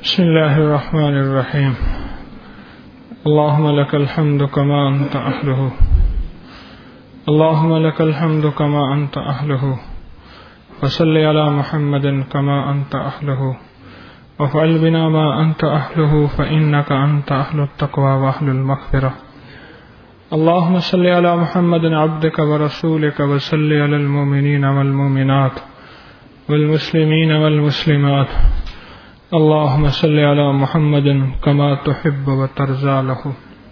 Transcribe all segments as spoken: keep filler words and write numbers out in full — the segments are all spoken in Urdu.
بسم الله الرحمن الرحيم. اللهم لك الحمد كما أنت أهله اللهم لك الحمد كما أنت أهله وصل على محمد كما أنت أهله وفعل بنا ما أنت أهله فإنك أنت أهل التقوى وأهل المغفرة. اللهم صل على محمد عبدك ورسولك وصل على المؤمنين والمؤمنات والمسلمين والمسلمات. اللهم صل على محمد كما تحب وترضى له.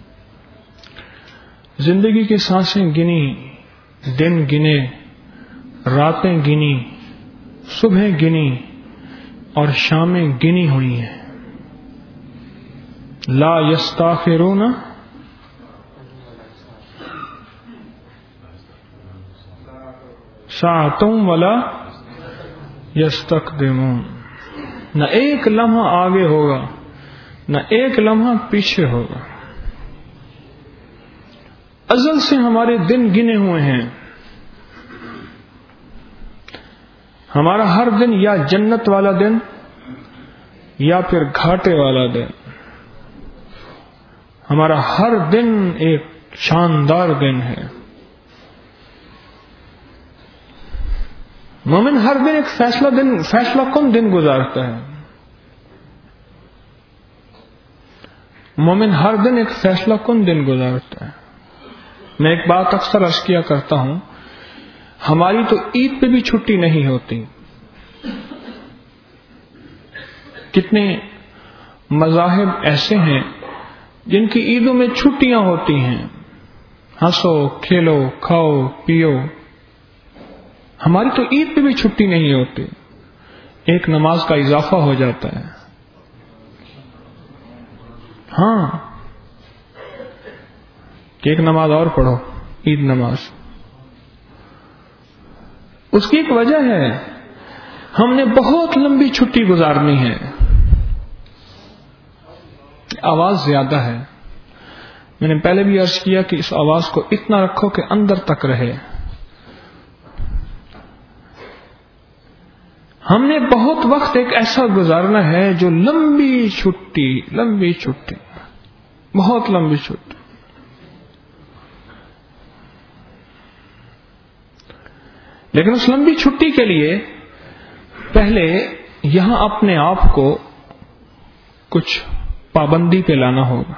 زندگی کی سانسیں گنی، دن گنے، راتیں گنی، صبح گنی اور شامیں گنی ہوئی ہیں. لا یستاخرون ساعتم ولا یستقدمون. نہ ایک لمحہ آگے ہوگا نہ ایک لمحہ پیچھے ہوگا. ازل سے ہمارے دن گنے ہوئے ہیں. ہمارا ہر دن یا جنت والا دن یا پھر گھاٹے والا دن. ہمارا ہر دن ایک شاندار دن ہے. مومن ہر دن ایک فیصلہ دن فیصلہ کن دن گزارتا ہے. مومن ہر دن ایک فیصلہ کن دن گزارتا ہے. میں ایک بات اکثر عرض کیا کرتا ہوں، ہماری تو عید پہ بھی چھٹی نہیں ہوتی. کتنے مذاہب ایسے ہیں جن کی عیدوں میں چھٹیاں ہوتی ہیں. ہنسو کھیلو کھاؤ پیو. ہماری تو عید پہ بھی چھٹی نہیں ہوتی. ایک نماز کا اضافہ ہو جاتا ہے. ہاں کہ ایک نماز اور پڑھو، عید نماز. اس کی ایک وجہ ہے، ہم نے بہت لمبی چھٹی گزارنی ہے. آواز زیادہ ہے. میں نے پہلے بھی عرض کیا کہ اس آواز کو اتنا رکھو کہ اندر تک رہے. ہم نے بہت وقت ایک ایسا گزارنا ہے جو لمبی چھٹی لمبی چھٹی بہت لمبی چھٹی. لیکن اس لمبی چھٹی کے لیے پہلے یہاں اپنے آپ کو کچھ پابندی پہ لانا ہوگا.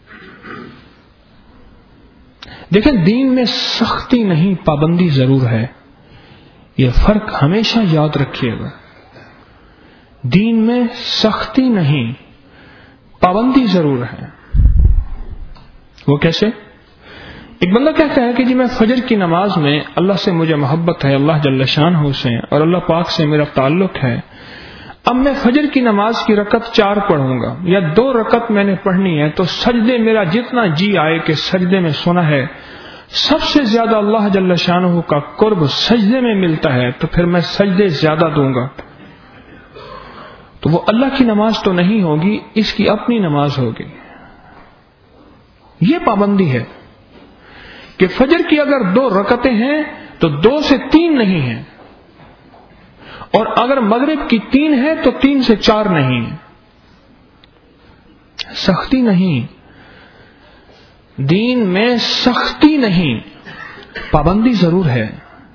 دیکھیں، دین میں سختی نہیں، پابندی ضرور ہے. یہ فرق ہمیشہ یاد رکھیے گا. دین میں سختی نہیں، پابندی ضرور ہے. وہ کیسے؟ ایک بندہ کہتا ہے کہ جی میں فجر کی نماز میں اللہ سے مجھے محبت ہے، اللہ جل شانہ سے اور اللہ پاک سے میرا تعلق ہے. اب میں فجر کی نماز کی رکعت چار پڑھوں گا یا دو رکعت میں نے پڑھنی ہے، تو سجدے میرا جتنا جی آئے کہ سجدے میں سونا ہے، سب سے زیادہ اللہ جل شانہ کا قرب سجدے میں ملتا ہے، تو پھر میں سجدے زیادہ دوں گا. تو وہ اللہ کی نماز تو نہیں ہوگی، اس کی اپنی نماز ہوگی. یہ پابندی ہے کہ فجر کی اگر دو رکعتیں ہیں تو دو سے تین نہیں ہیں، اور اگر مغرب کی تین ہے تو تین سے چار نہیں. سختی نہیں، دین میں سختی نہیں، پابندی ضرور ہے.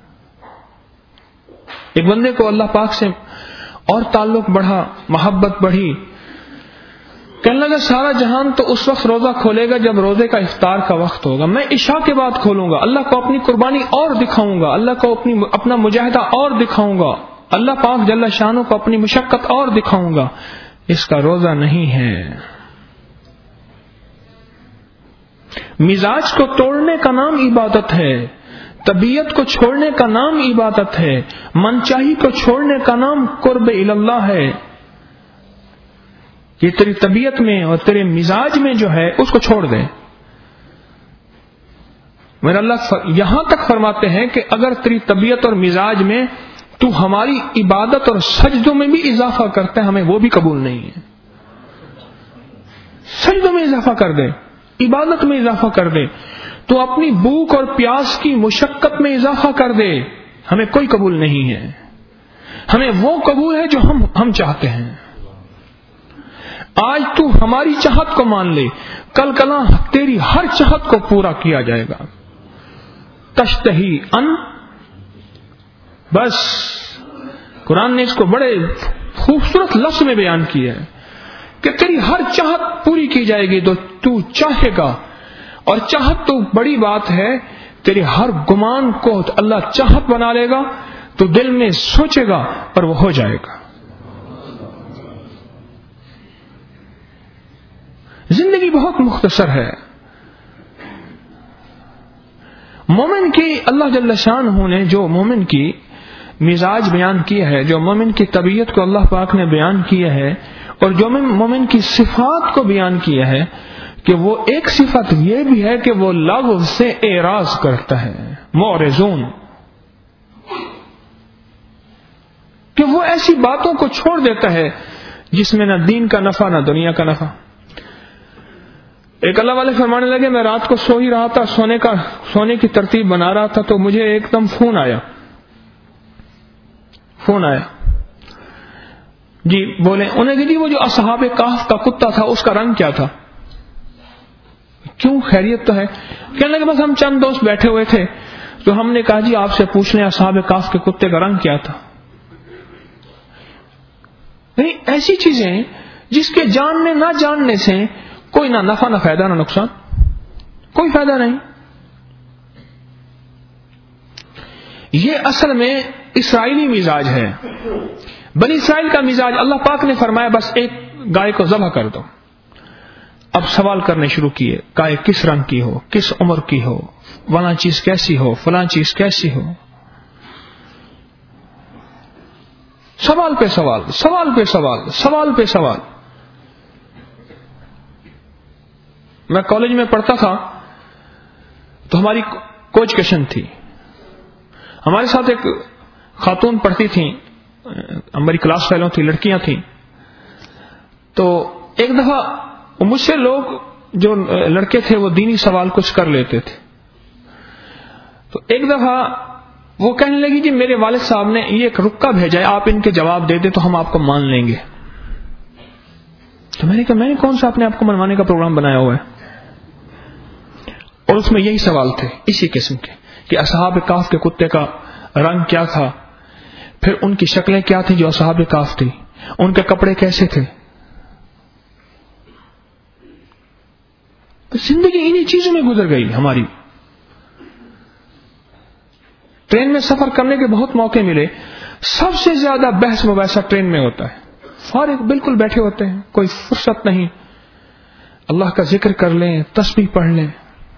ایک بندے کو اللہ پاک سے اور تعلق بڑھا، محبت بڑھی. کہنے لگا سارا جہان تو اس وقت روزہ کھولے گا جب روزے کا افطار کا وقت ہوگا. میں عشاء کے بعد کھولوں گا، اللہ کو اپنی قربانی اور دکھاؤں گا، اللہ کو اپنی اپنا مجاہدہ اور دکھاؤں گا، اللہ پاک جل شانہ کو اپنی مشقت اور دکھاؤں گا. اس کا روزہ نہیں ہے. مزاج کو توڑنے کا نام عبادت ہے، طبیعت کو چھوڑنے کا نام عبادت ہے، منچاہی کو چھوڑنے کا نام قرب اللہ ہے. یہ تیری طبیعت میں اور تیرے مزاج میں جو ہے اس کو چھوڑ دے. میرا اللہ یہاں تک فرماتے ہیں کہ اگر تیری طبیعت اور مزاج میں تو ہماری عبادت اور سجدوں میں بھی اضافہ کرتا ہے، ہمیں وہ بھی قبول نہیں ہے. سجدوں میں اضافہ کر دے، عبادت میں اضافہ کر دے، تو اپنی بھوک اور پیاس کی مشقت میں اضافہ کر دے، ہمیں کوئی قبول نہیں ہے. ہمیں وہ قبول ہے جو ہم ہم چاہتے ہیں. آج تو ہماری چاہت کو مان لے، کل کلاں تیری ہر چاہت کو پورا کیا جائے گا. تشتہی ان، بس قرآن نے اس کو بڑے خوبصورت لفظ میں بیان کیا ہے کہ تیری ہر چاہت پوری کی جائے گی تو تو چاہے گا. اور چاہت تو بڑی بات ہے، تیری ہر گمان کو اللہ چاہت بنا لے گا، تو دل میں سوچے گا اور وہ ہو جائے گا. زندگی بہت مختصر ہے. مومن کی اللہ جل شانہ نے جو مومن کی مزاج بیان کیا ہے، جو مومن کی طبیعت کو اللہ پاک نے بیان کیا ہے، اور جو مومن کی صفات کو بیان کیا ہے، کہ وہ ایک صفت یہ بھی ہے کہ وہ لغو سے اعراض کرتا ہے، معرضون، کہ وہ ایسی باتوں کو چھوڑ دیتا ہے جس میں نہ دین کا نفع نہ دنیا کا نفع. ایک اللہ والے فرمانے لگے میں رات کو سو ہی رہا تھا، سونے کا سونے کی ترتیب بنا رہا تھا، تو مجھے ایک دم فون آیا فون آیا جی بولے. انہیں کہ جی وہ جو اصحاب کہف کا کتا تھا اس کا رنگ کیا تھا؟ کیوں، خیریت تو ہے؟ کہنے لگے بس ہم چند دوست بیٹھے ہوئے تھے تو ہم نے کہا جی آپ سے پوچھ لیں اصحاب کہف کے کتے کا رنگ کیا تھا. یعنی ایسی چیزیں جس کے جاننے نہ جاننے سے کوئی نہ نفع نہ فائدہ نہ نقصان، کوئی فائدہ نہیں. یہ اصل میں اسرائیلی مزاج ہے. بنی اسرائیل کا مزاج، اللہ پاک نے فرمایا بس ایک گائے کو ذبح کر دو. اب سوال کرنے شروع کیے، گائے کس رنگ کی ہو، کس عمر کی ہو، فلاں چیز کیسی ہو، فلاں چیز کیسی ہو. سوال پہ سوال، سوال پہ سوال، سوال پہ سوال. میں کالج میں پڑھتا تھا تو ہماری کوچکشن تھی. ہمارے ساتھ ایک خاتون پڑھتی تھیں، ہماری کلاس فیلو تھی، لڑکیاں تھیں. تو ایک دفعہ مجھ سے لوگ جو لڑکے تھے وہ دینی سوال کچھ کر لیتے تھے. تو ایک دفعہ وہ کہنے لگی جی میرے والد صاحب نے یہ ایک رکا بھیجا ہے، آپ ان کے جواب دے دیں تو ہم آپ کو مان لیں گے. تو میں نے کہا میں نے کون سا اپنے آپ کو منوانے کا پروگرام بنایا ہوا ہے؟ اور اس میں یہی سوال تھے اسی قسم کے کہ اصحاب کہف کے کتے کا رنگ کیا تھا، پھر ان کی شکلیں کیا تھیں جو اصحاب کہف تھی، ان کے کپڑے کیسے تھے. زندگی انہی چیزوں میں گزر گئی ہماری. ٹرین میں سفر کرنے کے بہت موقع ملے، سب سے زیادہ بحث مباحثہ ٹرین میں ہوتا ہے. فارغ بالکل بیٹھے ہوتے ہیں، کوئی فرصت نہیں، اللہ کا ذکر کر لیں، تسبیح پڑھ لیں،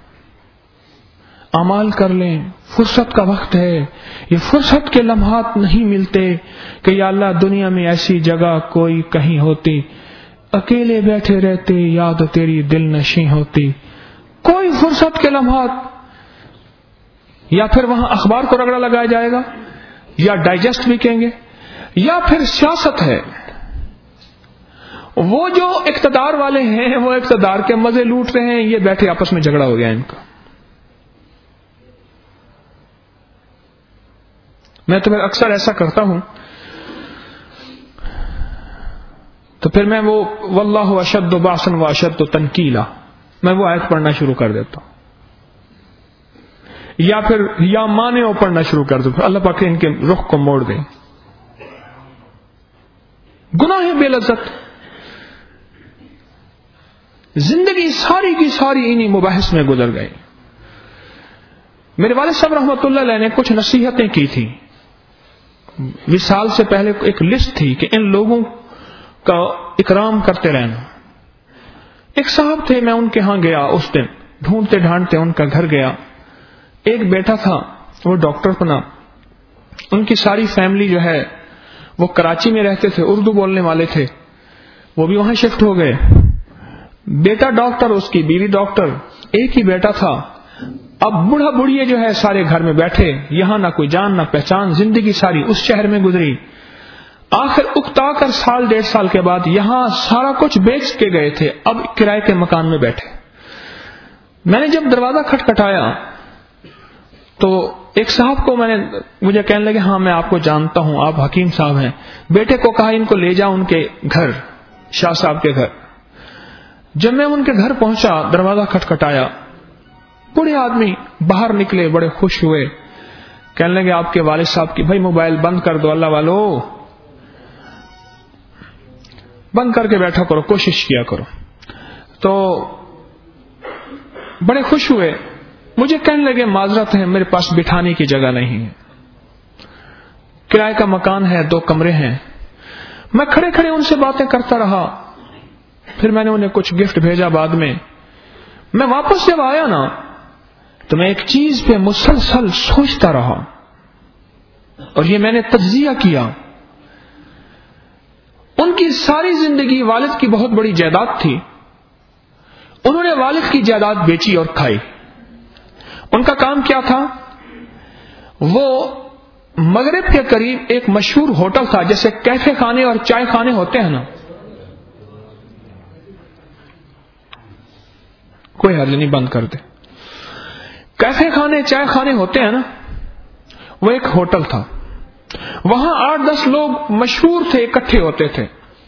اعمال کر لیں. فرصت کا وقت ہے، یہ فرصت کے لمحات نہیں ملتے کہ یا اللہ دنیا میں ایسی جگہ کوئی کہیں ہوتی، اکیلے بیٹھے رہتے، یاد تیری دل نشیں ہوتی. کوئی فرصت کے لمحات، یا پھر وہاں اخبار کو رگڑا لگایا جائے گا، یا ڈائجسٹ بھی کہیں گے، یا پھر سیاست ہے. وہ جو اقتدار والے ہیں وہ اقتدار کے مزے لوٹ رہے ہیں، یہ بیٹھے آپس میں جھگڑا ہو گیا ان کا. میں تو پھر اکثر ایسا کرتا ہوں، تو پھر میں وہ واللہ اشد باسن و اشد تنکیلا، میں وہ آیت پڑھنا شروع کر دیتا ہوں، یا پھر یا مانے وہ پڑھنا شروع کر دو. اللہ پاک ان کے رخ کو موڑ دیں. گناہ بے لذت، زندگی ساری کی ساری انہی مباحث میں گزر گئی. میرے والد صاحب رحمۃ اللہ علیہ نے کچھ نصیحتیں کی تھی. وصال سے پہلے ایک لسٹ تھی کہ ان لوگوں کا اکرام کرتے رہنا. ایک صاحب تھے، میں ان کے ہاں گیا اس دن، ڈھونڈتے ڈھانڈتے ان کا گھر گیا. ایک بیٹا تھا وہ ڈاکٹر بنا، ان کی ساری فیملی جو ہے وہ کراچی میں رہتے تھے، اردو بولنے والے تھے، وہ بھی وہاں شفٹ ہو گئے. بیٹا ڈاکٹر، اس کی بیوی ڈاکٹر، ایک ہی بیٹا تھا. اب بوڑھا بڑھیے جو ہے سارے گھر میں بیٹھے، یہاں نہ کوئی جان نہ پہچان، زندگی ساری اس شہر میں گزری. آخر اکتا کر سال ڈیڑھ سال کے بعد یہاں سارا کچھ بیچ کے گئے تھے، اب کرائے کے مکان میں بیٹھے. میں نے جب دروازہ کھٹکھٹایا تو ایک صاحب کو میں نے مجھے کہنے لگے ہاں میں آپ کو جانتا ہوں، آپ حکیم صاحب ہیں. بیٹے کو کہا ان کو لے جاؤ ان کے گھر، شاہ صاحب کے گھر. جب میں ان کے گھر پہنچا دروازہ کھٹکھٹایا، بوڑھے آدمی باہر نکلے، بڑے خوش ہوئے، کہنے لگے آپ کے والد صاحب کی بھائی موبائل بند کر دو، اللہ والو بند کر کے بیٹھا کرو، کوشش کیا کرو۔ تو بڑے خوش ہوئے، مجھے کہنے لگے معذرت ہے میرے پاس بٹھانے کی جگہ نہیں ہے، کرائے کا مکان ہے، دو کمرے ہیں۔ میں کھڑے کھڑے ان سے باتیں کرتا رہا، پھر میں نے انہیں کچھ گفٹ بھیجا بعد میں۔ میں واپس جب آیا نا تو میں ایک چیز پہ مسلسل سوچتا رہا، اور یہ میں نے تجزیہ کیا۔ ان کی ساری زندگی والد کی بہت بڑی جائیداد تھی، انہوں نے والد کی جائیداد بیچی اور کھائی۔ ان کا کام کیا تھا؟ وہ مغرب کے قریب ایک مشہور ہوٹل تھا، جیسے کیفے خانے اور چائے خانے ہوتے ہیں نا، کوئی حل نہیں، بند کر دے، کیفے خانے چائے خانے ہوتے ہیں نا، وہ ایک ہوٹل تھا، وہاں آٹھ دس لوگ مشہور تھے، اکٹھے ہوتے تھے۔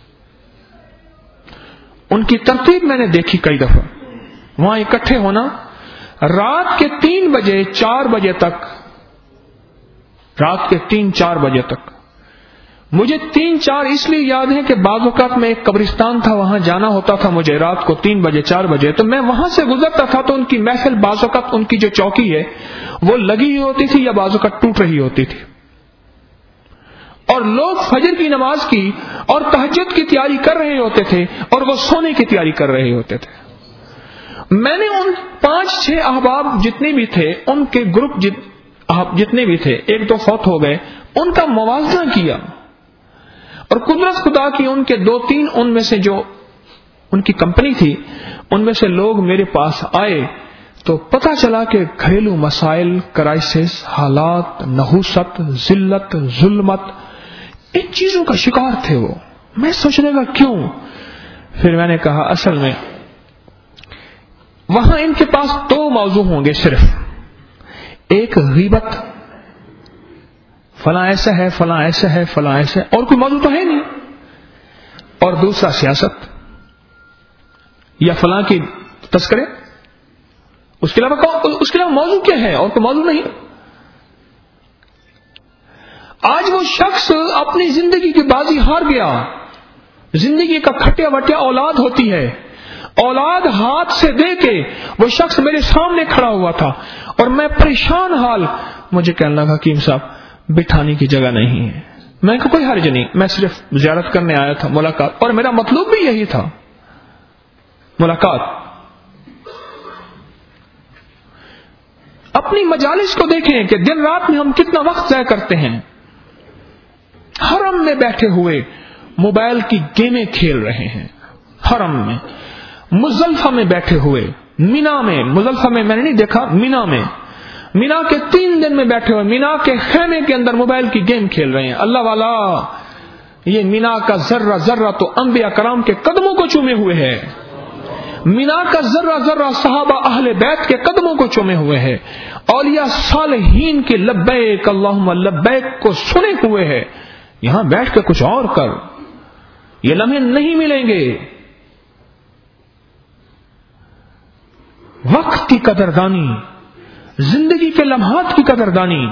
ان کی ترتیب میں نے دیکھی کئی دفعہ، وہاں اکٹھے ہونا رات کے تین بجے چار بجے تک، رات کے تین چار بجے تک۔ مجھے تین چار اس لیے یاد ہے کہ بعض اوقات میں ایک قبرستان تھا، وہاں جانا ہوتا تھا مجھے رات کو تین بجے چار بجے، تو میں وہاں سے گزرتا تھا تو ان کی محفل بعض اوقات ان کی جو چوکی ہے وہ لگی ہوئی ہوتی تھی یا بعض اوقات ٹوٹ رہی ہوتی تھی، اور لوگ فجر کی نماز کی اور تہجد کی تیاری کر رہے ہوتے تھے اور وہ سونے کی تیاری کر رہے ہوتے تھے۔ میں نے ان پانچ چھ احباب جتنے بھی تھے، ان کے گروپ جت جتنے بھی تھے، ایک دو فوت ہو گئے، ان کا موازنہ کیا، اور قدرت خدا کی ان کے دو تین ان میں سے جو ان کی کمپنی تھی، ان میں سے لوگ میرے پاس آئے تو پتہ چلا کہ گھریلو مسائل، کرائسس، حالات، نحوست، ذلت، ظلمت، ان چیزوں کا شکار تھے وہ۔ میں سوچنے کا کیوں؟ پھر میں نے کہا اصل میں وہاں ان کے پاس دو موضوع ہوں گے صرف، ایک غیبت، فلاں ایسا ہے، فلاں ایسا ہے، فلاں ایسا ہے، اور کوئی موضوع تو ہے نہیں، اور دوسرا سیاست یا فلاں کی تذکرے، اس کے علاوہ اس کے علاوہ موضوع کیا ہے؟ اور کوئی موضوع نہیں۔ آج وہ شخص اپنی زندگی کی بازی ہار گیا، زندگی کا کھٹیا وٹیا اولاد ہوتی ہے، اولاد ہاتھ سے دے کے وہ شخص میرے سامنے کھڑا ہوا تھا اور میں پریشان حال، مجھے کہنے لگا حکیم صاحب بٹھانے کی جگہ نہیں ہے۔ میں کہ کوئی حرج نہیں، میں صرف زیارت کرنے آیا تھا، ملاقات، اور میرا مطلوب بھی یہی تھا، ملاقات۔ اپنی مجالس کو دیکھیں کہ دن رات میں ہم کتنا وقت ضائع کرتے ہیں، حرم میں بیٹھے ہوئے موبائل کی گیمیں کھیل رہے ہیں، حرم میں، مزدلفہ میں بیٹھے ہوئے، مینا میں، مزدلفہ میں میں نے نہیں دیکھا، مینا میں، مینا کے تین دن میں بیٹھے ہوئے مینا کے خیمے کے اندر موبائل کی گیم کھیل رہے ہیں۔ اللہ والا، یہ مینا کا ذرہ ذرہ تو انبیاء کرام کے قدموں کو چومے ہوئے ہے، مینا کا ذرہ ذرہ صحابہ اہل بیت کے قدموں کو چومے ہوئے ہے، اولیاء صالحین کے لبیک اللہم لبیک کو سنے ہوئے ہے۔ یہاں بیٹھ کے کچھ اور کر، یہ لمحے نہیں ملیں گے۔ وقت کی قدردانی، زندگی کے لمحات کی قدردانی،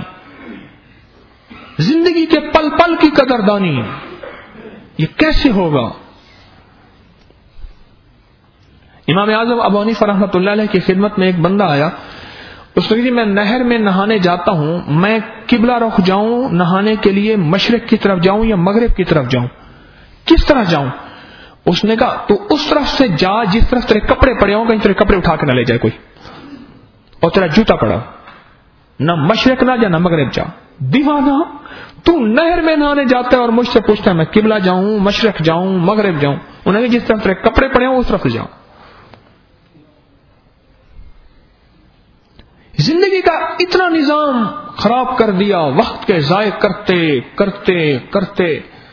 زندگی کے پل پل کی قدردانی، یہ کیسے ہوگا؟ امام اعظم ابو حنیفہ رحمۃ اللہ علیہ کی خدمت میں ایک بندہ آیا، اس نے کہا میں نہر میں نہانے جاتا ہوں، میں قبلہ رخ جاؤں نہانے کے لیے، مشرق کی طرف جاؤں یا مغرب کی طرف جاؤں، کس طرح جاؤں؟ اس نے کہا تو اس طرف سے جا جس طرف تیرے کپڑے پڑے ہوں، کہیں تیرے کپڑے اٹھا کے نہ لے جائے کوئی، اور تیرا جوتا پڑا، نہ مشرق نہ جا نہ مغرب جا۔ دیوانہ، تو نہر میں نہانے جاتا ہے اور مجھ سے پوچھتا ہے میں قبلہ جاؤں، مشرق جاؤں، مغرب جاؤں؟ انہوں نے جس طرف تیرے کپڑے پڑے ہوں اس طرف سے جاؤں۔ زندگی کا اتنا نظام خراب کر دیا، وقت کے ضائع کرتے کرتے کرتے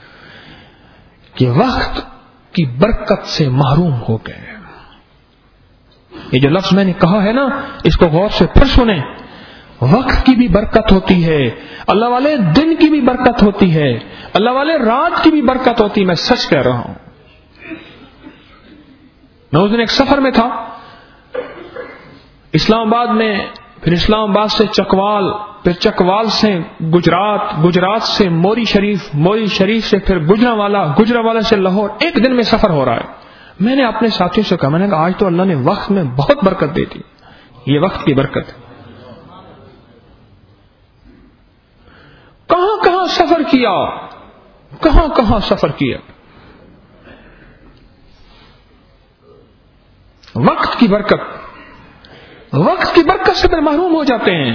کہ وقت کی برکت سے محروم ہو گئے۔ یہ جو لفظ میں نے کہا ہے نا، اس کو غور سے پھر سنیں، وقت کی بھی برکت ہوتی ہے، اللہ والے دن کی بھی برکت ہوتی ہے، اللہ والے رات کی بھی برکت ہوتی ہے، میں سچ کہہ رہا ہوں۔ میں اس دن ایک سفر میں تھا اسلام آباد میں، پھر اسلام آباد سے چکوال، پھر چکوال سے گجرات، گجرات سے موری شریف، موری شریف سے پھر گجرانوالا، گجرانوالا سے لاہور، ایک دن میں سفر ہو رہا ہے۔ میں نے اپنے ساتھیوں سے کہا، میں نے کہا آج تو اللہ نے وقت میں بہت برکت دی تھی، یہ وقت کی برکت۔ کہاں کہاں سفر کیا، کہاں کہاں سفر کیا، وقت کی برکت، وقت کی برکت سے پھر محروم ہو جاتے ہیں۔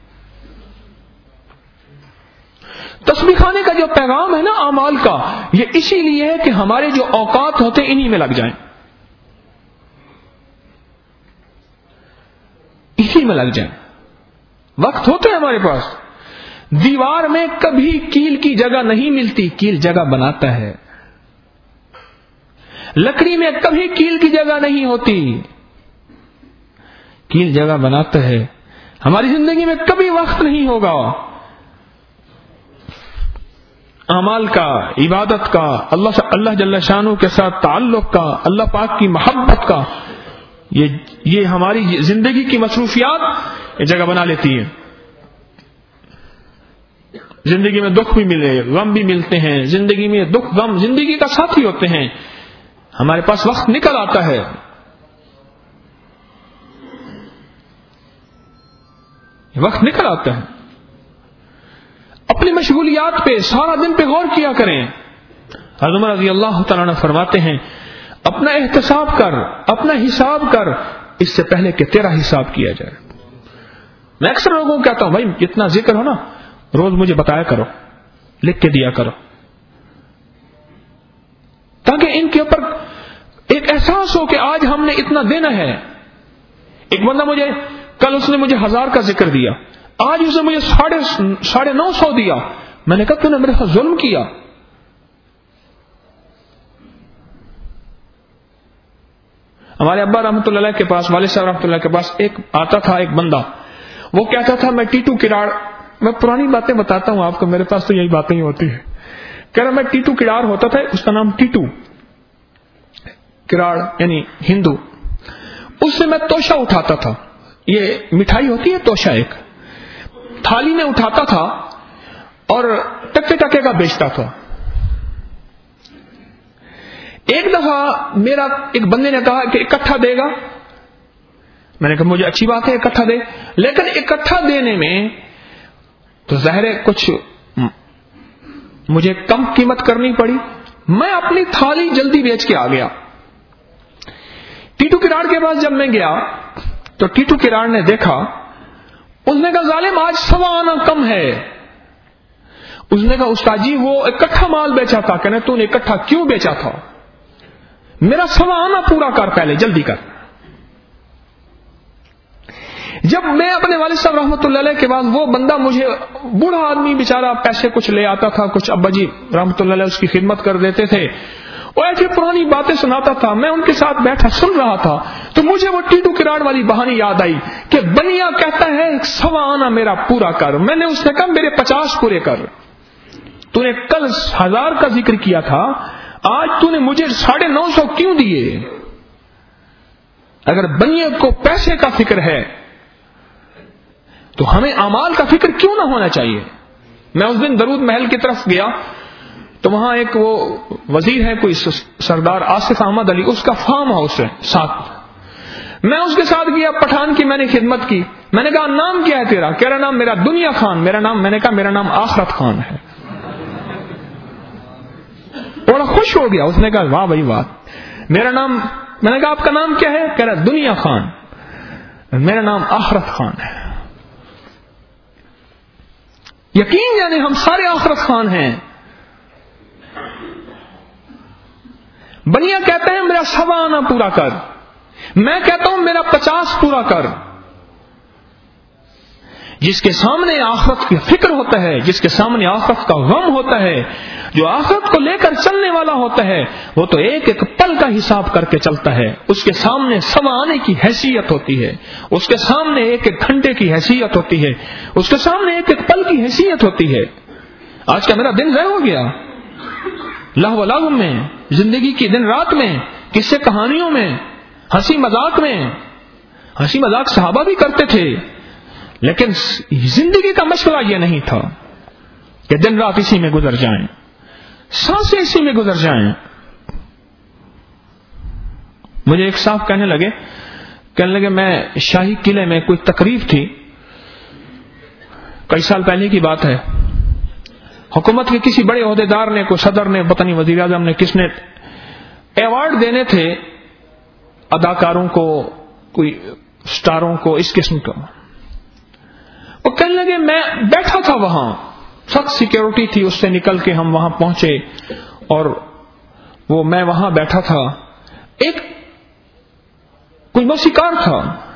تسبیح خانے کا جو پیغام ہے نا اعمال کا، یہ اسی لیے ہے کہ ہمارے جو اوقات ہوتے ہیں انہی میں لگ جائیں، اسی میں لگ جائیں۔ وقت ہوتے ہیں ہمارے پاس، دیوار میں کبھی کیل کی جگہ نہیں ملتی، کیل جگہ بناتا ہے۔ لکڑی میں کبھی کیل کی جگہ نہیں ہوتی، کیل جگہ بناتا ہے۔ ہماری زندگی میں کبھی وقت نہیں ہوگا اعمال کا، عبادت کا، اللہ سے اللہ جل شانہ کے ساتھ تعلق کا، اللہ پاک کی محبت کا۔ یہ یہ ہماری زندگی کی مصروفیات یہ جگہ بنا لیتی ہے۔ زندگی میں دکھ بھی ملے، غم بھی ملتے ہیں، زندگی میں دکھ غم زندگی کا ساتھی ہوتے ہیں، ہمارے پاس وقت نکل آتا ہے۔ وقت نکل آتا ہے، اپنی مشغولیات پہ سارا دن پہ غور کیا کریں۔ حضرت عمر رضی اللہ تعالیٰ عنہ فرماتے ہیں، اپنا احتساب کر، اپنا حساب کر، اس سے پہلے کہ تیرا حساب کیا جائے۔ میں اکثر لوگوں کو کہتا ہوں، بھائی جتنا ذکر ہو نا روز مجھے بتایا کرو، لکھ کے دیا کرو، تاکہ ان کے اوپر ایک احساس ہو کہ آج ہم نے اتنا دینا ہے۔ ایک بندہ مجھے کل اس نے مجھے ہزار کا ذکر دیا، آج اس نے مجھے ساڑھے ساڑھے نو سو دیا۔ میں نے کہا تو نے میرے ساتھ ظلم کیا۔ ہمارے ابا رحمۃ اللہ علیہ کے پاس، والد صاحب رحمۃ اللہ کے پاس ایک آتا تھا ایک بندہ، وہ کہتا تھا میں ٹیٹو کراڑ، میں پرانی باتیں بتاتا ہوں آپ کو، میرے پاس تو یہی باتیں ہی ہوتی ہیں، کہہ رہا میں ٹیٹو کراڑ ہوتا تھا، اس کا نام ٹیٹو کراڑ یعنی ہندو، اس سے میں توشہ اٹھاتا تھا، یہ مٹھائی ہوتی ہے توشہ، ایک تھالی میں اٹھاتا تھا اور ٹکے ٹکے کا بیچتا تھا۔ ایک دفعہ میرا ایک بندے نے کہا کہ اکٹھا دے گا، میں نے کہا مجھے اچھی بات ہے اکٹھا دے، لیکن اکٹھا دینے میں تو ظاہر ہے کچھ مجھے کم قیمت کرنی پڑی، میں اپنی تھالی جلدی بیچ کے آ گیا۔ ٹیٹو کراڑ کے پاس جب میں گیا تو ٹیٹو کراڑ نے دیکھا، اس نے کہا ظالم آج سوا آنا کم ہے۔ اس نے کہا استاد جی وہ اکٹھا مال بیچا تھا، کہنے تو نے اکٹھا کیوں بیچا تھا، میرا سوا آنا پورا کر، پہلے جلدی کر۔ جب میں اپنے والد صاحب رحمۃ اللہ علیہ کے بعد، وہ بندہ مجھے بوڑھا آدمی بیچارہ پیسے کچھ لے آتا تھا، کچھ ابا جی رحمۃ اللہ علیہ اس کی خدمت کر دیتے تھے، وہ ایسی پرانی باتیں سناتا تھا، میں ان کے ساتھ بیٹھا سن رہا تھا، تو مجھے وہ ٹیٹو کراڑ والی بہانی یاد آئی کہ بنیا کہتا ہے سوا آنا میرا پورا کر۔ میں نے اس سے کہا میرے پچاس پورے کر، تو نے کل ہزار کا ذکر کیا تھا، آج تو نے مجھے ساڑھے نو سو کیوں دیے؟ اگر بنیے کو پیسے کا فکر ہے تو ہمیں اعمال کا فکر کیوں نہ ہونا چاہیے۔ میں اس دن درود محل کی طرف گیا تو وہاں ایک وہ وزیر ہے کوئی سردار آصف احمد علی، اس کا فارم ہاؤس ہے ساتھ، میں اس کے ساتھ گیا، پٹھان کی میں نے خدمت کی، میں نے کہا نام کیا ہے تیرا؟ کہہ رہا نام میرا دنیا خان، میرا نام، میں نے کہا میرا نام آخرت خان ہے۔ بڑا خوش ہو گیا، اس نے کہا واہ بھائی واہ، میرا نام، میں نے کہا آپ کا نام کیا ہے؟ کہہ رہا دنیا خان، میرا نام آخرت خان ہے۔ یقین یعنی ہم سارے آخرت خان ہیں۔ بنیا کہتے ہیں میرا سوا آنا پورا کر، میں کہتا ہوں میرا پچاس پورا کر۔ جس کے سامنے آخرت کی فکر ہوتا ہے، جس کے سامنے آخرت کا غم ہوتا ہے، جو آخرت کو لے کر چلنے والا ہوتا ہے، وہ تو ایک ایک پل کا حساب کر کے چلتا ہے، اس کے سامنے سوا آنے کی حیثیت ہوتی ہے، اس کے سامنے ایک ایک گھنٹے کی حیثیت ہوتی ہے، اس کے سامنے ایک ایک پل کی حیثیت ہوتی ہے۔ آج کا میرا دن ضائع ہو گیا لہو و لہو میں، زندگی کی دن رات میں، قصے کہانیوں میں، ہنسی مذاق میں، ہنسی مذاق صحابہ بھی کرتے تھے، لیکن زندگی کا مشورہ یہ نہیں تھا کہ دن رات اسی میں گزر جائیں، سانسیں اسی میں گزر جائیں۔ مجھے ایک صاحب کہنے لگے کہنے لگے میں شاہی قلعے میں کوئی تقریب تھی، کئی سال پہلے کی بات ہے، حکومت کے کسی بڑے عہدیدار نے، کوئی صدر نے، پتہ نہیں وزیر اعظم نے، کس نے ایوارڈ دینے تھے اداکاروں کو، کوئی سٹاروں کو، اس قسم کا۔ وہ کہنے لگے میں بیٹھا تھا وہاں، سخت سیکیورٹی تھی، اس سے نکل کے ہم وہاں پہنچے اور وہ میں وہاں بیٹھا تھا، ایک کوئی موسیقار تھا،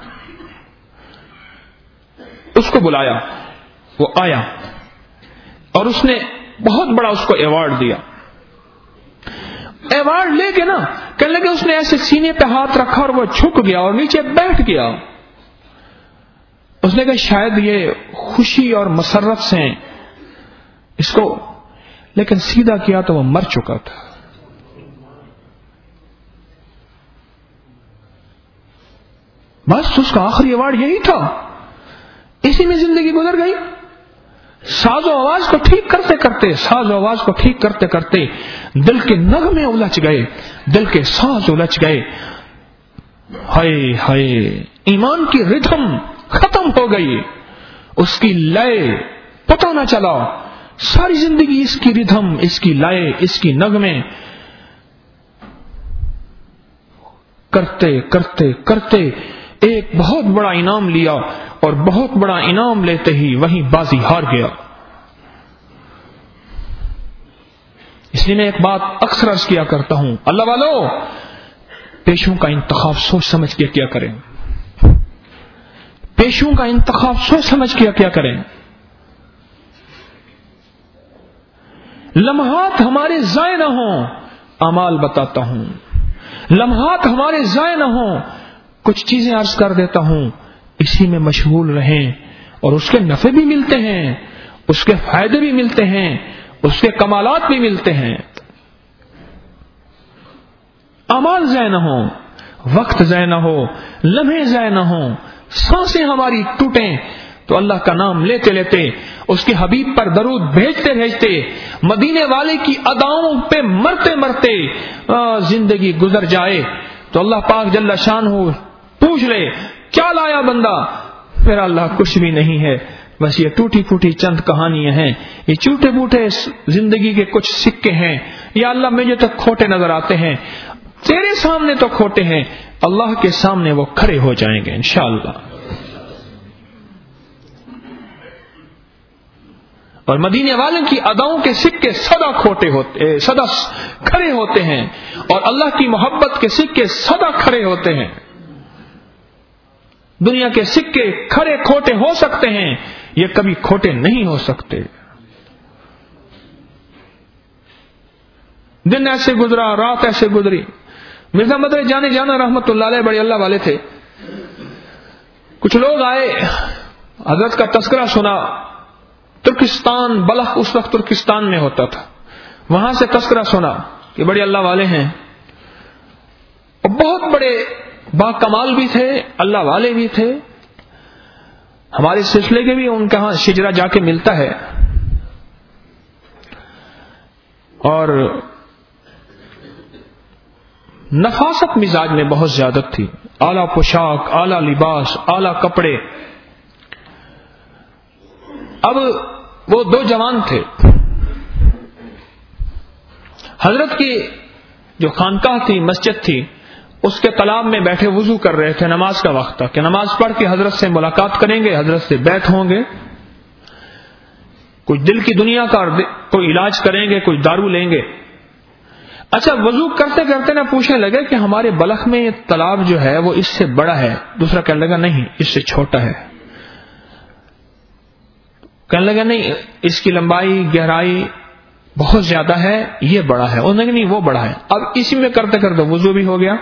اس کو بلایا، وہ آیا اور اس نے بہت بڑا اس کو ایوارڈ دیا۔ ایوارڈ لے کے نا کہنے لگے اس نے ایسے سینے پہ ہاتھ رکھا اور وہ جھک گیا اور نیچے بیٹھ گیا۔ اس نے کہا شاید یہ خوشی اور مسرت سے اس کو، لیکن سیدھا کیا تو وہ مر چکا تھا۔ بس اس کا آخری ایوارڈ یہی تھا، اسی میں زندگی گزر گئی۔ ساز و آواز کو ٹھیک کرتے کرتے ساز و آواز کو ٹھیک کرتے کرتے دل کے نغمے الجھ گئے، دل کے ساز الجھ گئے، ہائے ہائے ایمان کی ردھم ختم ہو گئی، اس کی لے پتہ نہ چلا، ساری زندگی اس کی ردھم، اس کی لے، اس کی نغمے کرتے کرتے کرتے ایک بہت بڑا انعام لیا اور بہت بڑا انعام لیتے ہی وہیں بازی ہار گیا۔ اس لیے میں ایک بات اکثر عرض کیا کرتا ہوں، اللہ والو پیشوں کا انتخاب سوچ سمجھ کے کیا کریں، پیشوں کا انتخاب سوچ سمجھ کے کیا کریں۔ لمحات ہمارے ضائع نہ ہوں، اعمال بتاتا ہوں، لمحات ہمارے ضائع نہ ہوں، کچھ چیزیں عرض کر دیتا ہوں، اسی میں مشغول رہیں اور اس کے نفع بھی ملتے ہیں، اس کے فائدے بھی ملتے ہیں، اس کے کمالات بھی ملتے ہیں۔ اعمال ضائع نہ ہوں، وقت ضائع نہ ہو، لمحے ضائع نہ ہوں، سانسیں ہماری ٹوٹیں تو اللہ کا نام لیتے لیتے، اس کے حبیب پر درود بھیجتے بھیجتے، مدینے والے کی اداؤں پہ مرتے مرتے زندگی گزر جائے تو اللہ پاک جل شانہ پوچھ لے کیا لایا بندہ؟ میرا اللہ کچھ بھی نہیں ہے، بس یہ ٹوٹی پھوٹی چند کہانیاں ہیں، یہ چھوٹے بوٹے زندگی کے کچھ سکے ہیں، یا اللہ مجھے تو کھوٹے نظر آتے ہیں، تیرے سامنے تو کھوٹے ہیں، اللہ کے سامنے وہ کھڑے ہو جائیں گے انشاءاللہ۔ اور مدینے والوں کی اداؤں کے سکے سدا کھوٹے ہوتے، سدا کھڑے ہوتے ہیں، اور اللہ کی محبت کے سکے سدا کھڑے ہوتے ہیں۔ دنیا کے سکے کھڑے کھوٹے ہو سکتے ہیں، یہ کبھی کھوٹے نہیں ہو سکتے۔ دن ایسے گزرا، رات ایسے گزری۔ مرزا مدر جانے جانا رحمت اللہ علیہ بڑے اللہ والے تھے، کچھ لوگ آئے، حضرت کا تذکرہ سنا، ترکستان، بلخ اس وقت ترکستان میں ہوتا تھا، وہاں سے تذکرہ سنا کہ بڑے اللہ والے ہیں، اور بہت بڑے با کمال بھی تھے، اللہ والے بھی تھے، ہمارے سلسلے کے بھی ان کا شجرا جا کے ملتا ہے، اور نفاست مزاج میں بہت زیادت تھی، اعلیٰ پوشاک، اعلیٰ لباس، اعلیٰ کپڑے۔ اب وہ دو جوان تھے، حضرت کی جو خانقاہ تھی، مسجد تھی، اس کے تالاب میں بیٹھے وضو کر رہے تھے، نماز کا وقت تھا کہ نماز پڑھ کے حضرت سے ملاقات کریں گے، حضرت سے بیعت ہوں گے، کچھ دل کی دنیا کا کوئی علاج کریں گے، کچھ دارو لیں گے۔ اچھا وضو کرتے کرتے نہ پوچھنے لگے کہ ہمارے بلخ میں یہ تالاب جو ہے وہ اس سے بڑا ہے، دوسرا کہنے لگا نہیں اس سے چھوٹا ہے، کہنے لگا نہیں اس کی لمبائی گہرائی بہت زیادہ ہے، یہ بڑا ہے، انہوں نے کہا نہیں وہ بڑا ہے۔ اب اسی میں کرتے کرتے وضو بھی ہو گیا۔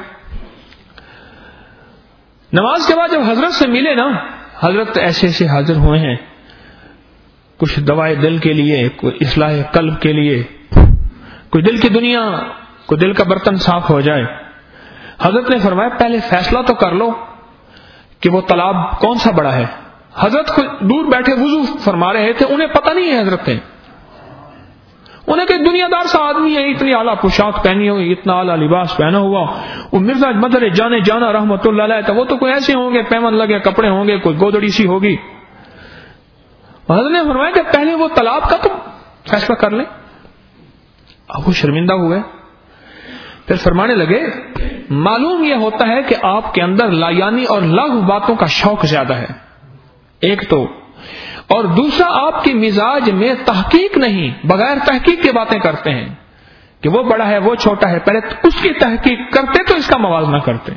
نماز کے بعد جب حضرت سے ملے نا، حضرت ایسے ایسے حاضر ہوئے ہیں، کچھ دوائے دل کے لیے، کوئی اصلاح قلب کے لیے، کوئی دل کی دنیا، کوئی دل کا برتن صاف ہو جائے۔ حضرت نے فرمایا پہلے فیصلہ تو کر لو کہ وہ تالاب کون سا بڑا ہے. حضرت دور بیٹھے وضو فرما رہے تھے, انہیں پتہ نہیں ہے حضرت نے, انہیں کہ دنیا دار سا آدمی ہے, اتنی اعلیٰ پوشاک پہنی ہوئی, اتنا اعلیٰ لباس پہنا ہوا, وہ مرزا مدر جانے جانا رحمت اللہ علیہ تھا, وہ تو کوئی ایسے ہوں گے, پیمن لگے کپڑے ہوں گے, کوئی گودڑی سی ہوگی. حضرت نے فرمایا کہ پہلے وہ تالاب کا تو فیصلہ کر لیں. اب وہ شرمندہ ہوئے, پھر فرمانے لگے معلوم یہ ہوتا ہے کہ آپ کے اندر لایانی اور لغو باتوں کا شوق زیادہ ہے, ایک تو, اور دوسرا آپ کے مزاج میں تحقیق نہیں, بغیر تحقیق کے باتیں کرتے ہیں کہ وہ بڑا ہے وہ چھوٹا ہے, پہلے اس کی تحقیق کرتے تو اس کا موازنہ کرتے.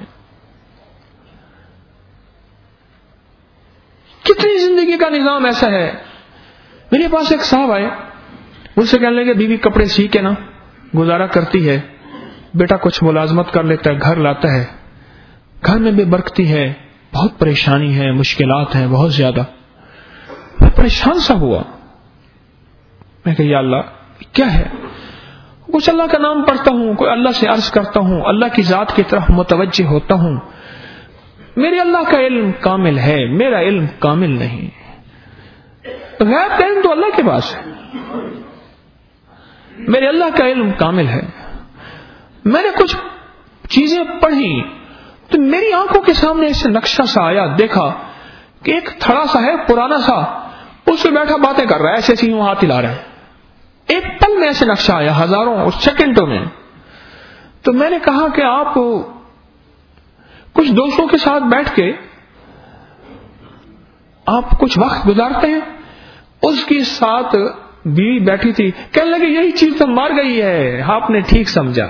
کتنی زندگی کا نظام ایسا ہے. میرے پاس ایک صاحب آئے, مجھ سے کہنے لگے بیوی کپڑے سی کے نا گزارا کرتی ہے, بیٹا کچھ ملازمت کر لیتا ہے, گھر لاتا ہے, گھر میں بے برکتی ہے, بہت پریشانی ہے, مشکلات ہیں بہت زیادہ. میں پریشان سا ہوا, میں کہ یا اللہ کیا ہے؟ کچھ اللہ کا نام پڑھتا ہوں, کوئی اللہ سے عرض کرتا ہوں, اللہ کی ذات کی طرف متوجہ ہوتا ہوں. میرے اللہ کا علم کامل ہے, میرا علم کامل نہیں. غیب کا علم تو اللہ کے پاس ہے, میرے اللہ کا علم کامل ہے. میں نے کچھ چیزیں پڑھی تو میری آنکھوں کے سامنے ایسے نقشہ سا آیا, دیکھا کہ ایک تھڑا سا ہے پرانا سا, اس پہ بیٹھا باتیں کر رہا ہے, ایسے ایسے یوں ہاتھ ہلا رہا ہے. ایک پل میں ایسے نقشہ آیا, ہزاروں اور سیکنڈوں میں. تو میں نے کہا کہ آپ کچھ دوستوں کے ساتھ بیٹھ کے آپ کچھ وقت گزارتے ہیں؟ اس کے ساتھ بیوی بیٹھی تھی, کہنے لگے یہی چیز تو مار گئی ہے, آپ نے ٹھیک سمجھا.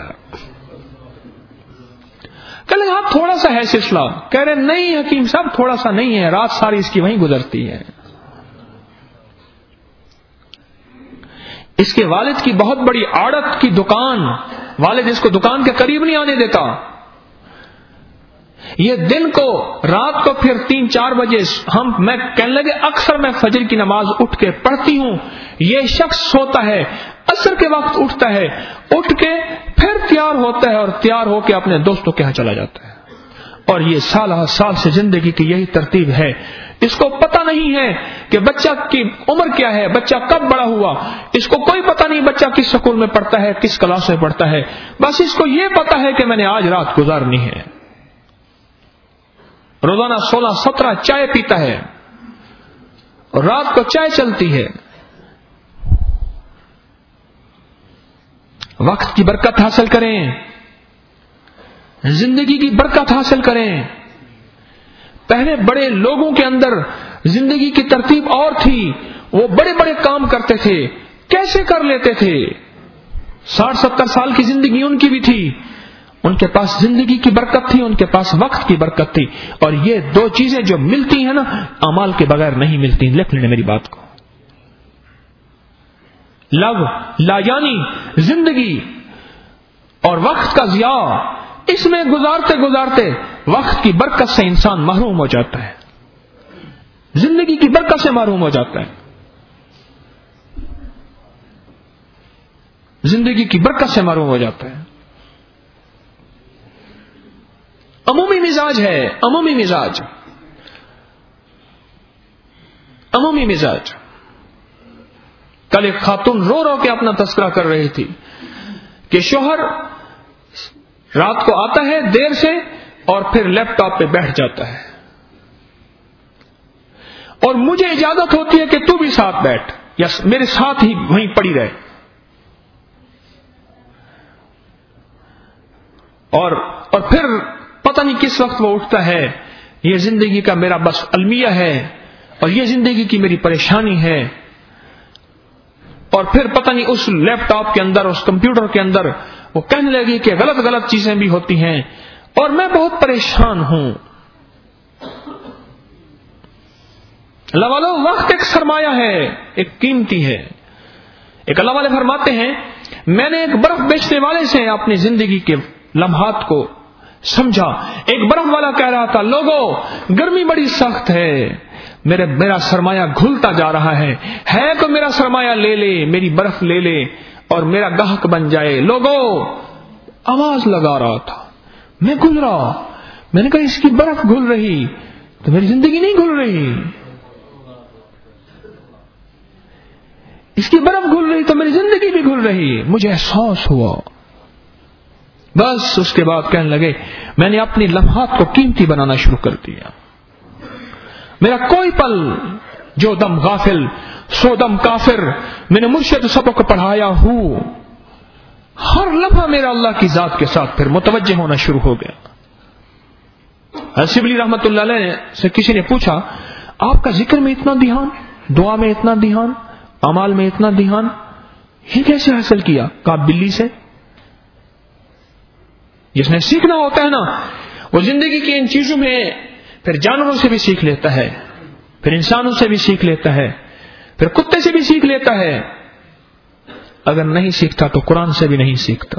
کہنے لگے ہاں تھوڑا سا ہے سلسلہ. کہہ رہے نہیں حکیم صاحب تھوڑا سا نہیں ہے, رات ساری اس کی وہیں گزرتی ہے. اس کے والد کی بہت بڑی آڑت کی دکان, والد اس کو دکان کے قریب نہیں آنے دیتا. یہ دن کو رات کو پھر تین چار بجے ہم میں کہنے لگے اکثر میں فجر کی نماز اٹھ کے پڑھتی ہوں, یہ شخص سوتا ہے, عصر کے وقت اٹھتا ہے, اٹھ کے پھر تیار ہوتا ہے اور تیار ہو کے اپنے دوستوں کے ہاں چلا جاتا ہے. اور یہ سالہ سال سے زندگی کی یہی ترتیب ہے. اس کو پتہ نہیں ہے کہ بچہ کی عمر کیا ہے, بچہ کب بڑا ہوا, اس کو کوئی پتہ نہیں بچہ کس سکول میں پڑھتا ہے, کس کلاس میں پڑھتا ہے. بس اس کو یہ پتہ ہے کہ میں نے آج رات گزارنی ہے. روزانہ سولہ سترہ چائے پیتا ہے اور رات کو چائے چلتی ہے. وقت کی برکت حاصل کریں, زندگی کی برکت حاصل کریں. پہلے بڑے لوگوں کے اندر زندگی کی ترتیب اور تھی, وہ بڑے بڑے کام کرتے تھے, کیسے کر لیتے تھے. ساٹھ ستر سال کی زندگی ان کی بھی تھی, ان کے پاس زندگی کی برکت تھی, ان کے پاس وقت کی برکت تھی. اور یہ دو چیزیں جو ملتی ہیں نا اعمال کے بغیر نہیں ملتی. لکھ لینے میری بات کو, لغو لایانی زندگی اور وقت کا ضیاع, اس میں گزارتے گزارتے وقت کی برکت سے انسان محروم ہو جاتا ہے, زندگی کی برکت سے محروم ہو جاتا ہے, زندگی کی برکت سے محروم ہو جاتا ہے. عمومی مزاج ہے, عمومی مزاج, عمومی مزاج. کل ایک خاتون رو رو کے اپنا تذکرہ کر رہی تھی کہ شوہر رات کو آتا ہے دیر سے اور پھر لیپ ٹاپ پہ بیٹھ جاتا ہے, اور مجھے اجازت ہوتی ہے کہ تو بھی ساتھ بیٹھ یا میرے ساتھ ہی وہیں پڑی رہے. اور اور پھر پتہ نہیں کس وقت وہ اٹھتا ہے, یہ زندگی کا میرا بس المیہ ہے اور یہ زندگی کی میری پریشانی ہے. اور پھر پتہ نہیں اس لیپ ٹاپ کے اندر, اس کمپیوٹر کے اندر وہ کہنے لگی کہ غلط غلط چیزیں بھی ہوتی ہیں اور میں بہت پریشان ہوں. اللہ والو, وقت ایک سرمایہ ہے, ایک قیمتی ہے. ایک اللہ والے فرماتے ہیں میں نے ایک برف بیچنے والے سے اپنی زندگی کے لمحات کو سمجھا. ایک برف والا کہہ رہا تھا لوگوں گرمی بڑی سخت ہے, میرے میرا سرمایہ گھلتا جا رہا ہے, ہے تو میرا سرمایہ لے لے, میری برف لے لے اور میرا گاہک بن جائے. لوگوں آواز لگا رہا تھا, میں گزرا, میں نے کہا اس کی برف گھل رہی تو میری زندگی نہیں گھل رہی, اس کی برف گھل رہی تو میری زندگی بھی گھل رہی. مجھے احساس ہوا. بس اس کے بعد کہنے لگے میں نے اپنی لمحات کو قیمتی بنانا شروع کر دیا. میرا کوئی پل جو دم غافل سو دم کافر, میں نے مرشد سبق پڑھایا ہوں. ہر لمحہ میرا اللہ کی ذات کے ساتھ پھر متوجہ ہونا شروع ہو گیا. شبلی رحمت اللہ علیہ سے کسی نے پوچھا آپ کا ذکر میں اتنا دھیان, دعا میں اتنا دھیان, اعمال میں اتنا دھیان, یہ کیسے حاصل کیا؟ کہا بلی سے. جس نے سیکھنا ہوتا ہے نا وہ زندگی کی ان چیزوں میں پھر جانوروں سے بھی سیکھ لیتا ہے, پھر انسانوں سے بھی سیکھ لیتا ہے, پھر کتے سے بھی سیکھ لیتا ہے. اگر نہیں سیکھتا تو قرآن سے بھی نہیں سیکھتا.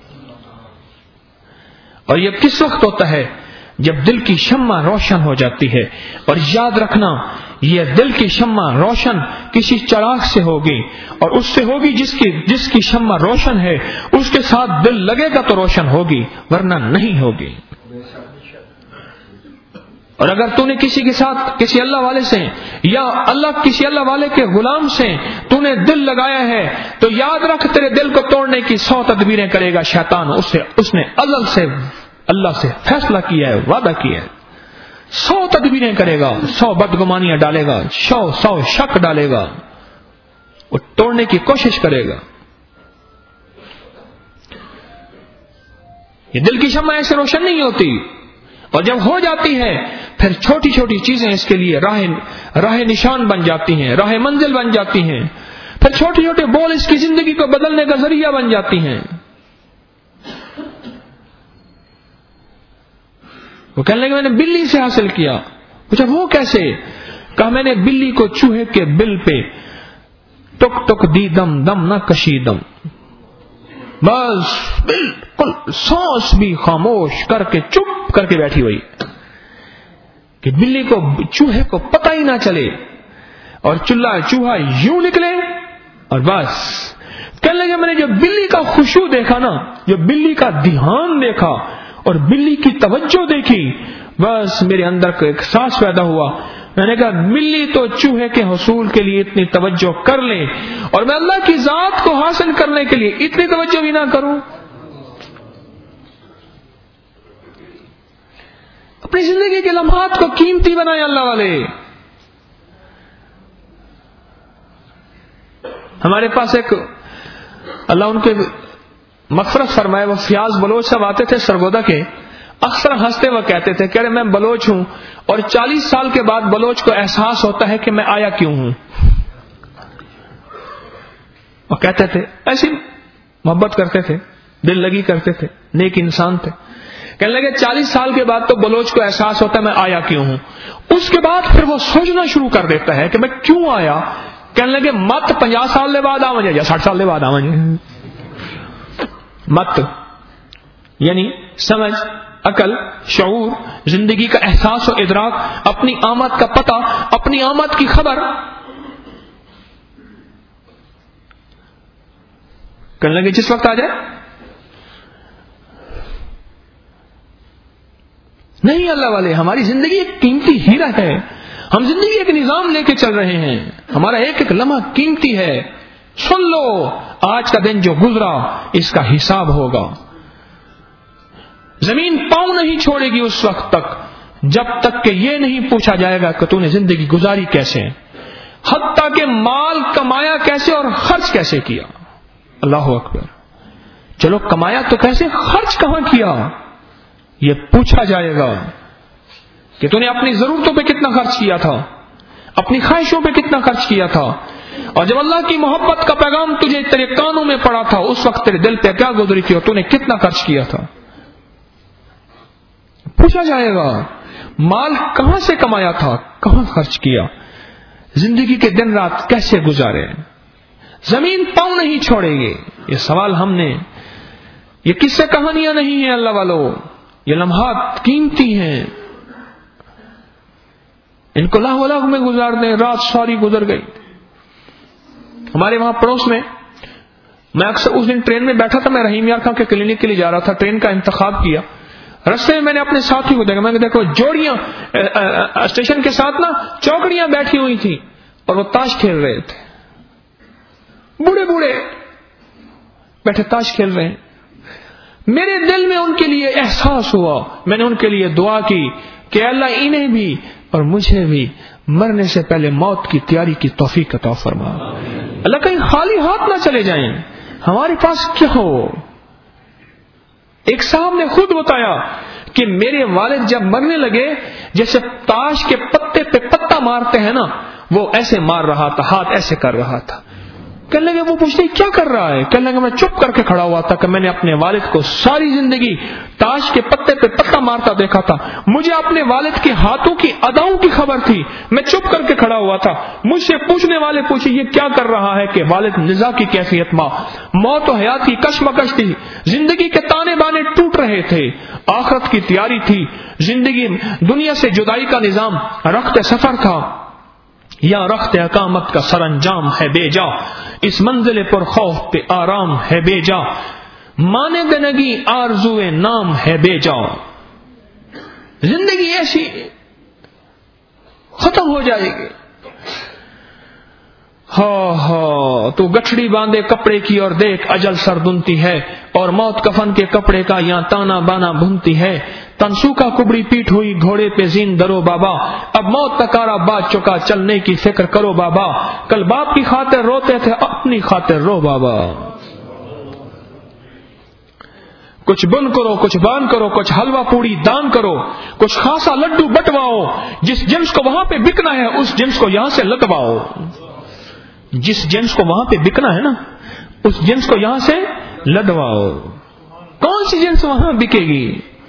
اور یہ کس وقت ہوتا ہے؟ جب دل کی شمع روشن ہو جاتی ہے. اور یاد رکھنا یہ دل کی شمع روشن کسی چراغ سے ہوگی, اور اس سے ہوگی جس کی جس کی شمع روشن ہے اس کے ساتھ دل لگے گا تو روشن ہوگی, ورنہ نہیں ہوگی. اور اگر تو نے کسی کے ساتھ کسی اللہ والے سے یا اللہ کسی اللہ والے کے غلام سے تو نے دل لگایا ہے تو یاد رکھ تیرے دل کو توڑنے کی سو تدبیریں کرے گا شیطان. اس سے اس نے ازل سے اللہ سے فیصلہ کیا ہے, وعدہ کیا ہے, سو تدبیریں کرے گا, سو بدگمانیاں ڈالے گا, سو سو شک ڈالے گا, وہ توڑنے کی کوشش کرے گا. یہ دل کی شمع ایسے روشن نہیں ہوتی, اور جب ہو جاتی ہے پھر چھوٹی چھوٹی چیزیں اس کے لیے راہ راہ نشان بن جاتی ہیں, راہ منزل بن جاتی ہیں. پھر چھوٹے چھوٹے بول اس کی زندگی کو بدلنے کا ذریعہ بن جاتی ہیں. وہ کہنے لگے میں نے بلی سے حاصل کیا. پوچھا وہ کیسے؟ کہا میں نے بلی کو چوہے کے بل پہ ٹک ٹک دی دم دم نہ کشی دم, بس بالکل سانس بھی خاموش کر کے چپ کر کے بیٹھی ہوئی کہ بلی کو چوہے کو پتہ ہی نہ چلے, اور چلا چوہا یوں نکلے, اور بس. کہنے لگے میں نے جو بلی کا خشوع دیکھا نا, جو بلی کا دھیان دیکھا اور بلی کی توجہ دیکھی, بس میرے اندر کو ایک احساس پیدا ہوا. میں نے کہا بلی تو چوہے کے حصول کے لیے اتنی توجہ کر لے, اور میں اللہ کی ذات کو حاصل کرنے کے لیے اتنی توجہ بھی نہ کروں. اپنی زندگی کے لمحات کو قیمتی بنائے اللہ والے. ہمارے پاس ایک اللہ ان کے مغفرت فرمائے, وہ فیاض بلوچ صاحب آتے تھے سرگودا کے. اکثر ہنستے وہ کہتے تھے کہ میں بلوچ ہوں, اور چالیس سال کے بعد بلوچ کو احساس ہوتا ہے کہ میں آیا کیوں ہوں. وہ کہتے تھے ایسی محبت کرتے تھے, دل لگی کرتے تھے, نیک انسان تھے. کہنے لگے چالیس سال کے بعد تو بلوچ کو احساس ہوتا ہے میں آیا کیوں ہوں. اس کے بعد پھر وہ سوچنا شروع کر دیتا ہے کہ میں کیوں آیا. کہنے لگے مت پنجاس سال کے بعد آؤں یا ساٹھ سال کے بعد آؤں. مت یعنی سمجھ, عقل, شعور, زندگی کا احساس و ادراک, اپنی آمد کا پتہ, اپنی آمد کی خبر. کہنے لگے جس وقت آ جائے. نہیں اللہ والے, ہماری زندگی ایک قیمتی ہیرا ہے. ہم زندگی ایک نظام لے کے چل رہے ہیں, ہمارا ایک ایک لمحہ قیمتی ہے. سن لو آج کا دن جو گزرا اس کا حساب ہوگا. زمین پاؤں نہیں چھوڑے گی اس وقت تک جب تک کہ یہ نہیں پوچھا جائے گا کہ تو نے زندگی گزاری کیسے, حتیٰ کہ مال کمایا کیسے اور خرچ کیسے کیا. اللہ اکبر. چلو کمایا تو کیسے, خرچ کہاں کیا یہ پوچھا جائے گا کہ تو نے اپنی ضرورتوں پہ کتنا خرچ کیا تھا, اپنی خواہشوں پہ کتنا خرچ کیا تھا. اور جب اللہ کی محبت کا پیغام تجھے تیرے کانوں میں پڑا تھا اس وقت تیرے دل پہ کیا گزری تھی اور تو نے کتنا خرچ کیا تھا. پوچھا جائے گا. مال کہاں سے کمایا تھا, کہاں خرچ کیا, زندگی کے دن رات کیسے گزارے. زمین پاؤں نہیں چھوڑے گے. یہ سوال ہم نے, یہ کس سے کہانیاں نہیں ہیں اللہ والو, یہ لمحات قیمتی ہیں. ان کو لاہ ولاہ میں گزار دیں, رات ساری گزر گئی. ہمارے وہاں پڑوس میں, میں اکثر اس دن ٹرین میں بیٹھا تھا, میں رحیم یار خان کے کلینک کے لیے جا رہا تھا, ٹرین کا انتخاب کیا, رستے میں میں نے اپنے ساتھی کو دیکھا، میں نے دیکھا جوڑیاں اسٹیشن کے ساتھ نا چوکڑیاں بیٹھی ہوئی تھی اور وہ تاش کھیل رہے تھے، بوڑھے بوڑھے بیٹھے تاش کھیل رہے ہیں. میرے دل میں ان کے لیے احساس ہوا، میں نے ان کے لیے دعا کی کہ اللہ انہیں بھی اور مجھے بھی مرنے سے پہلے موت کی تیاری کی توفیق عطا فرما. اللہ کہیں خالی ہاتھ نہ چلے جائیں، ہمارے پاس کیا ہو. ایک صاحب نے خود بتایا کہ میرے والد جب مرنے لگے جیسے تاش کے پتے پہ پتا مارتے ہیں نا، وہ ایسے مار رہا تھا، ہاتھ ایسے کر رہا تھا. کہنے لگے وہ پوچھتے کیا کر رہا ہے؟ کہنے لگے میں چپ کر کے کھڑا ہوا تھا کہ میں نے اپنے والد کو ساری زندگی تاش کے پتے پہ پتا مارتا دیکھا تھا، مجھے اپنے والد کے ہاتھوں کی اداؤں کی خبر تھی، میں چپ کر کے کھڑا ہوا تھا. مجھ سے پوچھنے والے پوچھے یہ کیا کر رہا ہے؟ کہ والد نزاع کی کیفیت ماں، موت و حیات کی کشمکش تھی، زندگی کے تانے بانے ٹوٹ رہے تھے، آخرت کی تیاری تھی، زندگی دنیا سے جدائی کا نظام، رخت سفر تھا، یا رخت اقامت کا سر انجام ہے بے جا، اس منزل پر خوف پہ آرام ہے بے جا، مانے دنگی آرزوئے نام ہے بے جا. زندگی ایسی ختم ہو جائے گی. ہاں ہاں تو گٹھڑی باندھے کپڑے کی اور دیکھ اجل سر دنتی ہے، اور موت کفن کے کپڑے کا یہاں تانا بانا بھونتی ہے. تنسو کا کبڑی پیٹ ہوئی گھوڑے پہ زین درو بابا، اب موت تکارا بات چکا چلنے کی فکر کرو بابا، کل باپ کی خاطر روتے تھے اپنی خاطر رو بابا. کچھ بن کرو، کچھ بان کرو، کچھ حلوہ پوڑی دان کرو، کچھ خاصا لڈو بٹواؤ، جس جنس کو وہاں پہ بکنا ہے اس جنس کو یہاں سے لٹواؤ. جس جنس کو وہاں پہ بکنا ہے نا اس جنس کو یہاں سے لدواؤ. کون سی جنس وہاں بکے گی؟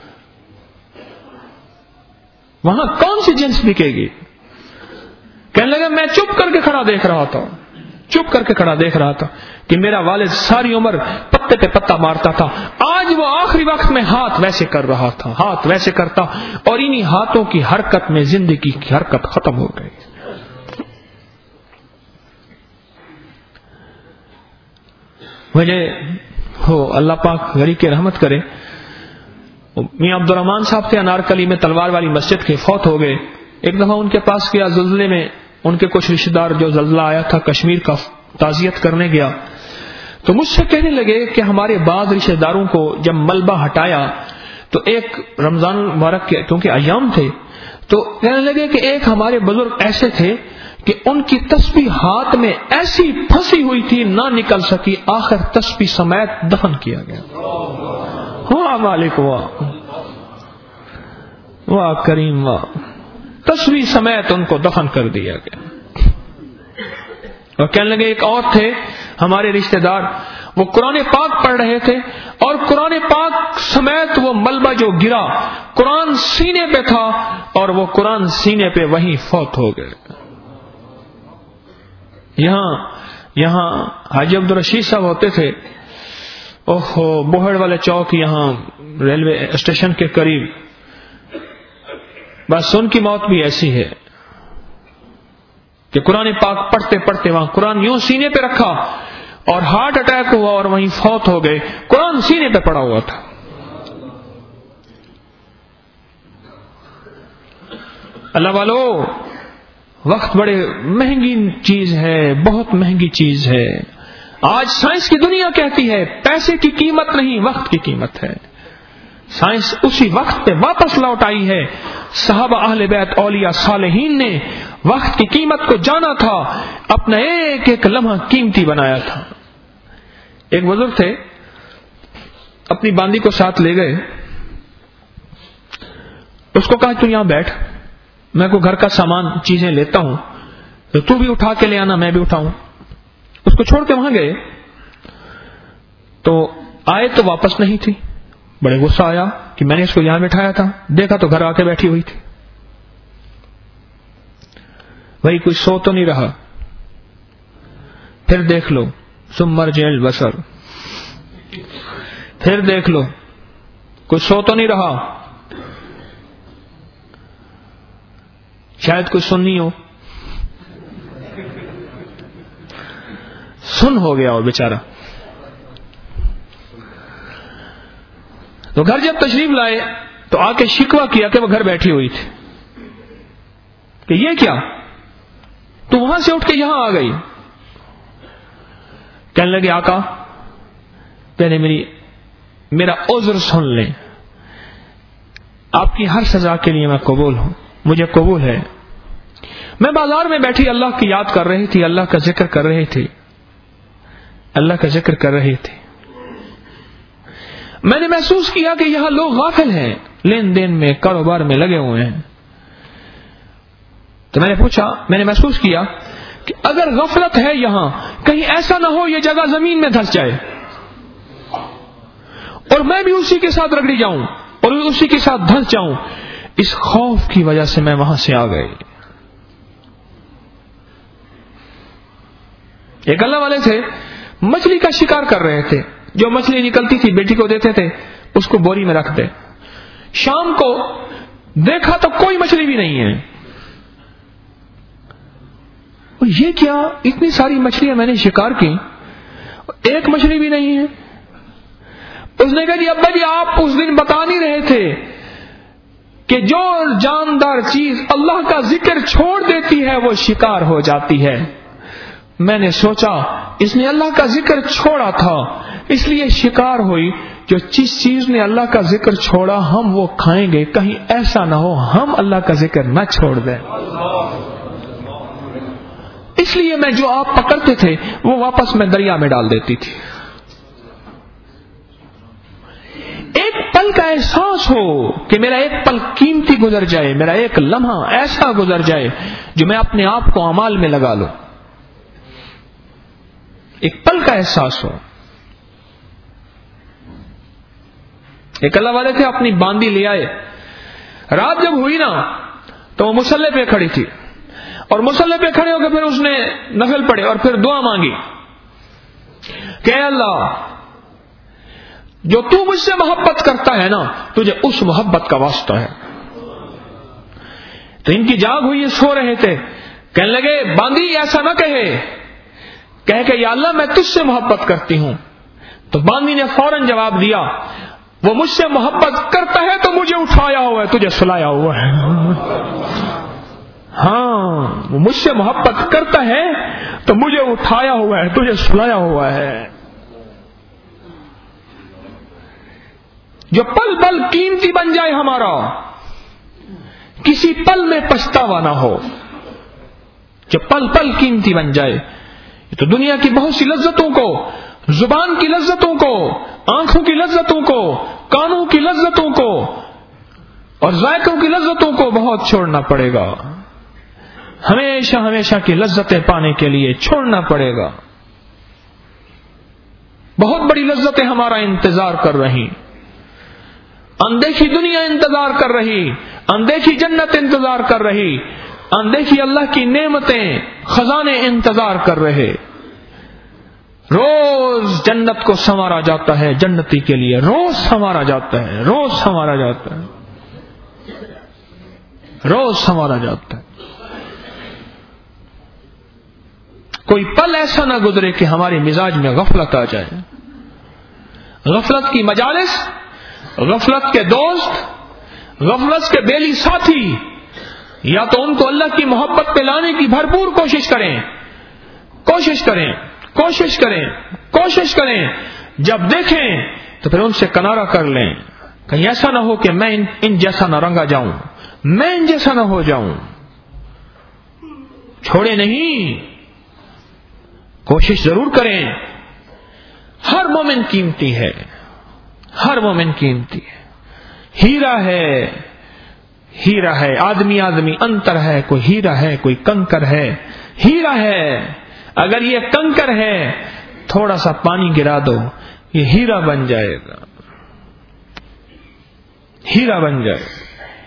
وہاں کون سی جنس بکے گی؟ کہنے لگا میں چپ کر کے کھڑا دیکھ رہا تھا، چپ کر کے کھڑا دیکھ رہا تھا کہ میرا والد ساری عمر پتے پہ پتا مارتا تھا، آج وہ آخری وقت میں ہاتھ ویسے کر رہا تھا، ہاتھ ویسے کرتا، اور انہی ہاتھوں کی حرکت میں زندگی کی حرکت ختم ہو گئی. وجہ ہو اللہ پاک غریب کی رحمت کرے. میاں عبد الرحمان صاحب تھے انارکلی میں تلوار والی مسجد کے، فوت ہو گئے. ایک دفعہ ان کے پاس گیا، زلزلے میں ان کے کچھ رشتہ دار جو زلزلہ آیا تھا کشمیر کا تعزیت کرنے گیا، تو مجھ سے کہنے لگے کہ ہمارے بعض رشتہ داروں کو جب ملبہ ہٹایا تو ایک رمضان مبارک کے کیونکہ ایام تھے، تو کہنے لگے کہ ایک ہمارے بزرگ ایسے تھے کہ ان کی تسبیح ہاتھ میں ایسی پھنسی ہوئی تھی نہ نکل سکی، آخر تسبیح سمیت دفن کیا گیا. واہ مالک واہ، واہ کریم واہ، تسبیح سمیت ان کو دفن کر دیا گیا. اور کہنے لگے ایک اور تھے ہمارے رشتہ دار، وہ قرآن پاک پڑھ رہے تھے اور قرآن پاک سمیت وہ ملبہ جو گرا قرآن سینے پہ تھا اور وہ قرآن سینے پہ وہیں فوت ہو گئے. یہاں یہاں حاجی عبدالرشید صاحب ہوتے تھے، اوہو بوہڑ والے چوک یہاں ریلوے اسٹیشن کے قریب، بس ان کی موت بھی ایسی ہے کہ قرآن پاک پڑھتے پڑھتے وہاں قرآن یوں سینے پہ رکھا اور ہارٹ اٹیک ہوا اور وہیں فوت ہو گئے. قرآن سینے پہ پڑا ہوا تھا. اللہ والو وقت بڑے مہنگی چیز ہے، بہت مہنگی چیز ہے. آج سائنس کی دنیا کہتی ہے پیسے کی قیمت نہیں وقت کی قیمت ہے. سائنس اسی وقت پہ واپس لوٹ آئی ہے. صحابہ اہل بیت اولیاء صالحین نے وقت کی قیمت کو جانا تھا، اپنا ایک ایک لمحہ قیمتی بنایا تھا. ایک بزرگ تھے، اپنی باندی کو ساتھ لے گئے، اس کو کہا تو یہاں بیٹھ، میں کو گھر کا سامان چیزیں لیتا ہوں تو تو بھی اٹھا کے لے آنا، میں بھی اٹھاؤں. اس کو چھوڑ کے وہاں گئے تو آئے تو واپس نہیں تھی. بڑے غصہ آیا کہ میں نے اس کو یہاں بٹھایا تھا، دیکھا تو گھر آ کے بیٹھی ہوئی تھی. وہی کوئی سو تو نہیں رہا. پھر دیکھ لو ثم مرجع البصر، پھر دیکھ لو کوئی سو تو نہیں رہا. شاید کوئی سننی ہو، سن ہو گیا ہو بیچارہ. تو گھر جب تشریف لائے تو آ کے شکوہ کیا کہ وہ گھر بیٹھی ہوئی تھی کہ یہ کیا، تو وہاں سے اٹھ کے یہاں آ گئی. کہنے لگے آقا پہلے میری میرا عذر سن لیں، آپ کی ہر سزا کے لیے میں قبول ہوں، مجھے قبول ہے. میں بازار میں بیٹھی اللہ کی یاد کر رہی تھی، اللہ کا ذکر کر رہی تھی اللہ کا ذکر کر رہی تھی میں نے محسوس کیا کہ یہاں لوگ غافل ہیں، لین دین میں کاروبار میں لگے ہوئے ہیں. تو میں نے پوچھا، میں نے محسوس کیا کہ اگر غفلت ہے یہاں، کہیں ایسا نہ ہو یہ جگہ زمین میں دھس جائے اور میں بھی اسی کے ساتھ رگڑی جاؤں اور اسی کے ساتھ دھس جاؤں. اس خوف کی وجہ سے میں وہاں سے آ گئی. ایک اللہ والے تھے، مچھلی کا شکار کر رہے تھے. جو مچھلی نکلتی تھی بیٹی کو دیتے تھے، اس کو بوری میں رکھتے. شام کو دیکھا تو کوئی مچھلی بھی نہیں ہے. یہ کیا، اتنی ساری مچھلیاں میں نے شکار کی، ایک مچھلی بھی نہیں ہے. اس نے کہا جی ابا جی آپ اس دن بتا نہیں رہے تھے کہ جو جاندار چیز اللہ کا ذکر چھوڑ دیتی ہے وہ شکار ہو جاتی ہے. میں نے سوچا اس نے اللہ کا ذکر چھوڑا تھا اس لیے شکار ہوئی. جو جس چیز نے اللہ کا ذکر چھوڑا ہم وہ کھائیں گے، کہیں ایسا نہ ہو ہم اللہ کا ذکر نہ چھوڑ دیں. اس لیے میں جو آپ پکڑتے تھے وہ واپس میں دریا میں ڈال دیتی تھی. ایک پل کا احساس ہو کہ میرا ایک پل قیمتی گزر جائے، میرا ایک لمحہ ایسا گزر جائے جو میں اپنے آپ کو اعمال میں لگا لوں. ایک پل کا احساس ہو. ایک اللہ والے تھے، اپنی باندی لے آئے. رات جب ہوئی نا تو وہ مصلے پہ کھڑی تھی اور مصلے پہ کھڑے ہو کے پھر اس نے نفل پڑھے اور پھر دعا مانگی کہ اے اللہ جو تو مجھ سے محبت کرتا ہے نا تجھے اس محبت کا واسطہ ہے. تو ان کی جاگ ہوئی، سو رہے تھے. کہنے لگے باندی ایسا نہ کہے، کہے کہ یا اللہ میں تجھ سے محبت کرتی ہوں. تو باندی نے فوراً جواب دیا وہ مجھ سے محبت کرتا ہے تو مجھے اٹھایا ہوا ہے، تجھے سلایا ہوا ہے. ہاں وہ مجھ سے محبت کرتا ہے تو مجھے اٹھایا ہوا ہے، تجھے سلایا ہوا ہے. جو پل پل قیمتی بن جائے ہمارا، کسی پل میں پچھتاوا نہ ہو. جو پل پل قیمتی بن جائے. تو دنیا کی بہت سی لذتوں کو، زبان کی لذتوں کو، آنکھوں کی لذتوں کو، کانوں کی لذتوں کو اور ذائقوں کی لذتوں کو بہت چھوڑنا پڑے گا. ہمیشہ ہمیشہ کی لذتیں پانے کے لیے چھوڑنا پڑے گا. بہت بڑی لذتیں ہمارا انتظار کر رہی، اندیکھی دنیا انتظار کر رہی، اندیکھی جنت انتظار کر رہی، اندیکھی اللہ کی نعمتیں خزانے انتظار کر رہے. روز جنت کو سنوارا جاتا ہے، جنتی کے لیے روز سنوارا جاتا ہے، روز سنوارا جاتا ہے، روز سنوارا جاتا ہے. کوئی پل ایسا نہ گزرے کہ ہمارے مزاج میں غفلت آ جائے. غفلت کی مجالس، غفلت کے دوست، غفلت کے بیلی ساتھی، یا تو ان کو اللہ کی محبت پہ لانے کی بھرپور کوشش کریں کوشش کریں کوشش کریں کوشش کریں جب دیکھیں تو پھر ان سے کنارہ کر لیں. کہیں ایسا نہ ہو کہ میں ان, ان جیسا نہ رنگا جاؤں، میں ان جیسا نہ ہو جاؤں. چھوڑے نہیں، کوشش ضرور کریں. ہر مومن قیمتی ہے، ہر مومن قیمتی ہے. ہیرا ہے، ہیرا ہے. آدمی آدمی انتر ہے، کوئی ہیرا ہے کوئی کنکر ہے. ہیرا ہے، اگر یہ کنکر ہے تھوڑا سا پانی گرا دو یہ ہیرا بن جائے گا، ہیرا بن جائے گا.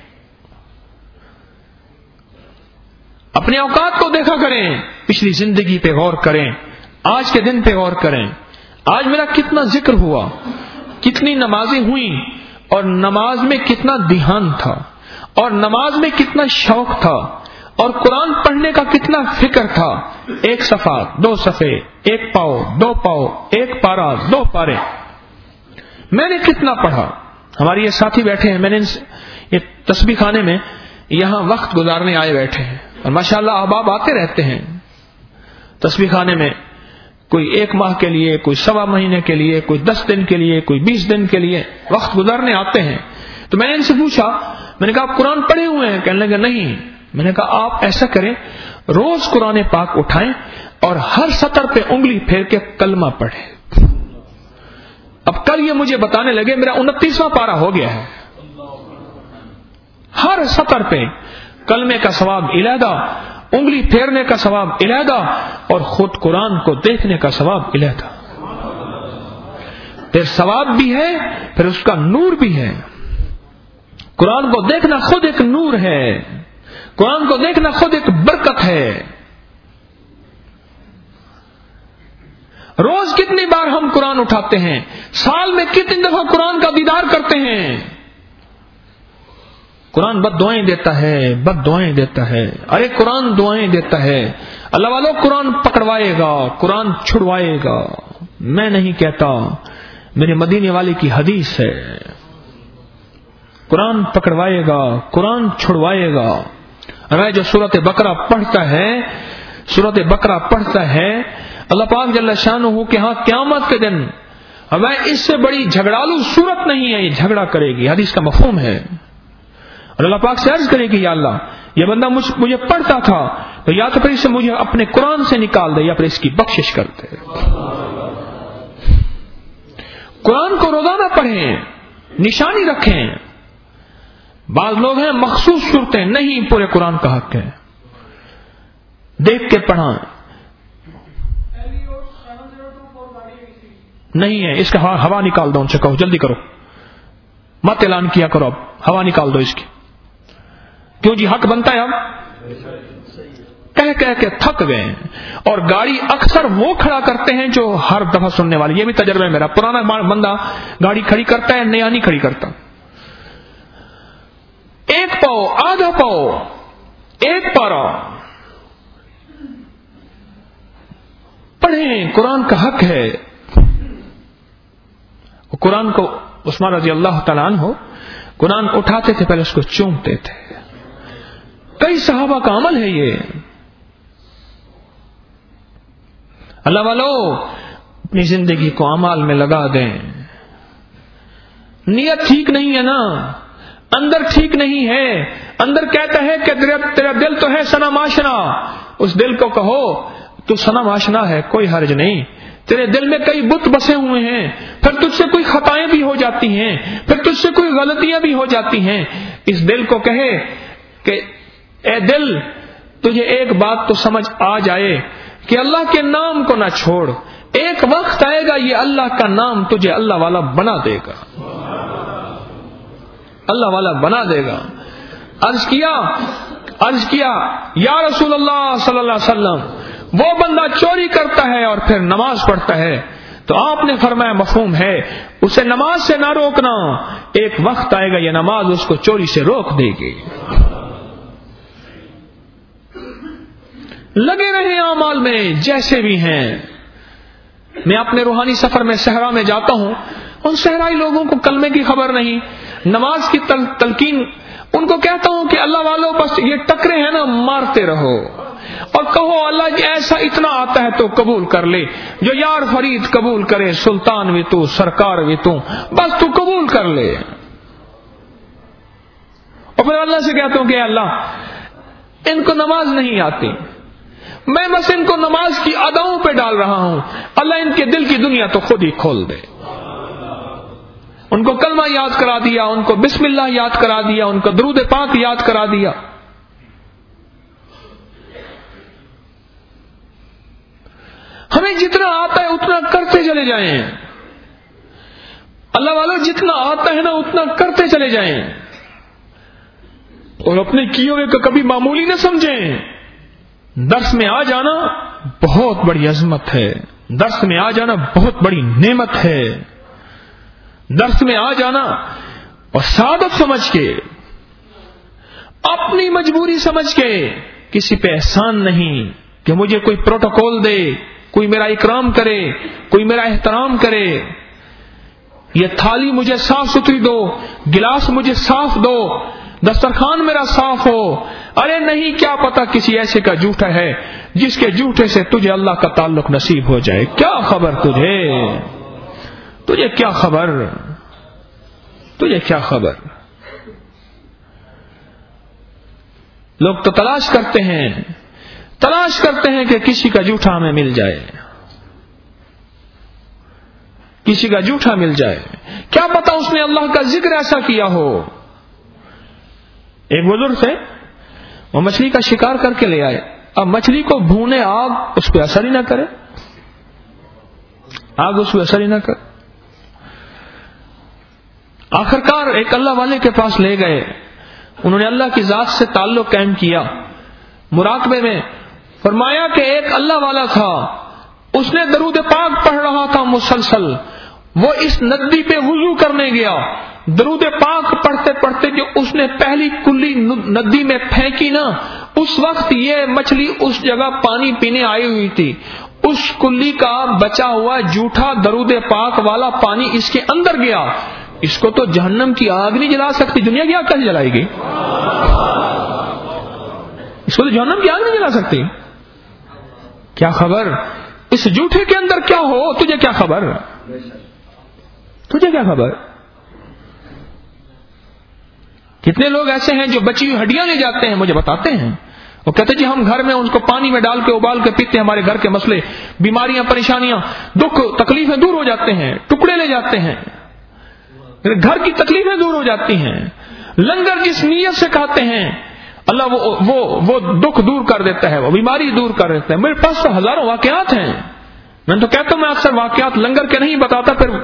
اپنے اوقات کو دیکھا کریں، پچھلی زندگی پہ غور کریں، آج کے دن پہ غور کریں. آج میرا کتنا ذکر ہوا، کتنی نمازیں ہوئیں اور نماز میں کتنا دھیان تھا اور نماز میں کتنا شوق تھا اور قرآن پڑھنے کا کتنا فکر تھا. ایک صفحہ، دو صفحے، ایک پاؤ، دو پاؤ، ایک پارا، دو پارے. میں نے کتنا پڑھا، ہماری یہ ساتھی بیٹھے ہیں، میں نے یہ تسبیح خانے میں یہاں وقت گزارنے آئے بیٹھے ہیں، اور ماشاءاللہ احباب آتے رہتے ہیں تسبیح خانے میں، کوئی ایک ماہ کے لیے، کوئی سوا مہینے کے لیے، کوئی دس دن کے لیے، کوئی بیس دن کے لیے وقت گزارنے آتے ہیں. تو میں نے ان سے پوچھا، میں نے کہا آپ قرآن پڑھے ہوئے ہیں؟ کہنے لگے نہیں. میں نے کہا آپ ایسا کریں، روز قرآن پاک اٹھائیں اور ہر سطر پہ انگلی پھیر کے کلمہ پڑھیں. اب کل یہ مجھے بتانے لگے میرا انتیسواں پارہ ہو گیا ہے، ہر سطر پہ کلمے کا ثواب علیحدہ، انگلی پھیرنے کا ثواب علیحدہ، اور خود قرآن کو دیکھنے کا ثواب علیحدہ. پھر ثواب بھی ہے، پھر اس کا نور بھی ہے. قرآن کو دیکھنا خود ایک نور ہے، قرآن کو دیکھنا خود ایک برکت ہے. روز کتنی بار ہم قرآن اٹھاتے ہیں، سال میں کتنی دفعہ قرآن کا دیدار کرتے ہیں. قرآن بد دعائیں دیتا ہے، بد دعائیں دیتا ہے. ارے قرآن دعائیں دیتا ہے. اللہ والوں قرآن پکڑوائے گا، قرآن چھڑوائے گا. میں نہیں کہتا، میرے مدینے والے کی حدیث ہے. قرآن پکڑوائے گا، قرآن چھڑوائے گا. میں جو سورۃ بقرہ پڑھتا ہے، سورۃ بقرہ پڑھتا ہے، اللہ پاک جل شانہ کے ہاں قیامت کے دن ہمیں اس سے بڑی جھگڑالو صورت نہیں ہے، یہ جھگڑا کرے گی. حدیث کا مفہوم ہے. اور اللہ پاک سے عرض کرے گی، یا اللہ یہ بندہ مجھ مجھے پڑھتا تھا، تو یا تو پھر اسے مجھے اپنے قرآن سے نکال دے، یا پھر اس کی بخشش کر دے. قرآن کو روزانہ پڑھیں، نشانی رکھیں. بعض لوگ ہیں مخصوص صورتیں، نہیں پورے قرآن کا حق ہے، دیکھ کے پڑھا. نہیں ہے اس کا ہوا نکال دو، ان سے کہو جلدی کرو، مت اعلان کیا کرو، اب ہوا نکال دو اس کی. کیوں جی حق بنتا ہے. ہم کہہ کہہ کے تھک گئے. اور گاڑی اکثر وہ کھڑا کرتے ہیں جو ہر دفعہ سننے والے. یہ بھی تجربہ ہے میرا. پرانا بندہ گاڑی کھڑی کرتا ہے، نیا نہیں کھڑی کرتا. ایک پاؤ، آدھا پاؤ، ایک پارا پڑھیں. قرآن کا حق ہے. قرآن کو عثمان رضی اللہ تعالیٰ عنہ قرآن اٹھاتے تھے، پہلے اس کو چومتے تھے. کئی صحابہ کا عمل ہے یہ. اللہ والو اپنی زندگی کو اعمال میں لگا دیں. نیت ٹھیک نہیں ہے نا، اندر ٹھیک نہیں ہے. اندر کہتا ہے کہ تیرا دل تو ہے سنا ماشنا. اس دل کو کہو تو سنا ماشنا ہے، کوئی حرج نہیں. تیرے دل میں کئی بت بسے ہوئے ہیں، پھر تجھ سے کوئی خطائیں بھی ہو جاتی ہیں، پھر تجھ سے کوئی غلطیاں بھی ہو جاتی ہیں. اس دل کو کہے کہ اے دل، تجھے ایک بات تو سمجھ آ جائے کہ اللہ کے نام کو نہ چھوڑ. ایک وقت آئے گا یہ اللہ کا نام تجھے اللہ والا بنا دے گا، اللہ والا بنا دے گا. عرض کیا عرض کیا یا رسول اللہ صلی اللہ علیہ وسلم، وہ بندہ چوری کرتا ہے اور پھر نماز پڑھتا ہے، تو آپ نے فرمایا مفہوم ہے، اسے نماز سے نہ روکنا. ایک وقت آئے گا یہ نماز اس کو چوری سے روک دے گی. لگے رہے اعمال میں جیسے بھی ہیں. میں اپنے روحانی سفر میں صحرا میں جاتا ہوں، ان صحرائی لوگوں کو کلمے کی خبر نہیں، نماز کی تل تلقین ان کو کہتا ہوں کہ اللہ والوں بس یہ ٹکرے ہیں نا، مارتے رہو اور کہو اللہ جی ایسا اتنا آتا ہے تو قبول کر لے. جو یار فرید قبول کرے، سلطان بھی تو، سرکار بھی تو، بس تو قبول کر لے. اور پھر اللہ سے کہتا ہوں کہ اللہ ان کو نماز نہیں آتی، میں بس ان کو نماز کی اداؤں پہ ڈال رہا ہوں، اللہ ان کے دل کی دنیا تو خود ہی کھول دے. ان کو کلمہ یاد کرا دیا، ان کو بسم اللہ یاد کرا دیا، ان کو درود پاک یاد کرا دیا. ہمیں جتنا آتا ہے اتنا کرتے چلے جائیں. اللہ والوں جتنا آتا ہے نا اتنا کرتے چلے جائیں، اور اپنے کیے ہوئے کو کبھی معمولی نہ سمجھیں. درس میں آ جانا بہت بڑی عظمت ہے، درس میں آ جانا بہت بڑی نعمت ہے. درس میں آ جانا اور سعادت سمجھ کے، اپنی مجبوری سمجھ کے، کسی پہ احسان نہیں کہ مجھے کوئی پروٹوکول دے، کوئی میرا اکرام کرے، کوئی میرا احترام کرے. یہ تھالی مجھے صاف ستھری دو، گلاس مجھے صاف دو، دسترخوان میرا صاف ہو. ارے نہیں، کیا پتا کسی ایسے کا جھوٹا ہے جس کے جھوٹے سے تجھے اللہ کا تعلق نصیب ہو جائے. کیا خبر تجھے تجھے کیا خبر تجھے کیا خبر لوگ تو تلاش کرتے ہیں تلاش کرتے ہیں کہ کسی کا جھوٹا ہمیں مل جائے، کسی کا جھوٹا مل جائے. کیا پتا اس نے اللہ کا ذکر ایسا کیا ہو. ایک بزرگ تھے، وہ مچھلی کا شکار کر کے لے آئے. اب مچھلی کو بھونے آگ اس پہ اثر ہی نہ کرے، آگ اس پہ اثر ہی نہ کرے. آخرکار ایک اللہ والے کے پاس لے گئے. انہوں نے اللہ کی ذات سے تعلق قائم کیا، مراقبے میں. فرمایا کہ ایک اللہ والا تھا، اس نے درود پاک پڑھ رہا تھا مسلسل. وہ اس ندی پہ وضو کرنے گیا، درود پاک پڑھتے پڑھتے جو اس نے پہلی کلی ندی میں پھینکی نا، اس وقت یہ مچھلی اس جگہ پانی پینے آئی ہوئی تھی. اس کلی کا بچا ہوا جھوٹا درود پاک والا پانی اس کے اندر گیا. اس کو تو جہنم کی آگ نہیں جلا سکتی، دنیا کی آگ کیسے جلائے گی؟ اس کو تو جہنم کی آگ نہیں جلا سکتی. کیا خبر اس جھوٹے کے اندر کیا ہو، تجھے کیا خبر تجھے کیا خبر کتنے لوگ ایسے ہیں جو بچی ہوئی ہڈیاں لے جاتے ہیں، مجھے بتاتے ہیں. وہ کہتے ہیں جی ہم گھر میں ان کو پانی میں ڈال کے ابال کے پیتے ہیں، ہمارے گھر کے مسئلے، بیماریاں، پریشانیاں، دکھ تکلیفیں دور ہو جاتے ہیں. ٹکڑے لے جاتے ہیں، گھر کی تکلیفیں دور ہو جاتی ہیں. لنگر جس نیت سے کھاتے ہیں اللہ وہ وہ وہ دکھ دور کر دیتا ہے، وہ بیماری دور کر دیتا ہے. میرے پاس تو ہزاروں واقعات ہیں. میں تو کہتا ہوں میں اکثر واقعات لنگر کے نہیں بتاتا، پھر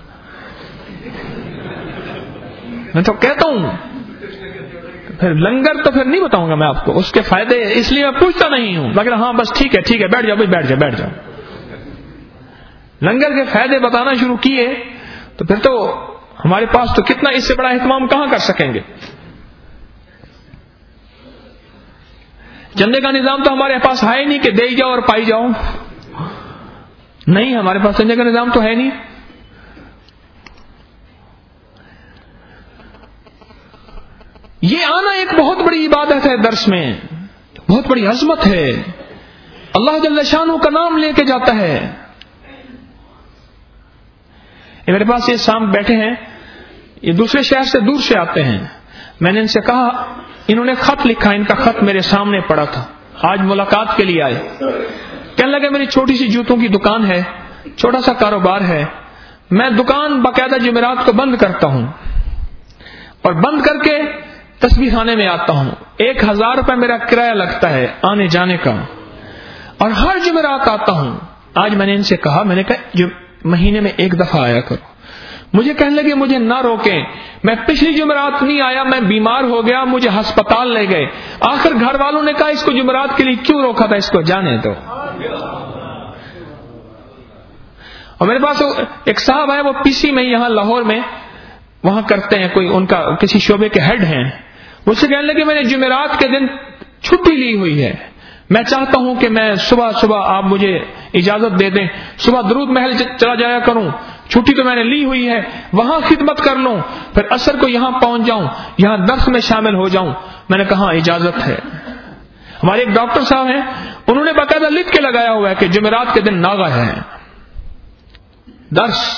میں تو کہتا ہوں پھر لنگر تو پھر نہیں بتاؤں گا میں آپ کو، اس کے فائدے اس لیے میں پوچھتا نہیں ہوں. لیکن ہاں بس ٹھیک ہے ٹھیک ہے بیٹھ جاؤ بھائی بیٹھ جاؤ بیٹھ جاؤ. لنگر کے فائدے بتانا شروع کیے تو پھر تو ہمارے پاس تو کتنا اس سے بڑا اہتمام کہاں کر سکیں گے. چندے کا نظام تو ہمارے پاس ہے نہیں کہ دے جاؤ اور پائی جاؤ. نہیں، ہمارے پاس چندے کا نظام تو ہے نہیں. یہ آنا ایک بہت بڑی عبادت ہے، درس میں بہت بڑی عظمت ہے. اللہ جل شانہ کا نام لے کے جاتا ہے. میرے پاس یہ سام بیٹھے ہیں، یہ دوسرے شہر سے دور سے آتے ہیں. میں نے ان سے کہا، انہوں نے خط لکھا، ان کا خط میرے سامنے پڑا تھا. آج ملاقات کے لیے آئے. کہنے لگے میری چھوٹی سی جوتوں کی دکان ہے، چھوٹا سا کاروبار ہے. میں دکان باقاعدہ جمعرات کو بند کرتا ہوں اور بند کر کے تسبیح خانے میں آتا ہوں. ایک ہزار روپے میرا کرایہ لگتا ہے آنے جانے کا، اور ہر جمعرات آتا ہوں. آج میں نے ان سے کہا، میں نے کہا جو مہینے میں ایک دفعہ آیا کرو. مجھے کہنے لگے مجھے نہ روکیں. میں پچھلی جمعرات نہیں آیا، میں بیمار ہو گیا، مجھے ہسپتال لے گئے. آخر گھر والوں نے کہا اس کو جمعرات کے لیے کیوں روکا تھا، اس کو جانے دو. اور میرے پاس ایک صاحب ہے، وہ پی سی میں یہاں لاہور میں وہاں کرتے ہیں، کوئی ان کا کسی شعبے کے ہیڈ ہیں. مجھ سے کہنے لگے میں نے جمعرات کے دن چھٹی لی ہوئی ہے، میں چاہتا ہوں کہ میں صبح صبح آپ مجھے اجازت دے دیں، صبح درود محل چلا جایا کروں. چھٹی تو میں نے لی ہوئی ہے، وہاں خدمت کر لوں، پھر عصر کو یہاں پہنچ جاؤں، یہاں درس میں شامل ہو جاؤں. میں نے کہا اجازت ہے. ہمارے ایک ڈاکٹر صاحب ہیں، انہوں نے باقاعدہ لکھ کے لگایا ہوا ہے کہ جمعرات کے دن ناغہ ہے درس.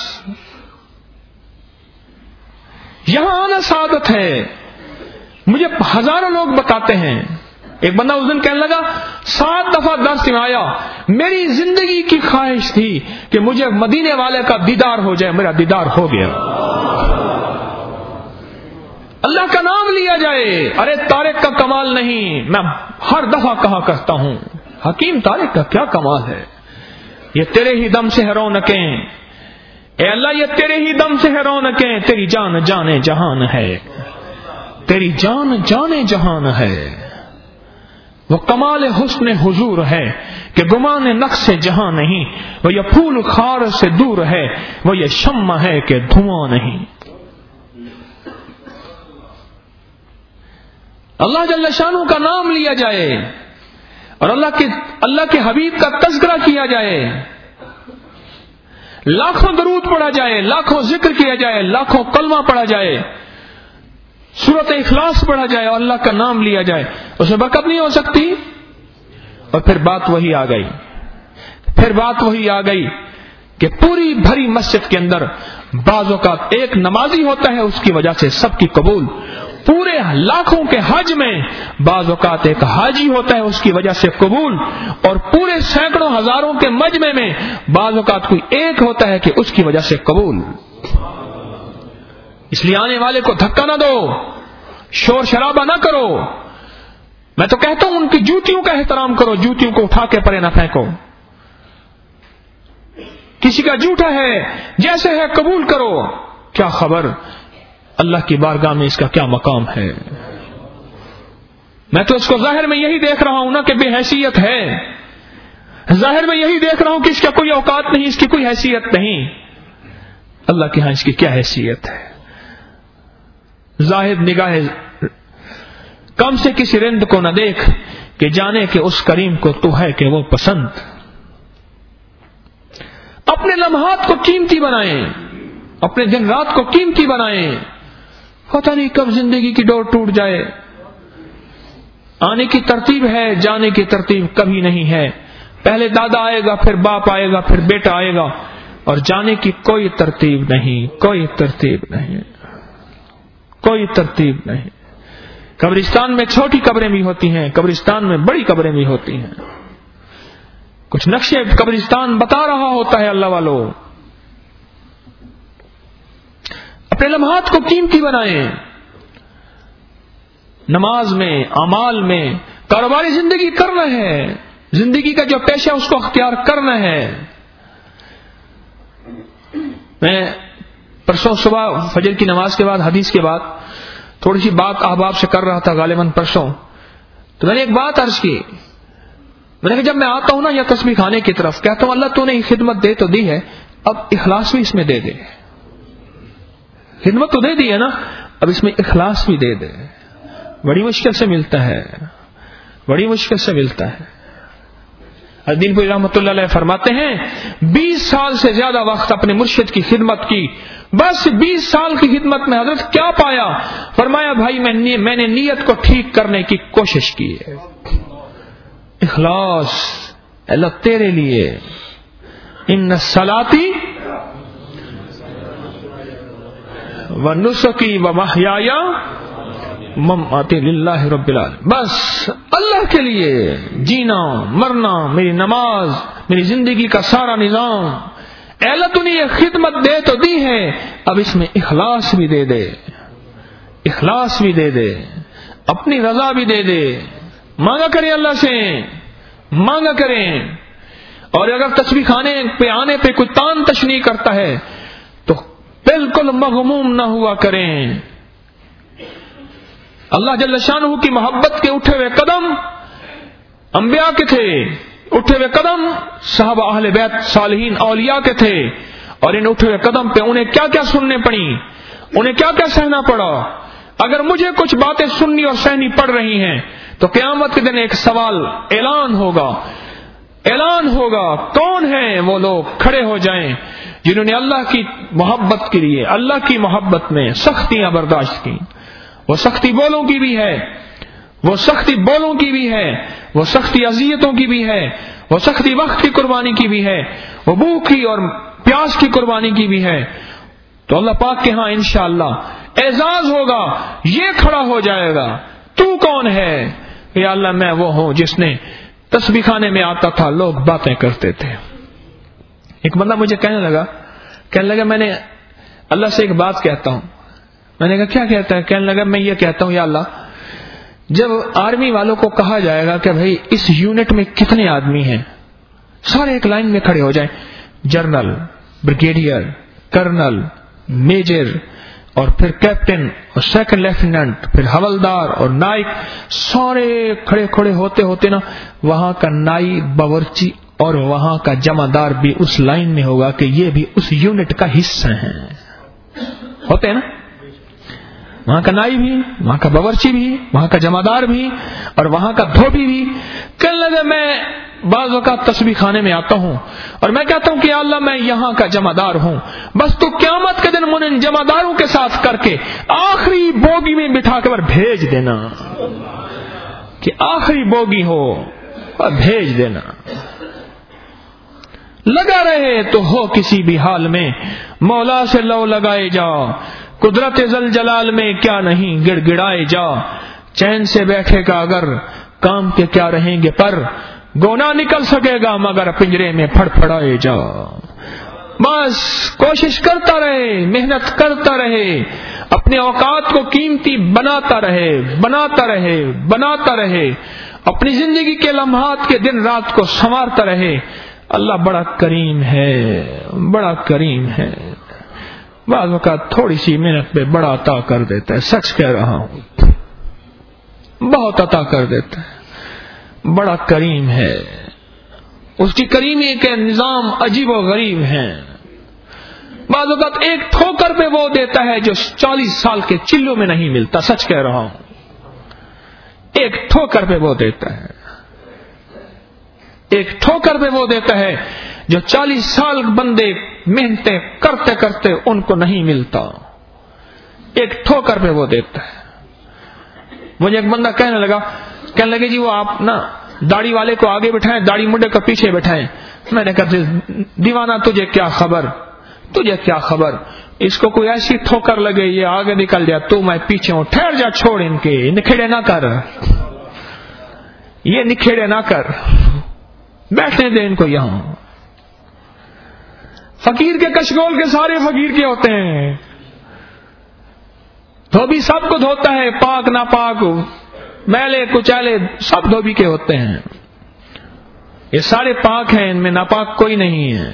یہاں آنا سعادت ہے. مجھے ہزاروں لوگ بتاتے ہیں. ایک بندہ اس دن کہنے لگا سات دفعہ درس میں آیا، میری زندگی کی خواہش تھی کہ مجھے مدینے والے کا دیدار ہو جائے، میرا دیدار ہو گیا. اللہ کا نام لیا جائے. ارے طارق کا کمال نہیں، میں ہر دفعہ کہا کرتا ہوں حکیم طارق کا کیا کمال ہے. یہ تیرے ہی دم سے ہے رونقیں، اے اللہ یہ تیرے ہی دم سے ہے رونقیں. تیری جان جانے جہان ہے، تیری جان جانے جہان ہے. وہ کمال حسن حضور ہے کہ گمان نقص جہاں نہیں. وہ یہ پھول خار سے دور ہے، وہ یہ شمع ہے کہ دھواں نہیں. اللہ جل شانہ کا نام لیا جائے اور اللہ کے اللہ کے حبیب کا تذکرہ کیا جائے. لاکھوں درود پڑھا جائے، لاکھوں ذکر کیا جائے، لاکھوں کلمہ پڑھا جائے، سورۃ اخلاص پڑھا جائے اور اللہ کا نام لیا جائے، اس میں برکت نہیں ہو سکتی؟ اور پھر بات وہی آ گئی پھر بات وہی آ گئی کہ پوری بھری مسجد کے اندر بعض اوقات ایک نمازی ہوتا ہے، اس کی وجہ سے سب کی قبول، پورے لاکھوں کے حج میں بعض اوقات ایک حاجی ہوتا ہے، اس کی وجہ سے قبول، اور پورے سینکڑوں ہزاروں کے مجمع میں بعض اوقات کوئی ایک ہوتا ہے کہ اس کی وجہ سے قبول۔ اس لیے آنے والے کو دھکا نہ دو، شور شرابہ نہ کرو، میں تو کہتا ہوں ان کی جوتیوں کا احترام کرو، جوتیوں کو اٹھا کے پرے نہ پھینکو، کسی کا جھوٹا ہے جیسے ہے قبول کرو، کیا خبر اللہ کی بارگاہ میں اس کا کیا مقام ہے۔ میں تو اس کو ظاہر میں یہی دیکھ رہا ہوں نا کہ بے حیثیت ہے، ظاہر میں یہی دیکھ رہا ہوں کہ اس کا کوئی اوقات نہیں، اس کی کوئی حیثیت نہیں، اللہ کے ہاں اس کی کیا حیثیت ہے۔ زاہد نگاہ کم سے کسی رند کو نہ دیکھ کہ جانے کہ اس کریم کو تو ہے کہ وہ پسند۔ اپنے لمحات کو قیمتی بنائیں، اپنے دن رات کو قیمتی بنائیں، پتہ نہیں کب زندگی کی ڈور ٹوٹ جائے۔ آنے کی ترتیب ہے، جانے کی ترتیب کبھی نہیں ہے، پہلے دادا آئے گا، پھر باپ آئے گا، پھر بیٹا آئے گا، اور جانے کی کوئی ترتیب نہیں، کوئی ترتیب نہیں، کوئی ترتیب نہیں۔ قبرستان میں چھوٹی قبریں بھی ہوتی ہیں، قبرستان میں بڑی قبریں بھی ہوتی ہیں، کچھ نقشے قبرستان بتا رہا ہوتا ہے اللہ والو۔ اپنے لمحات کو قیمتی بنائیں، نماز میں، اعمال میں، کاروباری زندگی کرنا ہے، زندگی کا جو پیشہ اس کو اختیار کرنا ہے۔ میں پرسوں صبح فجر کی نماز کے بعد، حدیث کے بعد تھوڑی سی بات احباب سے کر رہا تھا، غالباً پرسوں، تو میں نے ایک بات عرض کی، میں نے کہا جب میں آتا ہوں نا یا تسبیح خانے کی طرف، کہتا ہوں اللہ تو نے خدمت دے تو دی ہے، اب اخلاص بھی اس میں دے دے، خدمت تو دے دی ہے نا، اب اس میں اخلاص بھی دے دے۔ بڑی مشکل سے ملتا ہے، بڑی مشکل سے ملتا ہے۔ الدین پوری رحمۃ اللہ علیہ فرماتے ہیں بیس سال سے زیادہ وقت اپنے مرشد کی خدمت کی، بس بیس سال کی خدمت میں حضرت کیا پایا؟ فرمایا بھائی میں میں نے نیت کو ٹھیک کرنے کی کوشش کی ہے، اخلاص، اللہ تیرے لیے، ان صلاتی و نسکی و محیایا مماتی للہ رب العالمین، بس اللہ کے لیے جینا مرنا، میری نماز، میری زندگی کا سارا نظام، اے اللہ تو نے یہ خدمت دے تو دی ہے، اب اس میں اخلاص بھی دے دے، اخلاص بھی دے دے، اپنی رضا بھی دے دے، مانگا کریں اللہ سے، مانگا کریں۔ اور اگر تسبیح خانے پہ آنے پہ کوئی تان تشنیع کرتا ہے تو بالکل مغموم نہ ہوا کریں۔ اللہ جل شانہ کی محبت کے اٹھے ہوئے قدم انبیاء کے تھے، اٹھے ہوئے قدم صحابہ اہل بیت صالحین اولیاء کے تھے، اور ان اٹھے ہوئے قدم پہ انہیں کیا کیا سننے پڑی، انہیں کیا کیا سہنا پڑا۔ اگر مجھے کچھ باتیں سننی اور سہنی پڑ رہی ہیں تو قیامت کے دن ایک سوال اعلان ہوگا، اعلان ہوگا، کون ہیں وہ لوگ کھڑے ہو جائیں جنہوں نے اللہ کی محبت کے لیے، اللہ کی محبت میں سختیاں برداشت کی۔ وہ سختی بولوں کی بھی ہے، وہ سختی بولوں کی بھی ہے، وہ سختی اذیتوں کی بھی ہے، وہ سختی وقت کی قربانی کی بھی ہے، وہ بھوک کی اور پیاس کی قربانی کی بھی ہے۔ تو اللہ پاک کے ہاں انشاءاللہ اعزاز ہوگا، یہ کھڑا ہو جائے گا، تو کون ہے؟ یا اللہ میں وہ ہوں جس نے تسبیح خانے میں آتا تھا، لوگ باتیں کرتے تھے۔ ایک بندہ مجھے کہنے لگا کہنے لگا میں نے اللہ سے ایک بات کہتا ہوں۔ میں نے کہا کیا کہتا ہے؟ کہنے لگا میں یہ کہتا ہوں یا اللہ جب آرمی والوں کو کہا جائے گا کہ بھائی اس یونٹ میں کتنے آدمی ہیں، سارے ایک لائن میں کھڑے ہو جائیں، جنرل، بریگیڈیئر، کرنل، میجر، اور پھر کیپٹن اور سیکنڈ لیفٹیننٹ، پھر حوالدار اور نائک، سارے کھڑے کھڑے ہوتے ہوتے نا وہاں کا نائی باورچی اور وہاں کا جمع دار بھی اس لائن میں ہوگا کہ یہ بھی اس یونٹ کا حصہ ہیں، ہوتے ہیں نا، وہاں کا نائی بھی، وہاں کا باورچی بھی، وہاں کا جمع دار بھی، اور وہاں کا دھوبی بھی۔ کہنے لگا میں بعض اوقات تسبیح خانے میں آتا ہوں اور میں کہتا ہوں کہ یا اللہ میں یہاں کا جمع دار ہوں، بس تو قیامت کے دن مجھے ان جمع داروں کے ساتھ کر کے آخری بوگی میں بٹھا کر بھیج دینا، کہ آخری بوگی ہو اور بھیج دینا۔ لگا رہے تو ہو کسی بھی حال میں، مولا سے لو لگائے جا، قدرت ذل جلال میں کیا نہیں گڑ گڑائے جا، چین سے بیٹھے گا اگر کام کے کیا رہیں گے پر، گونا نکل سکے گا مگر پنجرے میں پھڑ پھڑائے جا۔ بس کوشش کرتا رہے، محنت کرتا رہے، اپنے اوقات کو قیمتی بناتا رہے بناتا رہے بناتا رہے اپنی زندگی کے لمحات کے دن رات کو سنوارتا رہے۔ اللہ بڑا کریم ہے، بڑا کریم ہے، بعض اوقات تھوڑی سی محنت پہ بڑا عطا کر دیتا ہے، سچ کہہ رہا ہوں، بہت عطا کر دیتا ہے، بڑا کریم ہے، اس کی کریمی کے نظام عجیب و غریب ہیں۔ بعض اوقات ایک ٹھوکر پہ وہ دیتا ہے جو چالیس سال کے چلوں میں نہیں ملتا، سچ کہہ رہا ہوں، ایک ٹھوکر پہ وہ دیتا ہے، ایک ٹھوکر پہ وہ دیتا ہے جو چالیس سال بندے محنتیں کرتے کرتے ان کو نہیں ملتا، ایک ٹھوکر پہ وہ دیتا ہے۔ مجھے ایک بندہ کہنے لگا کہنے لگے جی وہ آپ نا داڑھی والے کو آگے بٹھائیں، داڑھی منڈے کو پیچھے بٹھائیں۔ میں نے کہا دیوانہ تجھے کیا خبر، تجھے کیا خبر، اس کو کوئی ایسی ٹھوکر لگے یہ آگے نکل جائے تو میں پیچھے ہوں، ٹھہر جا، چھوڑ ان کے نکھیڑے نہ کر، یہ نکھیڑے نہ کر، بیٹھنے دے ان کو یہاں۔ فقیر کے کشگول کے سارے فقیر کے ہوتے ہیں، دھوبی سب کو دھوتا ہے، پاک ناپاک میلے کچیلے سب دھوبی کے ہوتے ہیں، یہ سارے پاک ہیں، ان میں ناپاک کوئی نہیں ہے۔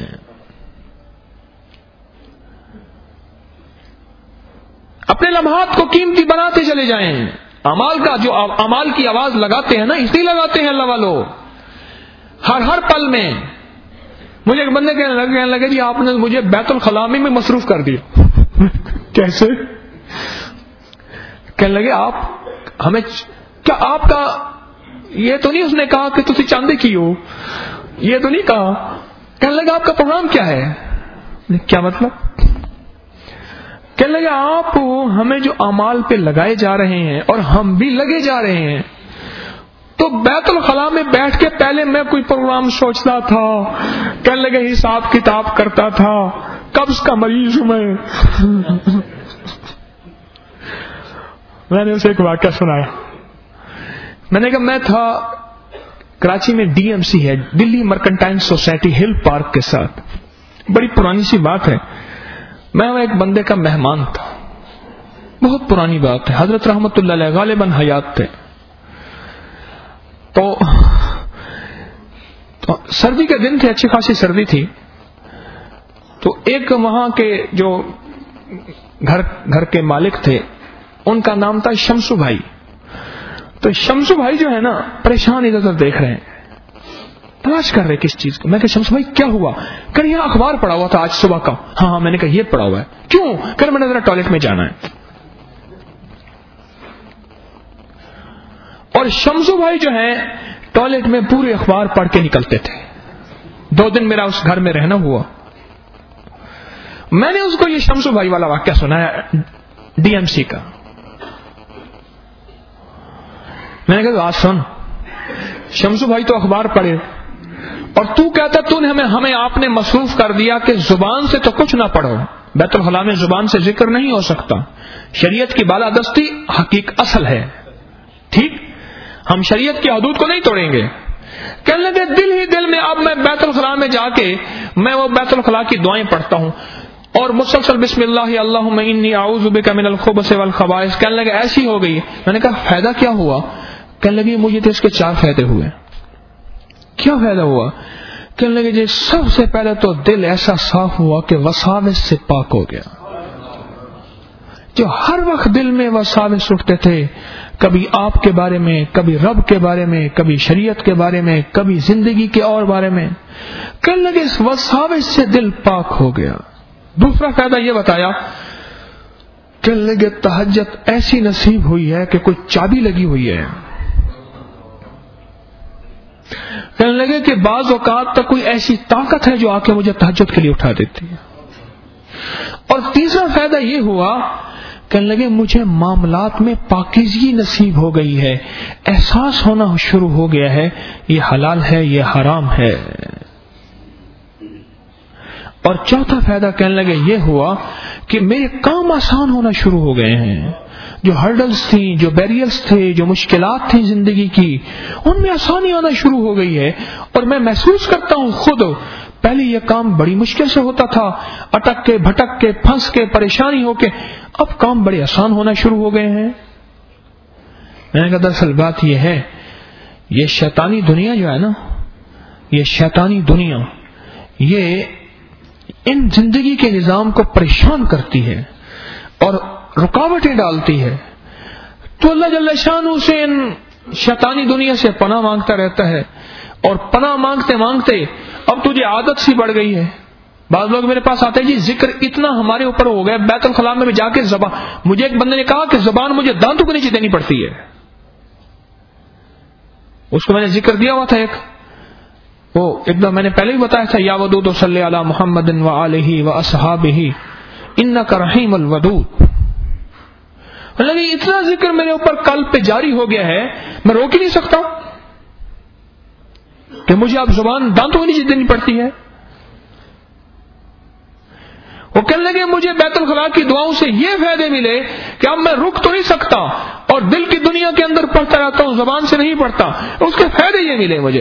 اپنے لمحات کو قیمتی بناتے چلے جائیں، اعمال کا جو اعمال کی آواز لگاتے ہیں نا، اس لیے لگاتے ہیں اللہ والو، ہر ہر پل میں۔ مجھے ایک بندے کہنے لگے کہنے لگے جی آپ نے مجھے بیت الخلاء میں مصروف کر دیا۔ کیسے؟ کہنے لگے آپ ہمیں کیا آپ کا یہ تو نہیں اس نے کہا کہ تسی چاندے کی ہو، یہ تو نہیں کہا۔ کہنے لگے آپ کا پروگرام کیا ہے؟ کیا مطلب؟ کہنے لگے آپ ہمیں جو اعمال پہ لگائے جا رہے ہیں اور ہم بھی لگے جا رہے ہیں، تو بیت الخلاء میں بیٹھ کے پہلے میں کوئی پروگرام سوچتا تھا، کہنے لگے حساب کتاب کرتا تھا، قبض کا مریض ہوں میں۔ میں نے اسے ایک واقعہ سنایا، میں نے کہا میں تھا کراچی میں ڈی ایم سی ہے، Delhi mercantile society hill park کے ساتھ، بڑی پرانی سی بات ہے، میں ایک بندے کا مہمان تھا، بہت پرانی بات ہے، حضرت رحمت اللہ علیہ غالباً حیات تھے۔ تو, تو سردی کے دن تھے، اچھی خاصی سردی تھی، تو ایک وہاں کے جو گھر گھر کے مالک تھے ان کا نام تھا شمسو بھائی۔ تو شمسو بھائی جو ہے نا پریشان ادھر ادھر دیکھ رہے ہیں، تلاش کر رہے کس چیز کو۔ میں کہ شمسو بھائی کیا ہوا؟ کہ یہاں اخبار پڑا ہوا تھا آج صبح کا۔ ہاں ہاں، میں نے کہا یہ پڑا ہوا ہے، کیوں؟ کہ میں نے ذرا ٹوائلٹ میں جانا ہے۔ اور شمسو بھائی جو ہے ٹوائلٹ میں پورے اخبار پڑھ کے نکلتے تھے۔ دو دن میرا اس گھر میں رہنا ہوا، میں نے اس کو یہ شمسو بھائی والا واقعہ سنایا ڈی ایم سی کا۔ میں نے کہا آج سن، شمسو بھائی تو اخبار پڑھے اور تو کہتا تو نے ہمیں ہمیں آپ نے مصروف کر دیا کہ زبان سے تو کچھ نہ پڑھو، بیت الخلاء میں زبان سے ذکر نہیں ہو سکتا، شریعت کی بالادستی حقیقت اصل ہے، ٹھیک، ہم شریعت کی حدود کو نہیں توڑیں گے۔ کہنے لگے دل ہی دل میں اب میں بیت الخلاء میں جا کے میں وہ بیت الخلاء کی دعائیں پڑھتا ہوں اور مسلسل بسم اللہ اللہم انی اعوذ بک من الخبث والخبائث۔ کہنے لگے ایسی ہو گئی۔ میں نے کہا فائدہ کیا ہوا؟ کہنے لگے مجھے تو اس کے چار فائدے ہوئے۔ کیا فائدہ ہوا؟ کہنے لگے جی سب سے پہلے تو دل ایسا صاف ہوا کہ وساوس سے پاک ہو گیا۔ جو ہر وقت دل میں وساوس اٹھتے تھے، کبھی آپ کے بارے میں، کبھی رب کے بارے میں، کبھی شریعت کے بارے میں، کبھی زندگی کے اور بارے میں، کہنے لگے اس وساوس سے دل پاک ہو گیا۔ دوسرا فائدہ یہ بتایا، کہنے لگے تہجد ایسی نصیب ہوئی ہے کہ کوئی چابی لگی ہوئی ہے، کہنے لگے کہ بعض اوقات تک کوئی ایسی طاقت ہے جو آ کے مجھے تہجد کے لیے اٹھا دیتی ہے. اور تیسرا فائدہ یہ ہوا، کہنے لگے مجھے معاملات میں پاکیزگی نصیب ہو گئی ہے، احساس ہونا شروع ہو گیا ہے یہ حلال ہے یہ حرام ہے. اور چوتھا فائدہ کہنے لگے یہ ہوا کہ میرے کام آسان ہونا شروع ہو گئے ہیں. جو ہرڈلز تھیں، جو بیریئرز تھے، جو مشکلات تھیں زندگی کی، ان میں آسانی آنا شروع ہو گئی ہے. اور میں محسوس کرتا ہوں خود، پہلے یہ کام بڑی مشکل سے ہوتا تھا، اٹک کے بھٹک کے پھنس کے پریشانی ہو کے، اب کام بڑے آسان ہونا شروع ہو گئے ہیں. میں نے کہا دراصل بات یہ ہے، یہ شیطانی دنیا جو ہے نا، یہ شیطانی دنیا یہ ان زندگی کے نظام کو پریشان کرتی ہے اور رکاوٹیں ڈالتی ہے. تو اللہ جل شانہ سے ان شیطانی دنیا سے پناہ مانگتا رہتا ہے، اور پناہ مانگتے مانگتے اب تجھے عادت سی بڑھ گئی ہے. بعض لوگ میرے پاس آتے ہیں جی ذکر اتنا ہمارے اوپر ہو گیا، بیت الخلاء میں جا کے زبان، مجھے ایک بندے نے کہا کہ زبان مجھے دانتوں کے نیچے دینی پڑتی ہے. اس کو میں نے ذکر دیا ہوا تھا ایک، وہ ایک دم میں نے پہلے ہی بتایا تھا، یا ودود صلی علی محمد و آلہ و اصحابہ انک رحیم الودود. مطلب اتنا ذکر میرے اوپر قلب پہ جاری ہو گیا ہے، میں روک ہی نہیں سکتا کہ مجھے اب زبان دانتوں کے نیچے دینی پڑتی ہے. وہ کہنے لگے مجھے بیت الخلاء کی دعاؤں سے یہ فائدے ملے کہ اب میں رک تو نہیں سکتا اور دل کی دنیا کے اندر پڑھتا رہتا ہوں، زبان سے نہیں پڑھتا. اس کے فائدے یہ ملے مجھے.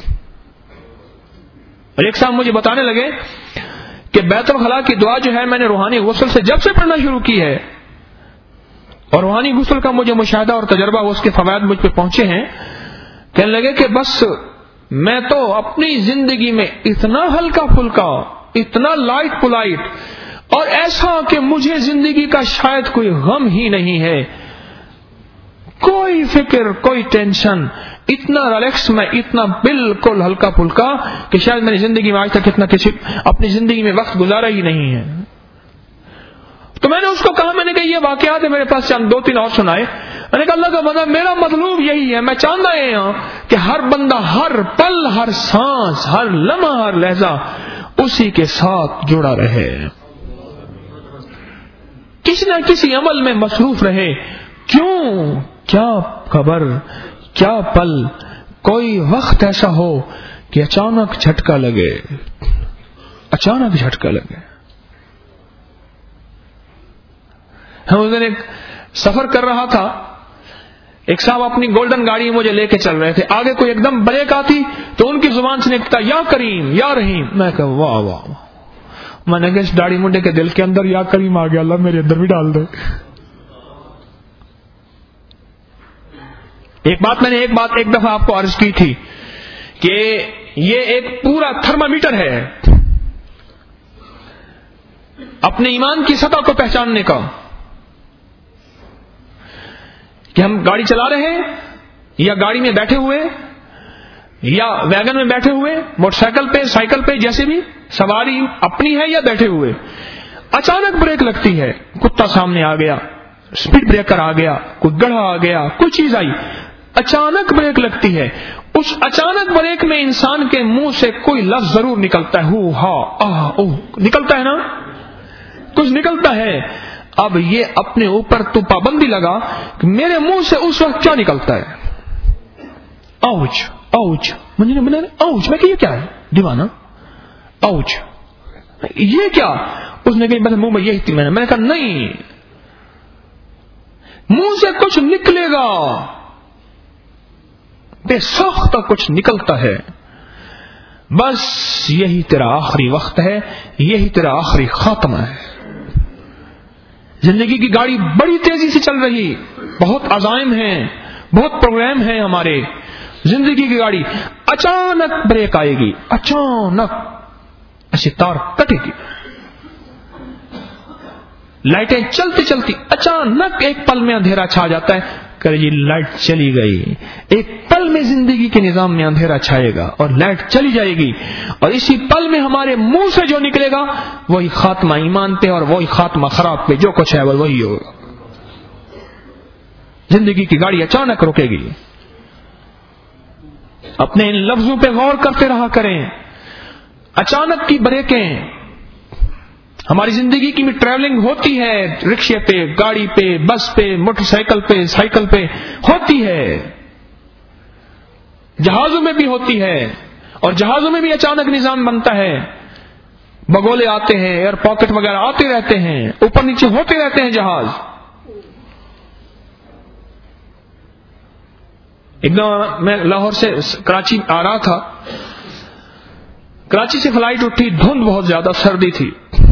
اور ایک صاحب مجھے بتانے لگے کہ بیت الخلاء کی دعا جو ہے میں نے روحانی غسل سے جب سے پڑھنا شروع کی ہے، اور روحانی غسل کا مجھے مشاہدہ اور تجربہ، اس کے فوائد مجھ پہ پہنچے ہیں. کہنے لگے کہ بس میں تو اپنی زندگی میں اتنا ہلکا پھلکا، اتنا لائٹ پلائٹ، اور ایسا کہ مجھے زندگی کا شاید کوئی غم ہی نہیں ہے، کوئی فکر، کوئی ٹینشن، اتنا ریلیکس، میں اتنا بالکل ہلکا پھلکا کہ شاید میں نے زندگی میں آج تک اتنا کسی اپنی زندگی میں وقت گزارا ہی نہیں ہے. تو میں نے اس کو کہا، میں نے کہا یہ واقعات ہے میرے پاس چند دو تین اور سنائے. میں نے کہا اللہ کا بندہ، میرا مطلوب یہی ہے، میں چاہتا ہوں کہ ہر بندہ ہر پل، ہر سانس، ہر لمحہ، ہر لہجہ اسی کے ساتھ جڑا رہے، کسی نہ کسی عمل میں مصروف رہے. کیوں؟ کیا خبر، کیا پل، کوئی وقت ایسا ہو کہ اچانک جھٹکا لگے، اچانک جھٹکا لگے. ہم اس دن ایک سفر کر رہا تھا، ایک صاحب اپنی گولڈن گاڑی مجھے لے کے چل رہے تھے، آگے کوئی ایک دم بریک آتی تو ان کی زبان سے نکلتا یا کریم یا رحیم. میں کہا واہ واہ، میں نے کہا اس داڑھی منڈے کے دل کے اندر یا کریم آ گیا، اللہ میرے اندر بھی ڈال دے. ایک بات میں نے ایک بات ایک دفعہ آپ کو عرض کی تھی کہ یہ ایک پورا تھرمامیٹر ہے اپنے ایمان کی سطح کو پہچاننے کا، کہ ہم گاڑی چلا رہے ہیں یا گاڑی میں بیٹھے ہوئے یا ویگن میں بیٹھے ہوئے، موٹر سائیکل پہ، سائیکل پہ، جیسے بھی سواری اپنی ہے یا بیٹھے ہوئے، اچانک بریک لگتی ہے، کتا سامنے آ گیا، اسپیڈ بریکر آ گیا، کوئی گڑھا آ گیا، کوئی چیز آئی، اچانک بریک لگتی ہے. اس اچانک بریک میں انسان کے منہ سے کوئی لفظ ضرور نکلتا ہے، ہو ہا آہ اوہ، نکلتا ہے نا، کچھ نکلتا ہے. اب یہ اپنے اوپر تو پابندی لگا کہ میرے منہ سے اس وقت کیا نکلتا ہے، آؤچ آؤچ، مجھے بنا آؤچ. میں کہ یہ کیا ہے دیوانہ، آؤچ یہ کیا؟ اس نے کہا منہ میں یہی تھی. میں نے میں نے کہا نہیں، منہ سے کچھ نکلے گا، بے ساختہ کچھ نکلتا ہے، بس یہی تیرا آخری وقت ہے، یہی تیرا آخری خاتمہ ہے. زندگی کی گاڑی بڑی تیزی سے چل رہی، بہت عزائم ہیں، بہت پروگرام ہیں ہمارے. زندگی کی گاڑی اچانک بریک آئے گی، اچانک ایسی تار کٹے گی، لائٹیں چلتی چلتی اچانک ایک پل میں اندھیرا چھا جاتا ہے. کہ جی لائٹ چلی گئی، ایک پل میں زندگی کے نظام میں اندھیرا چھائے گا اور لائٹ چلی جائے گی، اور اسی پل میں ہمارے منہ سے جو نکلے گا وہی خاتمہ ایمان پہ اور وہی خاتمہ خراب پہ، جو کچھ ہے وہی ہوگا. زندگی کی گاڑی اچانک رکے گی. اپنے ان لفظوں پہ غور کرتے رہا کریں. اچانک کی بریکیں ہماری زندگی کی بھی ٹریولنگ ہوتی ہے، رکشے پہ، گاڑی پہ، بس پہ، موٹر سائیکل پہ، سائیکل پہ ہوتی ہے، جہازوں میں بھی ہوتی ہے، اور جہازوں میں بھی اچانک نظام بنتا ہے، بگولے آتے ہیں، ایئر پاکٹ وغیرہ آتے رہتے ہیں، اوپر نیچے ہوتے رہتے ہیں جہاز. ایک دم میں لاہور سے کراچی آ رہا تھا، کراچی سے فلائٹ اٹھی، دھند بہت زیادہ، سردی تھی.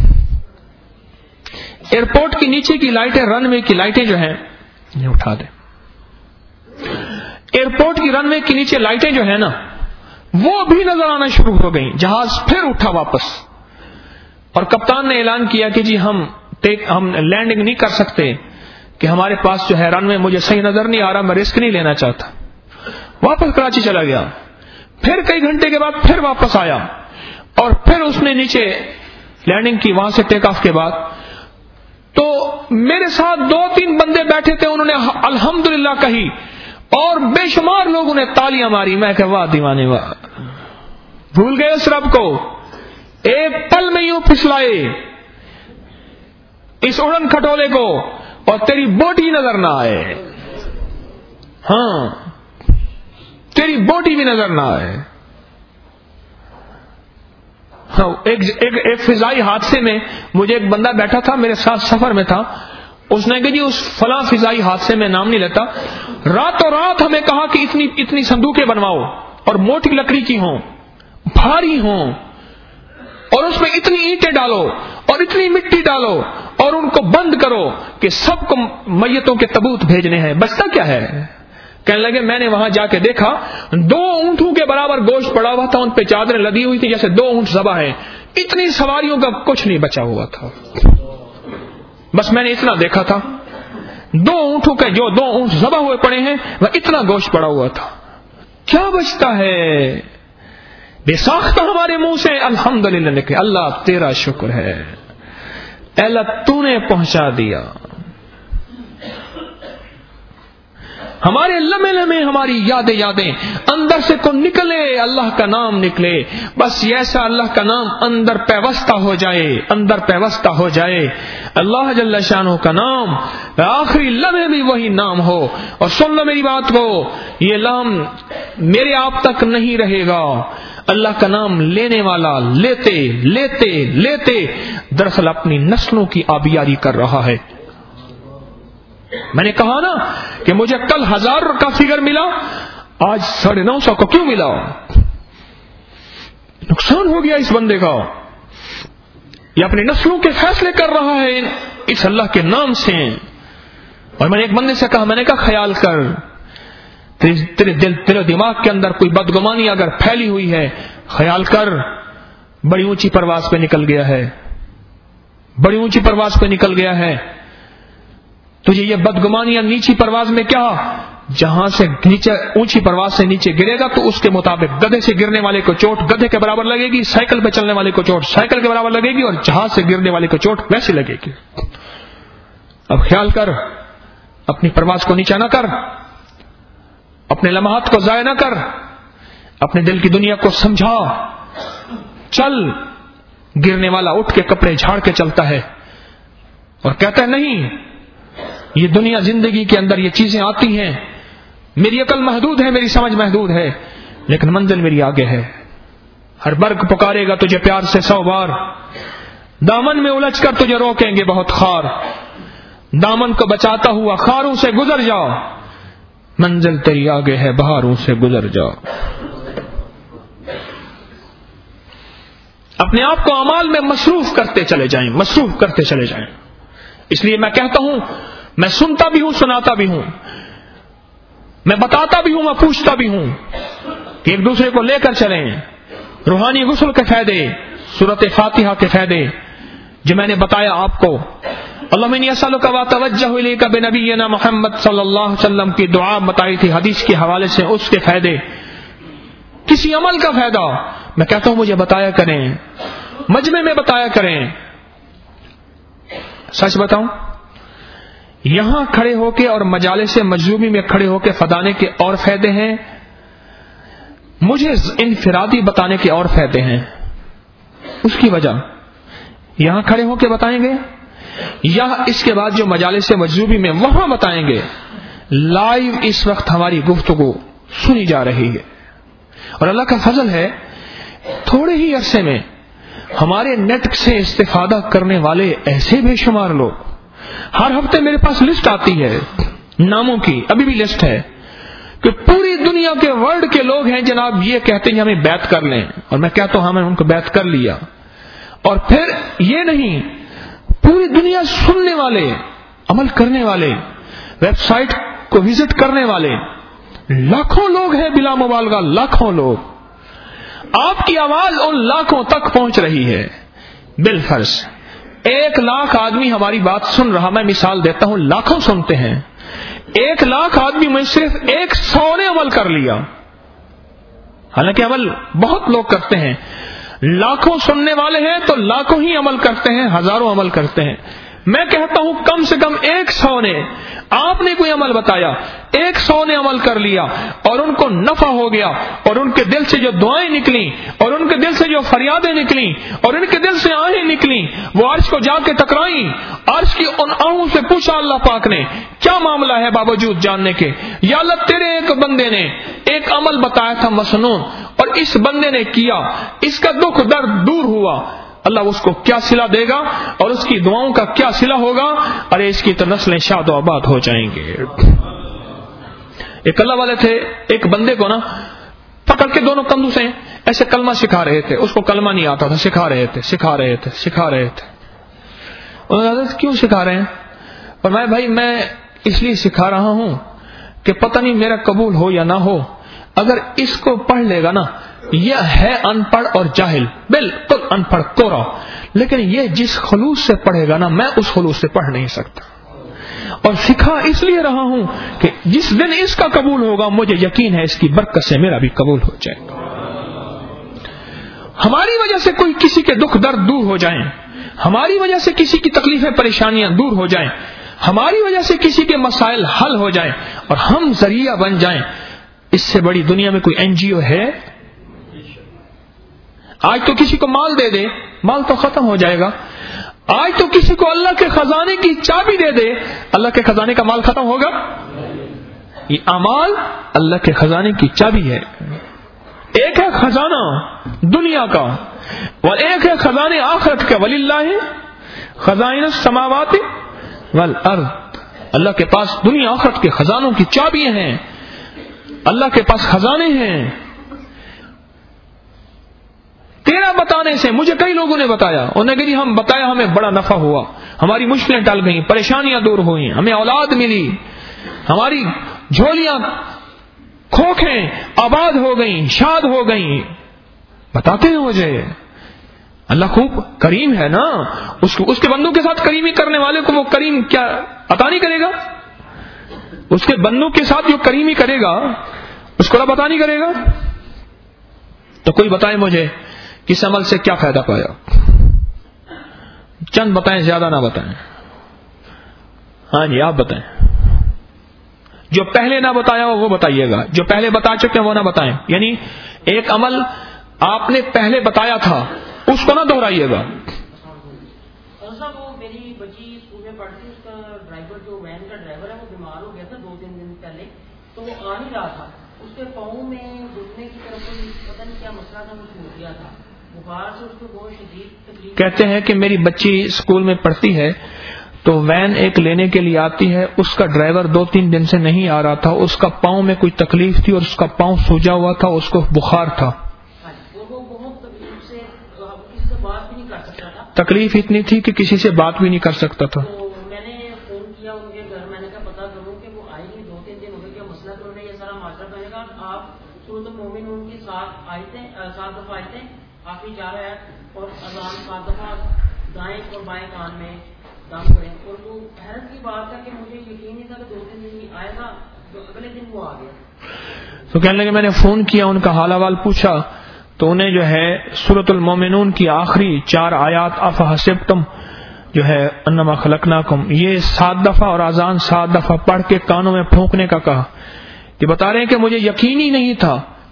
ایئرپورٹ کی نیچے کی لائٹیں، رن وے کی لائٹیں جو ہیں، یہ اٹھا دیں، ایئرپورٹ کی رن وے کے نیچے لائٹیں جو ہیں نا، وہ بھی نظر آنا شروع ہو گئیں. جہاز پھر اٹھا واپس، اور کپتان نے اعلان کیا کہ جی ہم ٹیک ہم لینڈنگ نہیں کر سکتے کہ ہمارے پاس جو ہے رن وے مجھے صحیح نظر نہیں آ رہا، میں رسک نہیں لینا چاہتا. واپس کراچی چلا گیا. پھر کئی گھنٹے کے بعد پھر واپس آیا، اور پھر اس نے نیچے لینڈنگ کی، وہاں سے ٹیک آف کے بعد. تو میرے ساتھ دو تین بندے بیٹھے تھے، انہوں نے الحمدللہ کہی، اور بے شمار لوگوں نے تالیاں ماری. میں کہ واہ دیوانے واہ، بھول گئے اس رب کو. ایک پل میں یوں پھسلائے اس اڑن کھٹولے کو، اور تیری بوٹی نظر نہ آئے. ہاں، تیری بوٹی بھی نظر نہ آئے. ہاں، ایک, ایک, ایک فضائی حادثے میں مجھے ایک بندہ بیٹھا تھا، میرے ساتھ سفر میں تھا. اس نے کہا جی اس فلاں فضائی حادثے میں نام نہیں لیتا، راتوں رات ہمیں کہا کہ اتنی اتنی صندوقیں بنواؤ، اور موٹی لکڑی کی ہوں، بھاری ہوں، اور اس میں اتنی اینٹیں ڈالو اور اتنی مٹی ڈالو، اور ان کو بند کرو کہ سب کو میتوں کے تابوت بھیجنے ہیں. بچتا کیا ہے؟ کہنے لگے میں نے وہاں جا کے دیکھا، دو اونٹوں کے برابر گوشت پڑا ہوا تھا، ان پہ چادریں لدی ہوئی تھی جیسے دو اونٹ ذبح ہیں. اتنی سواریوں کا کچھ نہیں بچا ہوا تھا. بس میں نے اتنا دیکھا تھا، دو اونٹوں کے جو دو اونٹ ذبح ہوئے پڑے ہیں، وہ اتنا گوشت پڑا ہوا تھا. کیا بچتا ہے؟ بے ساختہ ہمارے منہ سے الحمدللہ لکھے. اللہ تیرا شکر ہے، اللہ تو نے پہنچا دیا. ہمارے لمحے لمحے ہماری یادیں یادیں اندر سے کو نکلے، اللہ کا نام نکلے. بس ایسا اللہ کا نام اندر پیوستہ ہو جائے، اندر پیوستہ ہو جائے. اللہ جل شانہ کا نام آخری لمحے بھی وہی نام ہو. اور سن لو میری بات کو، یہ نام میرے آپ تک نہیں رہے گا. اللہ کا نام لینے والا لیتے لیتے لیتے دراصل اپنی نسلوں کی آبیاری کر رہا ہے. میں نے کہا نا کہ مجھے کل ہزار کا فگر ملا، آج ساڑھے نو سو کو کیوں ملا؟ نقصان ہو گیا اس بندے کا. یہ اپنی نسلوں کے فیصلے کر رہا ہے اس اللہ کے نام سے. اور میں نے ایک بندے سے کہا، میں نے کہا خیال کر، تیرے دل تیرے دماغ کے اندر کوئی بدگمانی اگر پھیلی ہوئی ہے، خیال کر، بڑی اونچی پرواز پہ نکل گیا ہے، بڑی اونچی پرواز پہ نکل گیا ہے. تجھے یہ بدگمانیاں نیچی پرواز میں کیا، جہاں سے نیچے اونچی پرواز سے نیچے گرے گا تو اس کے مطابق گدھے سے گرنے والے کو چوٹ گدھے کے برابر لگے گی، سائیکل پہ چلنے والے کو چوٹ سائیکل کے برابر لگے گی، اور جہاز سے گرنے والے کو چوٹ ویسے لگے گی. اب خیال کر، اپنی پرواز کو نیچا نہ کر، اپنے لمحات کو ضائع نہ کر، اپنے دل کی دنیا کو سمجھا. چل، گرنے والا اٹھ کے کپڑے جھاڑ کے چلتا ہے اور کہتا ہے نہیں، یہ دنیا زندگی کے اندر یہ چیزیں آتی ہیں، میری عقل محدود ہے، میری سمجھ محدود ہے، لیکن منزل میری آگے ہے. ہر برگ پکارے گا تجھے پیار سے سو بار، دامن میں الجھ کر تجھے روکیں گے بہت خار. دامن کو بچاتا ہوا خاروں سے گزر جا، منزل تیری آگے ہے، بہاروں سے گزر جا. اپنے آپ کو اعمال میں مصروف کرتے چلے جائیں، مصروف کرتے چلے جائیں. اس لیے میں کہتا ہوں، میں سنتا بھی ہوں، سناتا بھی ہوں، میں بتاتا بھی ہوں، میں پوچھتا بھی ہوں کہ ایک دوسرے کو لے کر چلیں. روحانی غسل کے فائدے، سورۃ فاتحہ کے فائدے جو میں نے بتایا آپ کو. اللہم انی اسألک واتوجہ الیک بنبینا محمد صلی اللہ علیہ وسلم کی دعا بتائی تھی حدیث کے حوالے سے، اس کے فائدے. کسی عمل کا فائدہ میں کہتا ہوں مجھے بتایا کریں، مجمع میں بتایا کریں. سچ بتاؤں، یہاں کھڑے ہو کے اور مجالس مجذوبی میں کھڑے ہو کے فدانے کے اور فائدے ہیں، مجھے انفرادی بتانے کے اور فائدے ہیں. اس کی وجہ یہاں کھڑے ہو کے بتائیں گے یا اس کے بعد جو مجالس مجذوبی میں وہاں بتائیں گے. لائیو اس وقت ہماری گفتگو سنی جا رہی ہے اور اللہ کا فضل ہے تھوڑے ہی عرصے میں ہمارے نیٹ سے استفادہ کرنے والے ایسے بے شمار لوگ. ہر ہفتے میرے پاس لسٹ آتی ہے ناموں کی, ابھی بھی لسٹ ہے, کہ پوری دنیا کے ورلڈ کے لوگ ہیں جناب یہ کہتے ہیں ہمیں بیعت کر لیں, اور میں کہتا ہوں ہم نے ان کو بیعت کر لیا. اور پھر یہ نہیں, پوری دنیا سننے والے, عمل کرنے والے, ویب سائٹ کو وزٹ کرنے والے لاکھوں لوگ ہیں بلا مبالغہ, لاکھوں لوگ. آپ کی آواز ان لاکھوں تک پہنچ رہی ہے. بالفرض ایک لاکھ آدمی ہماری بات سن رہا, میں مثال دیتا ہوں, لاکھوں سنتے ہیں, ایک لاکھ آدمی میں صرف ایک سو نے عمل کر لیا, حالانکہ عمل بہت لوگ کرتے ہیں. لاکھوں سننے والے ہیں تو لاکھوں ہی عمل کرتے ہیں, ہزاروں عمل کرتے ہیں. میں کہتا ہوں کم سے کم ایک سو نے, آپ نے کوئی عمل بتایا, ایک سو نے عمل کر لیا اور ان کو نفع ہو گیا, اور ان کے دل سے جو دعائیں نکلیں اور ان کے دل سے جو فریادیں نکلیں اور ان کے دل سے آہیں نکلیں وہ عرش کو جا کے ٹکرائیں. عرش کی ان آہوں سے پوچھا اللہ پاک نے کیا معاملہ ہے, باوجود جاننے کے یا اللہ تیرے ایک بندے نے ایک عمل بتایا تھا مسنون اور اس بندے نے کیا, اس کا دکھ درد دور ہوا, اللہ اس کو کیا صلہ دے گا اور اس کی دعاؤں کا کیا صلہ ہوگا. ارے اس کی تو نسلیں شاد و آباد ہو جائیں گے. ایک اللہ والے تھے, ایک بندے کو نا پکڑ کے دونوں کندھوں سے ایسے کلمہ سکھا رہے تھے. اس کو کلمہ نہیں آتا تھا, سکھا رہے تھے سکھا رہے تھے سکھا رہے تھے. انہوں نے کیوں سکھا رہے ہیں؟ اور میں بھائی میں اس لیے سکھا رہا ہوں کہ پتہ نہیں میرا قبول ہو یا نہ ہو, اگر اس کو پڑھ لے گا نا, یہ ہے ان پڑھ اور جاہل, بالکل ان پڑھ کورا, لیکن یہ جس خلوص سے پڑھے گا نا میں اس خلوص سے پڑھ نہیں سکتا. اور سکھا اس لیے رہا ہوں کہ جس دن اس کا قبول ہوگا مجھے یقین ہے اس کی برکت سے میرا بھی قبول ہو جائے گا. ہماری وجہ سے کوئی کسی کے دکھ درد دور ہو جائیں, ہماری وجہ سے کسی کی تکلیفیں پریشانیاں دور ہو جائیں, ہماری وجہ سے کسی کے مسائل حل ہو جائیں اور ہم ذریعہ بن جائیں, اس سے بڑی دنیا میں کوئی این جی او ہے؟ آج تو کسی کو مال دے دے, مال تو ختم ہو جائے گا. آج تو کسی کو اللہ کے خزانے کی چابی دے دے, اللہ کے خزانے کا مال ختم ہوگا؟ یہ اعمال اللہ کے خزانے کی چابی ہے. ایک ہے خزانہ دنیا کا اور ایک ہے خزانے آخرت کا. وَلِلَّهِ خَزَائِنُ السَّمَاوَاتِ وَالْأَرْضِ, اللہ کے پاس دنیا آخرت کے خزانوں کی چابیاں ہیں, اللہ کے پاس خزانے ہیں. تیرا بتانے سے مجھے کئی لوگوں نے بتایا, انہوں نے کہا جی ہم بتایا ہمیں بڑا نفع ہوا, ہماری مشکلیں ٹل گئیں, پریشانیاں دور ہوئیں, ہمیں اولاد ملی, ہماری جھولیاں کھوکھیں آباد ہو گئیں, شاد ہو گئیں. بتاتے ہیں مجھے. اللہ خوب کریم ہے نا, اس کو اس کے بندوں کے ساتھ کریمی کرنے والے کو وہ کریم کیا عطا نہیں کرے گا؟ اس کے بندوں کے ساتھ جو کریمی کرے گا اس کو رب عطا نہیں کرے گا؟ تو کوئی بتائے مجھے کس عمل سے کیا فائدہ پایا؟ چند بتائیں, زیادہ نہ بتائیں. ہاں جی آپ بتائیں. جو پہلے نہ بتایا ہو وہ بتائیے گا, جو پہلے بتا چکے ہیں وہ نہ بتائیں. یعنی ایک عمل آپ نے پہلے بتایا تھا اس کو نہ دہرائیے گا. وہ میری بچی اسکول میں پڑھتی, اس کا ڈرائیور جو وین کا ڈرائیور ہے وہ بیمار ہو گیا تھا دو تین دن پہلے, تو وہ آ نہیں رہا تھا. اس کے پاؤں میں گھٹنے کی طرف پتہ نہیں کیا مسئلہ تھا, کچھ ہو گیا تھا, بخار سے اس کو بہت شدید تکلیف. کہتے ہیں کہ میری بچی اسکول میں پڑھتی ہے تو وین ایک لینے کے لیے آتی ہے, اس کا ڈرائیور دو تین دن سے نہیں آ رہا تھا, اس کا پاؤں میں کوئی تکلیف تھی اور اس کا پاؤں سوجا ہوا تھا, اس کو بخار تھا. وہ بہت تکلیف سے کسی سے بات بھی نہیں کر سکتا تھا. تکلیف اتنی تھی کہ کسی سے بات بھی نہیں کر سکتا تھا. تو میں نے فون کیا ان کے گھر, میں نے کہا پتا کروں کہ وہ آئی نہیں, دو تین دن ہو گئے, کیا مسئلہ تو انہیں یہ سارا معاشرہ کرنے کا. آپ سورۃ المومن ان کی ساتھ آئے تھے, سات دفعہ آئے تھے, آخری چار ہے, اور اذان سات دفعہ دائیں اور بائیں کان میں دم کریں. اور وہ حیرت کی بات ہے کہ مجھے یقین نہیں تھا کہ دو تین دن آئے گا, تو اگلے دن وہ آ گیا. تو کہنے لگے میں نے فون کیا, ان کا حال احوال پوچھا, تو انہیں جو ہے سورۃ المومنون کی آخری چار آیات افحسبتم جو ہے انما خلقناکم, یہ سات دفعہ اور اذان سات دفعہ پڑھ کے کانوں میں پھونکنے کا کہا. کہ بتا رہے ہیں کہ مجھے یقین ہی نہیں تھا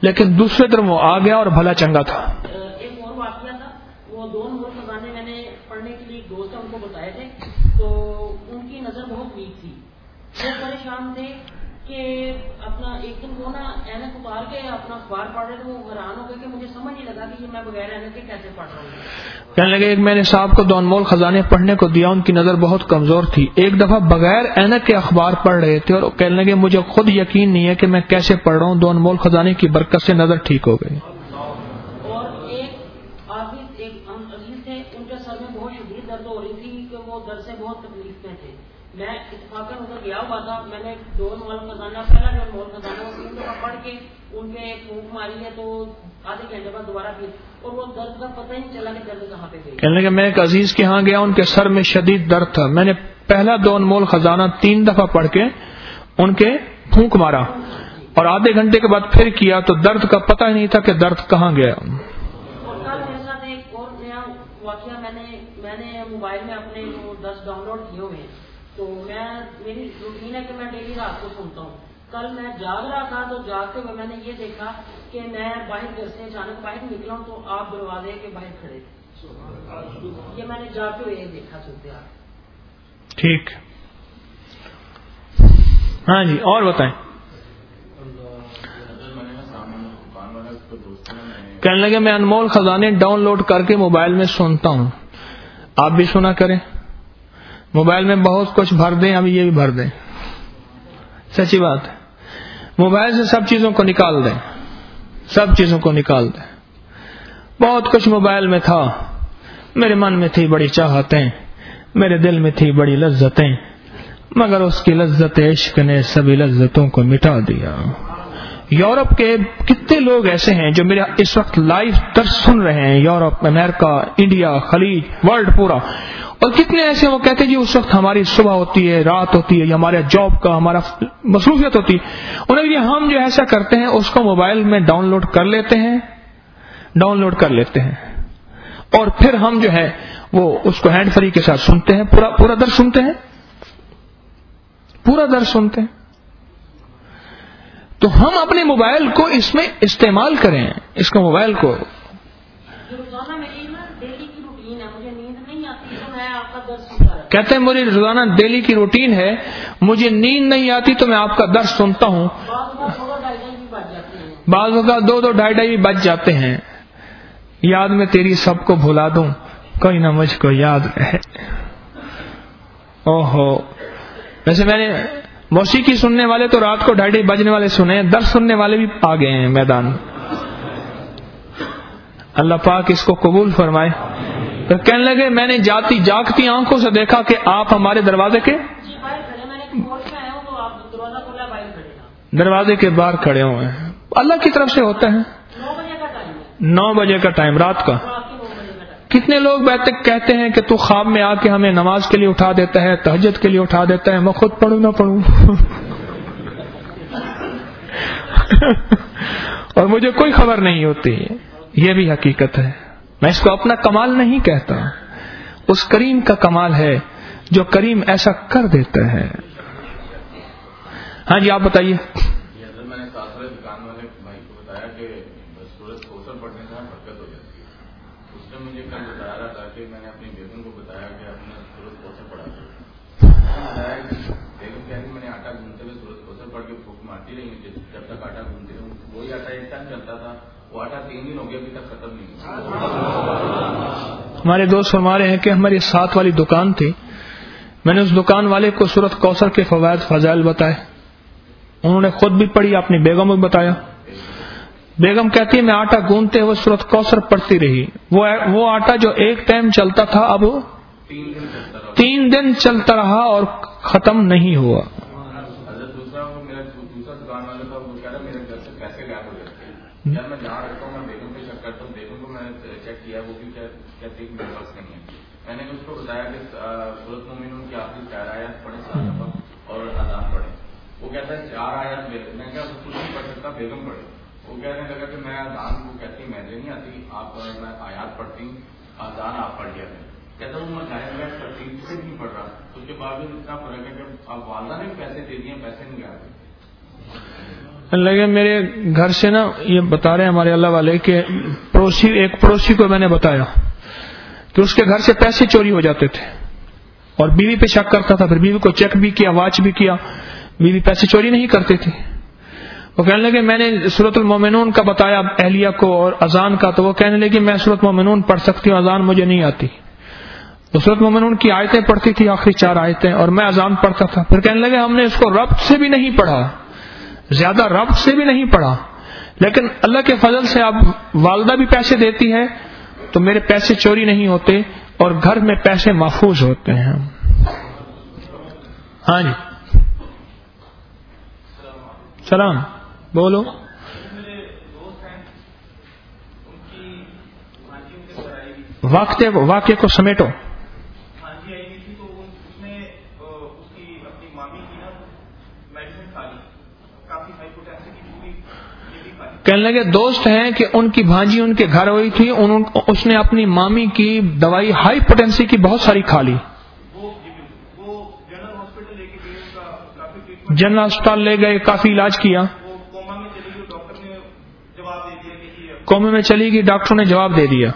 لیکن دوسرے طرف وہ آ گیا اور بھلا چنگا تھا. ایک اور واقعہ تھا, وہ دو نور خزانے میں نے پڑھنے کے لیے دوست ان کو بتائے تھے, تو ان کی نظر بہت ویک تھی, وہ پریشان تھے کہ اپنا ایک دن وہ نا اینک اتار کے اپنا اخبار پڑھ رہے تھے, وہ حیران ہو گئے کہ مجھے سمجھ نہیں لگا کہ یہ میں بغیر اینک کے کیسے پڑھ رہا ہوں. کہنے لگے ایک میں نے صاحب کو دو انمول خزانے پڑھنے کو دیا, ان کی نظر بہت کمزور تھی, ایک دفعہ بغیر اینک کے اخبار پڑھ رہے تھے اور کہنے لگے مجھے خود یقین نہیں ہے کہ میں کیسے پڑھ رہا ہوں, دو انمول خزانے کی برکت سے نظر ٹھیک ہو گئی. اور ایک آدمی ایک عزیز تھے, ان کے سر میں بہت شدید درد ہو رہی تھی کہ وہ درد سے بہت تکلیف میں تھے. میں اتفاقاً ادھر گیا ہوا تھا, میں نے دو انمول خزانہ پہلا جو انمول خزانہ وہ تین دفعہ پڑھ کے ان کے پھونک ماری ہے, تو آدھے گھنٹے بعد دوبارہ پھر, اور وہ درد کا پتہ ہی نہیں چلا کہ درد کہاں پہ گئی. کہنے لگے میں ایک عزیز کے ہاں گیا, ان کے سر میں شدید درد تھا, میں نے پہلا دو انمول خزانہ تین دفعہ پڑھ کے ان کے پھونک مارا اور آدھے گھنٹے کے بعد پھر کیا تو درد کا پتہ ہی نہیں تھا کہ درد کہاں گیا. اور کل میرے ساتھ ایک اور نیا واقعہ, میں نے میں نے موبائل میں اپنے وہ دس ڈاؤن لوڈ کیے ہوئے ہیں, تو میں میری روٹین ہے کہ میں ڈیلی رات کو سنتا ہوں. کل میں جاگ رہا تھا, تو جاگتے ہوئے میں نے یہ دیکھا کہ میں باہر گھر سے اچانک باہر نکلا ہوں, تو آپ دروازے کے باہر کھڑے تھے. یہ میں نے جاگتے ہوئے یہ دیکھا سنتے آپ. ٹھیک, ہاں جی اور بتائیں. کہنے لگے میں انمول خزانے ڈاؤن لوڈ کر کے موبائل میں سنتا ہوں, آپ بھی سنا کریں. موبائل میں بہت کچھ بھر دیں, ابھی یہ بھی بھر دیں, سچی بات ہے. موبائل سے سب چیزوں کو نکال دیں, سب چیزوں کو نکال دیں. بہت کچھ موبائل میں تھا, میرے من میں تھی بڑی چاہتیں, میرے دل میں تھی بڑی لذتیں, مگر اس کی لذت عشق نے سبھی لذتوں کو مٹا دیا. یورپ کے کتنے لوگ ایسے ہیں جو میرا اس وقت لائیو درس سن رہے ہیں, یورپ, امریکہ, انڈیا, خلیج, ورلڈ پورا, اور کتنے ایسے وہ کہتے ہیں جی اس وقت ہماری صبح ہوتی ہے, رات ہوتی ہے, یا ہمارے جاب کا ہمارا مصروفیت ہوتی ہے. انہیں یہ ہم جو ایسا کرتے ہیں اس کو موبائل میں ڈاؤن لوڈ کر لیتے ہیں, ڈاؤن لوڈ کر لیتے ہیں, اور پھر ہم جو ہے وہ اس کو ہینڈ فری کے ساتھ سنتے ہیں, پورا پورا درس سنتے ہیں, پورا درس سنتے ہیں. تو ہم اپنے موبائل کو اس میں استعمال کریں, اس کو موبائل کو. کہتے ہیں مجھے روزانہ ڈیلی کی روٹین ہے, مجھے نیند نہیں آتی تو میں آپ کا درس سنتا ہوں. بعض اوقات دو دو ڈھائی ڈھائی بھی بج جاتے ہیں. یاد میں تیری سب کو بھلا دوں, کوئی نہ مجھ کو یاد رہے. اوہو, ویسے میں نے موسیقی سننے والے تو رات کو ڈھائی ڈھائی بجنے والے سنے ہیں, درس سننے والے بھی آ گئے ہیں میدان. اللہ پاک اس کو قبول فرمائے. تو کہنے لگے میں نے جاتی جاگتی آنکھوں سے دیکھا کہ آپ ہمارے دروازے کے دروازے کے باہر کھڑے ہوئے ہیں. اللہ کی طرف سے ہوتا ہے. نو بجے کا ٹائم رات کا. کتنے لوگ بیٹھتے کہتے ہیں کہ تو خواب میں آ کے ہمیں نماز کے لیے اٹھا دیتا ہے, تہجد کے لیے اٹھا دیتا ہے, میں خود پڑھوں نہ پڑھوں اور مجھے کوئی خبر نہیں ہوتی. یہ بھی حقیقت ہے. میں اس کو اپنا کمال نہیں کہتا, اس کریم کا کمال ہے جو کریم ایسا کر دیتا ہے. ہاں جی آپ بتائیے. میں نے ساتھ دکان والے بھائی کو بتایا کہ سورج کوثر پڑھنے سے برکت ہو جاتی ہے. اس نے مجھے کل بتایا رہا تھا کہ میں نے اپنی بیگم کو بتایا کہ اپنے سورج کوثر پڑھا بتایا بیگم کہہ رہی میں نے آٹا گھومتے ہوئے سورج کوثر پڑھ کے پھوک مارتی رہی, جب تک آٹا گھومتی رہی. وہی آٹا ایک ٹائم چلتا تھا, وہ آٹا تین دن ہو گیا ابھی تک ختم نہیں ہوا. ہمارے دوست فرما رہے ہیں کہ ہماری ساتھ والی دکان تھی, میں نے اس دکان والے کو سورۃ کوثر کے فوائد فضائل بتائے, انہوں نے خود بھی پڑھی, اپنی بیگم کو بھی بتایا. بیگم کہتی ہے میں آٹا گوندتے ہوئے سورۃ کوثر پڑھتی رہی. وہ وہ آٹا جو ایک ٹائم چلتا تھا اب تین دن چلتا رہا اور ختم نہیں ہوا. دوسرا میرا دوسرا دکان والا تھا, وہ کہہ رہا میرے گھر سے پیسے غائب ہو جاتے ہیں. جب میں جہاں رہتا ہوں میں بیگم پہ چیک کرتا ہوں, بیگم کو میں نے چیک کیا, وہ بھی کہتی ہے میرے پاس نہیں ہے. میں نے اس کو بتایا کہ سورۃ مومنون کی آخری چار آیات پڑھیں سات دفعہ اور اذان پڑھیں. وہ کہتا ہے چار آیات میں کیا کچھ نہیں پڑھ سکتا, بیگم پڑھے. وہ کہنے لگا کہ میں اذان کو کہتی میں نہیں آتی, آپ میں آیات پڑھتی ہوں, اذان آپ پڑھ لیا کریں. کہتا ہوں میں جائز بیٹھ کرتی ہوں, سے نہیں پڑھ رہا. اس کے باوجود اتنا فرق ہے کہ آپ والدہ نے پیسے دے دیے, پیسے نہیں گئے. لگے میرے گھر سے نا یہ بتا رہے ہیں ہمارے اللہ والے کہ پڑوسی ایک پڑوسی کو میں نے بتایا کہ اس کے گھر سے پیسے چوری ہو جاتے تھے اور بیوی پہ شک کرتا تھا. پھر بیوی کو چیک بھی کیا, واچ بھی کیا, بیوی پیسے چوری نہیں کرتی تھی. وہ کہنے لگے میں نے سورۃ المومنون کا بتایا اہلیہ کو اور اذان کا, تو وہ کہنے لگے میں سورۃ مومنون پڑھ سکتی ہوں, اذان مجھے نہیں آتی. تو سورۃ مومنون کی آیتیں پڑھتی تھی, آخری چار آیتیں, اور میں اذان پڑھتا تھا. پھر کہنے لگے ہم نے اس کو ربط سے بھی نہیں پڑھا, زیادہ ربط سے بھی نہیں پڑھا, لیکن اللہ کے فضل سے اب والدہ بھی پیسے دیتی ہے تو میرے پیسے چوری نہیں ہوتے اور گھر میں پیسے محفوظ ہوتے ہیں. ہاں جی سلام بولو. واقعے واقعے کو سمیٹو. کہنے لگے دوست ہیں کہ ان کی بھانجی ان کے گھر ہوئی تھی, اس نے اپنی مامی کی دوائی ہائی پوٹینسی کی بہت ساری کھا لی. جنرل ہسپتال لے گئے, کافی علاج کیا, کومے میں چلی گئی, ڈاکٹروں نے جواب دے دیا.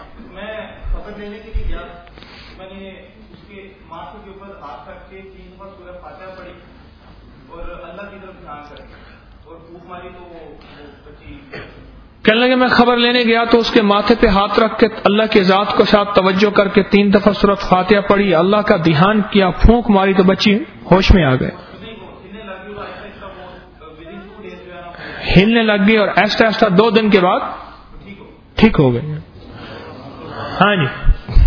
کہنے لگے میں خبر لینے گیا تو اس کے ماتھے پہ ہاتھ رکھ کے اللہ کے ذات کو ساتھ توجہ کر کے تین دفعہ سورۃ فاتحہ پڑھی, اللہ کا دھیان کیا, پھونک ماری تو بچی ہوش میں آ گئے, ہلنے لگ گئی اور ایسا ایسا دو دن کے بعد ٹھیک ہو گئے. ہاں جی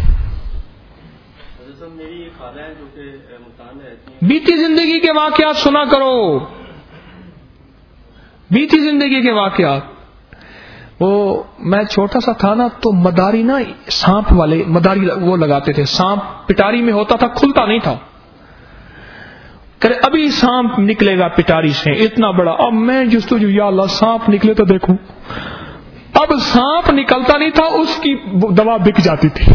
بیتی زندگی کے واقعات سنا کرو, بیتی زندگی کے واقعات. وہ میں چھوٹا سا تھا نا تو مداری نا سانپ والے مداری وہ لگاتے تھے, سانپ پٹاری میں ہوتا تھا, کھلتا نہیں تھا. کرے ابھی سانپ نکلے گا پٹاری سے اتنا بڑا, اب میں جستجو یا اللہ سانپ نکلے تو دیکھوں. اب سانپ نکلتا نہیں تھا, اس کی دوا بک جاتی تھی.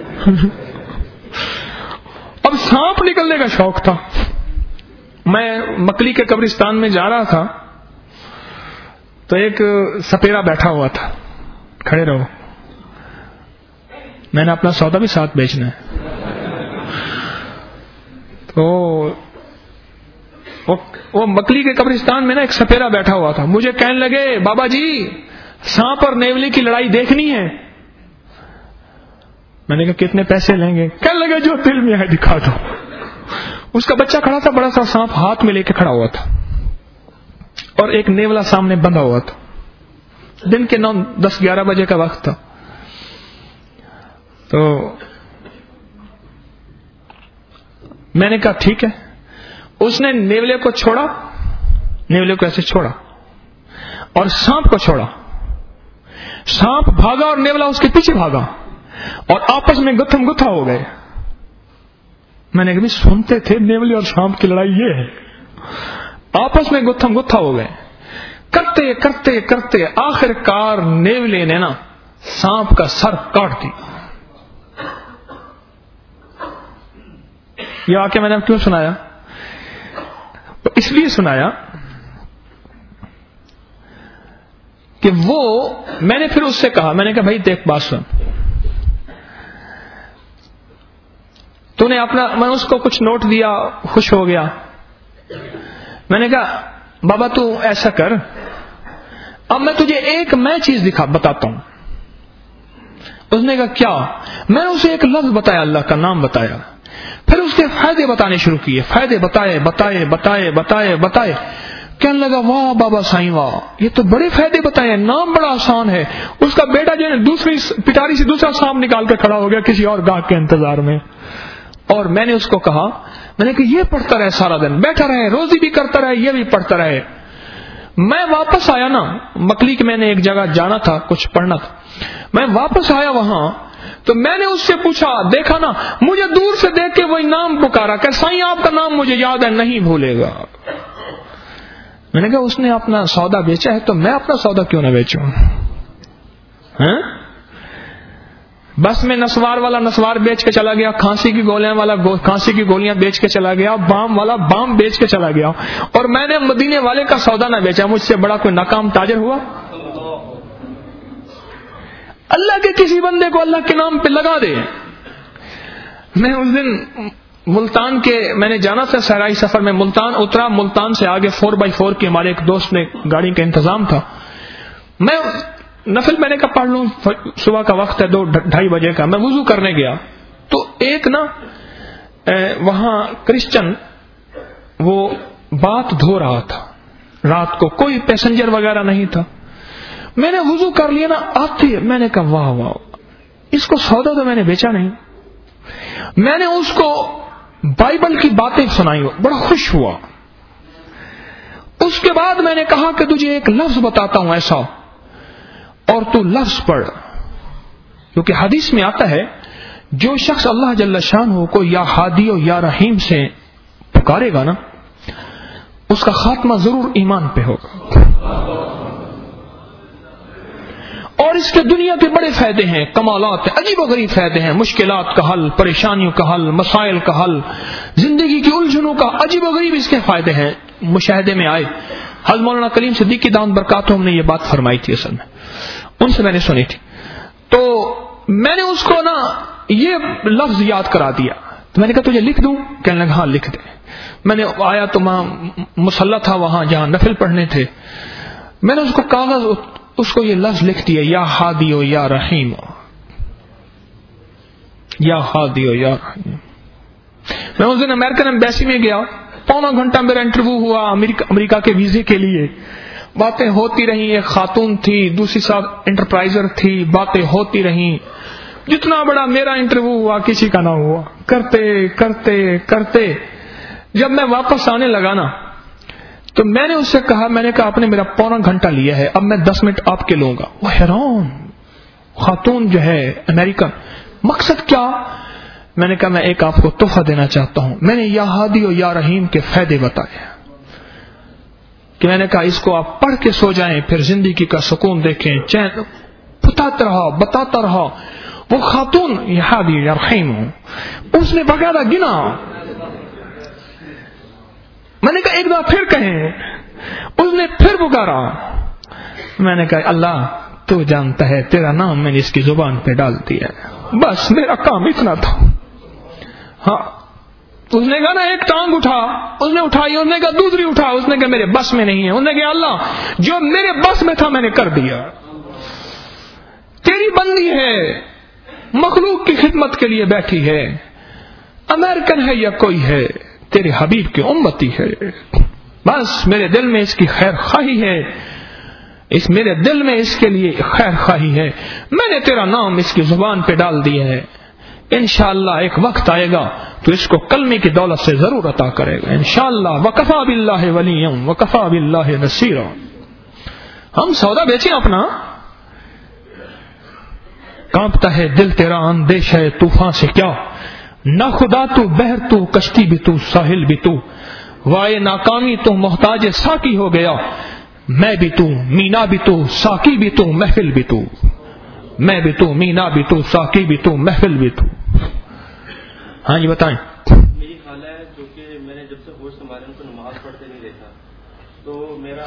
اب سانپ نکلنے کا شوق تھا. میں مکلی کے قبرستان میں جا رہا تھا تو ایک سپیرا بیٹھا ہوا تھا, کھڑے رہو, میں نے اپنا سودا بھی ساتھ بیچنا ہے. تو وہ مکلی کے قبرستان میں نا ایک سپیرا بیٹھا ہوا تھا. مجھے کہنے لگے بابا جی سانپ اور نیولی کی لڑائی دیکھنی ہے. میں نے کہا کتنے پیسے لیں گے؟ کہنے لگے جو دل میں ہے دکھا دو. اس کا بچہ کھڑا تھا, بڑا سا سانپ ہاتھ میں لے کے کھڑا ہوا تھا اور ایک نیولا سامنے بندھا ہوا تھا. دن کے نو دس گیارہ بجے کا وقت تھا. تو میں نے کہا ٹھیک ہے. اس نے نیولے کو چھوڑا, نیولے کو ایسے چھوڑا اور سانپ کو چھوڑا. سانپ بھاگا اور نیولا اس کے پیچھے بھاگا اور آپس میں گتھم گتھا ہو گئے. میں نے کبھی سنتے تھے نیولے اور سانپ کی لڑائی یہ ہے, آپس میں گتھم گتھا ہو گئے. کرتے کرتے کرتے آخر کار نیولے نے نا سانپ کا سر کاٹ دی. یہ واقعہ میں نے کیوں سنایا؟ تو اس لیے سنایا کہ وہ میں نے پھر اس سے کہا, میں نے کہا بھائی دیکھ بات سن, تو نے اپنا, میں اس کو کچھ نوٹ دیا, خوش ہو گیا. میں نے کہا بابا تو ایسا کر, اب میں تجھے ایک میں چیز دکھا بتاتا ہوں. اس نے کہا کیا؟ میں نے اسے ایک لفظ بتایا, اللہ کا نام بتایا, پھر اس کے فائدے بتانے شروع کیے. فائدے بتائے بتائے بتائے بتائے بتائے کہنے لگا واہ بابا سائیں واہ, یہ تو بڑے فائدے بتائے, نام بڑا آسان ہے. اس کا بیٹا جو ہے دوسری پٹاری سے دوسرا سانپ نکال کے کھڑا ہو گیا کسی اور گاہک کے انتظار میں. اور میں نے اس کو کہا, میں نے کہا یہ پڑھتا رہے, سارا دن بیٹھا رہے, روزی بھی کرتا رہے, یہ بھی پڑھتا رہے. میں واپس آیا نا مکلی کے, میں نے ایک جگہ جانا تھا, کچھ پڑھنا تھا. میں واپس آیا وہاں تو میں نے اس سے پوچھا, دیکھا نا مجھے دور سے دیکھ کے وہی نام پکارا کہ سائیں آپ کا نام مجھے یاد ہے, نہیں بھولے گا. میں نے کہا اس نے اپنا سودا بیچا ہے تو میں اپنا سودا کیوں نہ بیچوں؟ بس میں نسوار والا نسوار بیچ کے چلا گیا، کھانسی کی گولیاں والا کھانسی کی گولیاں بیچ کے چلا گیا، بام والا بام بیچ کے چلا گیا، اور میں نے مدینے والے کا سودا نہ بیچا، مجھ سے بڑا کوئی ناکام تاجر ہوا؟ اللہ کے کسی بندے کو اللہ کے نام پہ لگا دے. میں اس دن ملتان کے میں نے جانا تھا سرائی سفر میں، ملتان اترا، ملتان سے آگے فور بائی فور کی ہمارے ایک دوست نے گاڑی کا انتظام تھا، میں نفل میں نے کہا پڑھ لوں، صبح کا وقت ہے دو ڈھائی بجے کا، میں وضو کرنے گیا تو ایک نا وہاں کرسچن وہ بات دھو رہا تھا رات کو، کوئی پیسنجر وغیرہ نہیں تھا، میں نے وضو کر لیا نا، آتی میں نے کہا واہ واہ، اس کو سودا تو میں نے بیچا نہیں. میں نے اس کو بائبل کی باتیں سنائی، بڑا خوش ہوا. اس کے بعد میں نے کہا کہ تجھے ایک لفظ بتاتا ہوں ایسا، اور تو لفظ پڑھ، کیونکہ حدیث میں آتا ہے جو شخص اللہ جل شانہ کو یا ہادی و یا رحیم سے پکارے گا نا، اس کا خاتمہ ضرور ایمان پہ ہوگا. اور اس کے دنیا کے بڑے فائدے ہیں، کمالات ہیں، عجیب و غریب فائدے ہیں، مشکلات کا حل، پریشانیوں کا حل، مسائل کا حل، زندگی کی الجھنوں کا، عجیب و غریب اس کے فائدے ہیں. مشاہدے میں آئے حضرت مولانا کلیم صدیقی دامت برکاتہم نے یہ بات فرمائی تھی، اصل میں ان سے میں نے سنی تھی. تو میں نے اس کو نا یہ لفظ یاد کرا دیا، تو میں نے کہا تجھے لکھ دوں؟ کہنے لگا ہاں لکھ دے. میں نے آیا تو وہاں مصلی تھا، وہاں جہاں نفل پڑھنے تھے، میں نے اس کو کاغذ اس کو یہ لفظ لکھ دیا، یا ہادی و یا رحیم، یا ہادی و یا رحیم. میں اس دن امریکن ایمبیسی میں گیا، پونا گھنٹہ میرا انٹرویو ہوا امریکہ کے ویزے کے لیے، باتیں ہوتی رہیں. ایک خاتون تھی، دوسری ساتھ انٹرپرائزر تھی، باتیں ہوتی رہیں. جتنا بڑا میرا انٹرویو ہوا کسی کا نہ ہوا، کرتے کرتے کرتے جب میں واپس آنے لگا نا تو میں نے اس سے کہا، میں نے کہا آپ نے میرا پونا گھنٹہ لیا ہے، اب میں دس منٹ آپ کے لوں گا. وہ حیران، خاتون جو ہے امریکن، مقصد کیا؟ میں نے کہا میں ایک آپ کو تحفہ دینا چاہتا ہوں. میں نے یا ہادی و یا رحیم کے فائدے بتائے کہ میں نے کہا اس کو آپ پڑھ کے سو جائیں، پھر زندگی کا سکون دیکھیں، چین. بتاتا رہا بتاتا رہا. وہ خاتون یا ہادی یا رحیم ہوں، اس نے باقاعدہ گنا. میں نے کہا ایک دفعہ پھر کہیں، اس نے پھر پکارا. میں نے کہا اللہ تو جانتا ہے، تیرا نام میں نے اس کی زبان پہ ڈال دیا، بس میرا کام اتنا تھا. ہاں اس نے کہا نا ایک ٹانگ اٹھا، اس نے اٹھائی، اس نے کہا دوسری اٹھا، اس نے کہا میرے بس میں نہیں ہے. اس نے کہا اللہ جو میرے بس میں تھا میں نے کر دیا، تیری بندی ہے، مخلوق کی خدمت کے لیے بیٹھی ہے، امریکن ہے یا کوئی ہے، تیرے حبیب کی امتی ہے، بس میرے دل میں اس کی خیر خواہی ہے، اس میرے دل میں اس کے لیے خیر خواہی ہے، میں نے تیرا نام اس کی زبان پہ ڈال دیا ہے. انشاءاللہ ایک وقت آئے گا تو اس کو کلمے کی دولت سے ضرور عطا کرے گا انشاءاللہ. وکفا باللہ ولیا وکفا باللہ نصیرا. ہم سودا بیچیں اپنا. کانپتا ہے دل تیرا اندیش ہے طوفان سے کیا، نہ خدا تو بحر تو کشتی بھی تو ساحل بھی تو، وائے ناکامی تو محتاج ساقی ہو گیا، میں بھی تو مینا بھی تو ساقی بھی تو محفل بھی تو، میں بھی تو مینا بھی تو ساقی بھی تو محفل بھی تو. ہاں جی بتائیں. میری خالہ ہے جو کہ میں نے جب سے ہوش سنبھالے ان کو نماز پڑھتے نہیں دیکھا، تو میرا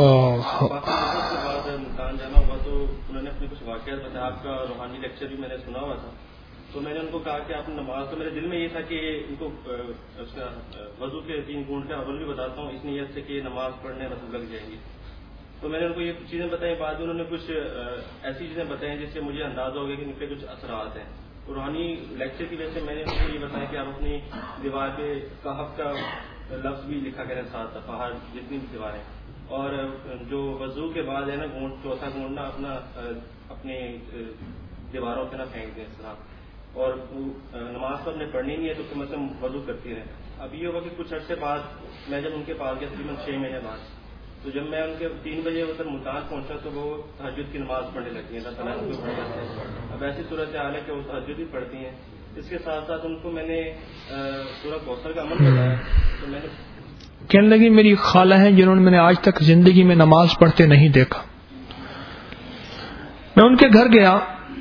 بعد ملتان جانا ہوا تو انہوں نے اپنے کچھ واقعات بتایا. آپ کا روحانی لیکچر بھی میں نے سنا ہوا تھا، تو میں نے ان کو کہا کہ آپ نماز، تو میرے دل میں یہ تھا کہ ان کو اس کا وضو کے تین گونٹ کا اول بھی بتاتا ہوں اس نیت سے کہ نماز پڑھنے مطلب لگ جائیں گی. تو میں نے ان کو یہ چیزیں بتائیں، بعد انہوں نے کچھ ایسی چیزیں بتائیں جس سے مجھے اندازہ ہو گیا کہ ان پہ کچھ اثرات ہیں. روحانی لیکچر کی وجہ سے میں نے ان کو یہ بتایا کہ آپ اپنی دیوار پہ کہف کا لفظ بھی لکھا کریں ساتھ پہاڑ جتنی بھی دیواریں، اور جو وضو کے بعد ہے نا گونٹ چوتھا گونٹ نا اپنا اپنے دیواروں پہ نہ پھینک دیں اس طرح، اور نماز تو ہم نے پڑھنی نہیں ہے تو کم از کم وضو کرتی رہیں. اب یہ ہوگا کہ کچھ عرصے بعد میں جب ان کے پاس گیا تقریباً چھ مہینے بعد، تو جب میں ان کے تین بجے ادھر ملتان پہنچا تو وہ تہجد کی نماز پڑھنے لگی ہیں، اللہ تعالیٰ ان کو پڑھ جاتے ہیں. اب ایسی صورت حال ہے کہ وہ تہجد بھی پڑھتی ہیں. اس کے ساتھ ساتھ ان کو میں نے سورہ کوثر کا عمل بتایا. تو میں نے کہنے لگی میری خالہ ہیں جنہوں نے میں نے آج تک زندگی میں نماز پڑھتے نہیں دیکھا. میں ان کے گھر گیا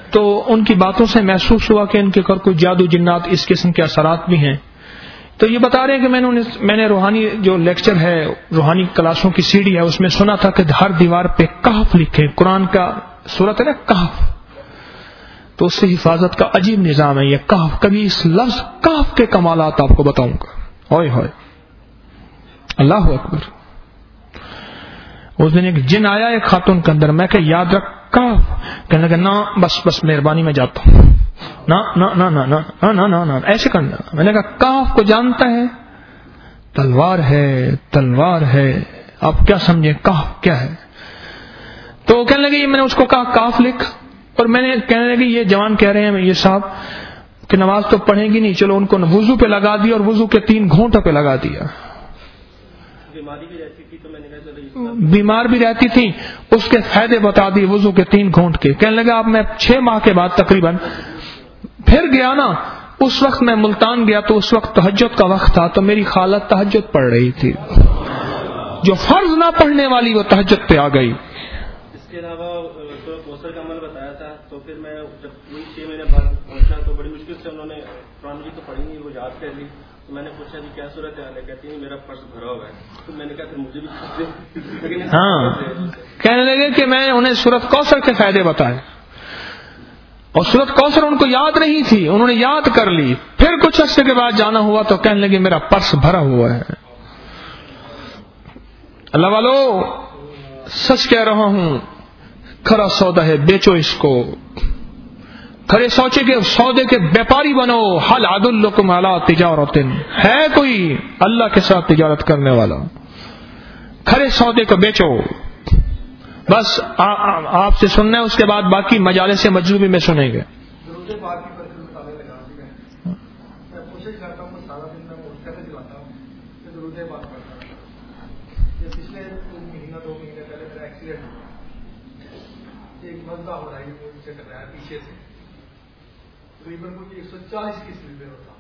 تو ان کی باتوں سے محسوس ہوا کہ ان کے اوپر کوئی جادو جنات اس قسم کے اثرات بھی ہیں. تو یہ بتا رہے ہیں کہ میں نے میں نے روحانی جو لیکچر ہے روحانی کلاسوں کی سی ڈی ہے اس میں سنا تھا کہ ہر دیوار پہ کہف لکھے. قرآن کا سورت ہے نا کہف, تو اس سے حفاظت کا عجیب نظام ہے یہ کہف. کبھی اس لفظ کہف کے کمالات آپ کو بتاؤں گا. ہوئے ہوئے اللہ اکبر. اس دن ایک جن آیا ایک خاتون کے اندر, میں کہ یاد رکھ کہف, کہنے لگا نا بس بس مہربانی میں جاتا ہوں, نا نا نا نا نا نا نا نا ایسے کرنا. میں نے کہا کہف کو جانتا ہے؟ تلوار ہے تلوار ہے. آپ کیا سمجھے کہف کیا ہے؟ تو کہنے لگے یہ میں نے اس کو کہا کہف لکھ, اور میں نے کہنے لگی یہ جوان کہہ رہے ہیں یہ صاحب کہ نماز تو پڑھیں گی نہیں, چلو ان کو وضو پہ لگا دیا اور وضو کے تین گھونٹوں پہ لگا دیا. بیماری بھی رہتی تھی تو میں نے کہا چلو بیمار بھی رہتی تھی, اس کے فائدے بتا دیے وضو کے تین گھونٹ کے. کہنے لگا اب میں چھ ماہ کے بعد تقریباً پھر گیا نا, اس وقت میں ملتان گیا تو اس وقت تہجد کا وقت تھا, تو میری خالہ تہجد پڑھ رہی تھی, جو فرض نہ پڑھنے والی وہ تہجد پہ آ گئی. اس کے علاوہ کوثر کا عمل بتایا تھا, تو پھر میں جب چھ مہینے بعد پہنچا تو بڑی مشکل سے انہوں نے قرآن مجید تو پڑھی نہیں, وہ یاد کر لی. تو میں نے پوچھا کہ کیا صورت ہے, کہتی ہیں میرا پرس بھرا ہوا ہے. تو میں نے کہا پھر مجھے بھی ہاں کہنے لگے کہ میں انہیں سورت کوثر کے فائدے بتائے, اور سورت کوثر ان کو یاد نہیں تھی, انہوں نے یاد کر لی. پھر کچھ عرصے کے بعد جانا ہوا تو کہنے لگے میرا پرس بھرا ہوا ہے. اللہ والو سچ کہہ رہا ہوں, کھرا سودا ہے, بیچو اس کو. کھڑے سوچے کے سودے کے بیپاری بنو. حل عدلکم علی تجارت, ہے کوئی اللہ کے ساتھ تجارت کرنے والا؟ کھڑے سودے کو بیچو. بس آپ سے سننا ہے, اس کے بعد باقی مجالس مجذوبی میں سنیں گے. پیچھے سے تقریباً مجھے ایک سو چالیس کی اسپیڈ پہ ہوتا,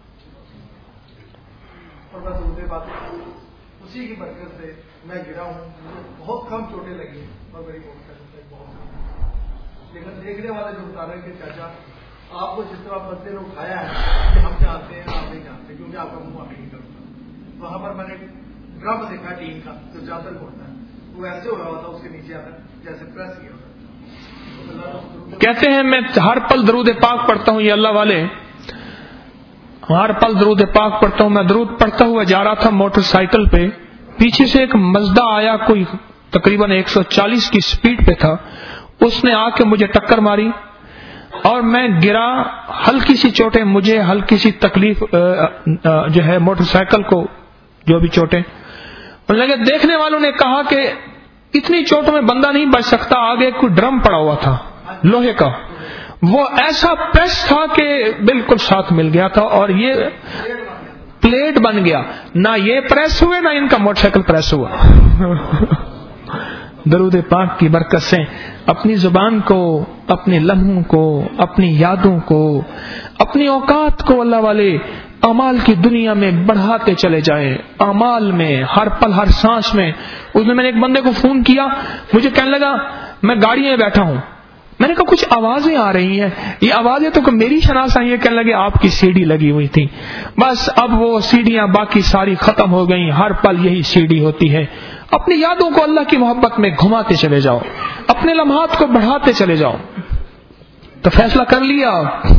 اور بس اس بات اسی کی برکت سے میں گرا ہوں. مجھے بہت کم چوٹیں لگی اور میری موٹر سائیکل بہت, لیکن دیکھنے والے جو بتا رہے ہیں کہ چاچا آپ کو جس طرح بندے نے اٹھایا ہے کہ ہم جانتے ہیں آپ نہیں جانتے, کیونکہ آپ کا منہ آگے نہیں کرتا. وہاں پر میں نے ڈرم دیکھا ٹیم کا جو جاتر ہوتا ہے, وہ ایسے ہو رہا ہوتا اس کے نیچے آتا جیسے پریس کیا ہوتا. کہتے ہیں میں ہر پل درود پاک پڑھتا ہوں, یہ اللہ والے ہر پل درود پاک پڑھتا ہوں. میں درود پڑھتا ہوا جا رہا تھا موٹر سائیکل پہ, پیچھے سے ایک مزدہ آیا, کوئی تقریباً ایک سو چالیس کی سپیڈ پہ تھا. اس نے آ کے مجھے ٹکر ماری اور میں گرا. ہلکی سی چوٹیں مجھے, ہلکی سی تکلیف جو ہے موٹر سائیکل کو جو بھی چوٹیں لگے. دیکھنے والوں نے کہا کہ اتنی چوٹوں میں بندہ نہیں بچ سکتا. آگے کوئی ڈرم پڑا ہوا تھا لوہے کا, وہ ایسا پریس تھا کہ بالکل ساتھ مل گیا تھا, اور یہ پلیٹ بن گیا. نہ یہ پریس ہوئے نہ ان کا موٹر سائیکل پریس ہوا. درود پاک کی برکت سے اپنی زبان کو, اپنے لمحوں کو, اپنی یادوں کو, اپنی اوقات کو اللہ والے اعمال کی دنیا میں بڑھاتے چلے جائیں. اعمال میں ہر پل ہر سانس میں. اس میں میں نے ایک بندے کو فون کیا, مجھے کہنے لگا میں گاڑی میں بیٹھا ہوں. میں نے کہا کچھ آوازیں آ رہی ہیں, یہ آوازیں تو میری شناس آئی ہیں. کہنے لگے آپ کی سی ڈی لگی ہوئی تھی. بس اب وہ سیڑھیاں باقی ساری ختم ہو گئیں, ہر پل یہی سیڑھی ہوتی ہے. اپنی یادوں کو اللہ کی محبت میں گھماتے چلے جاؤ, اپنے لمحات کو بڑھاتے چلے جاؤ. تو فیصلہ کر لیا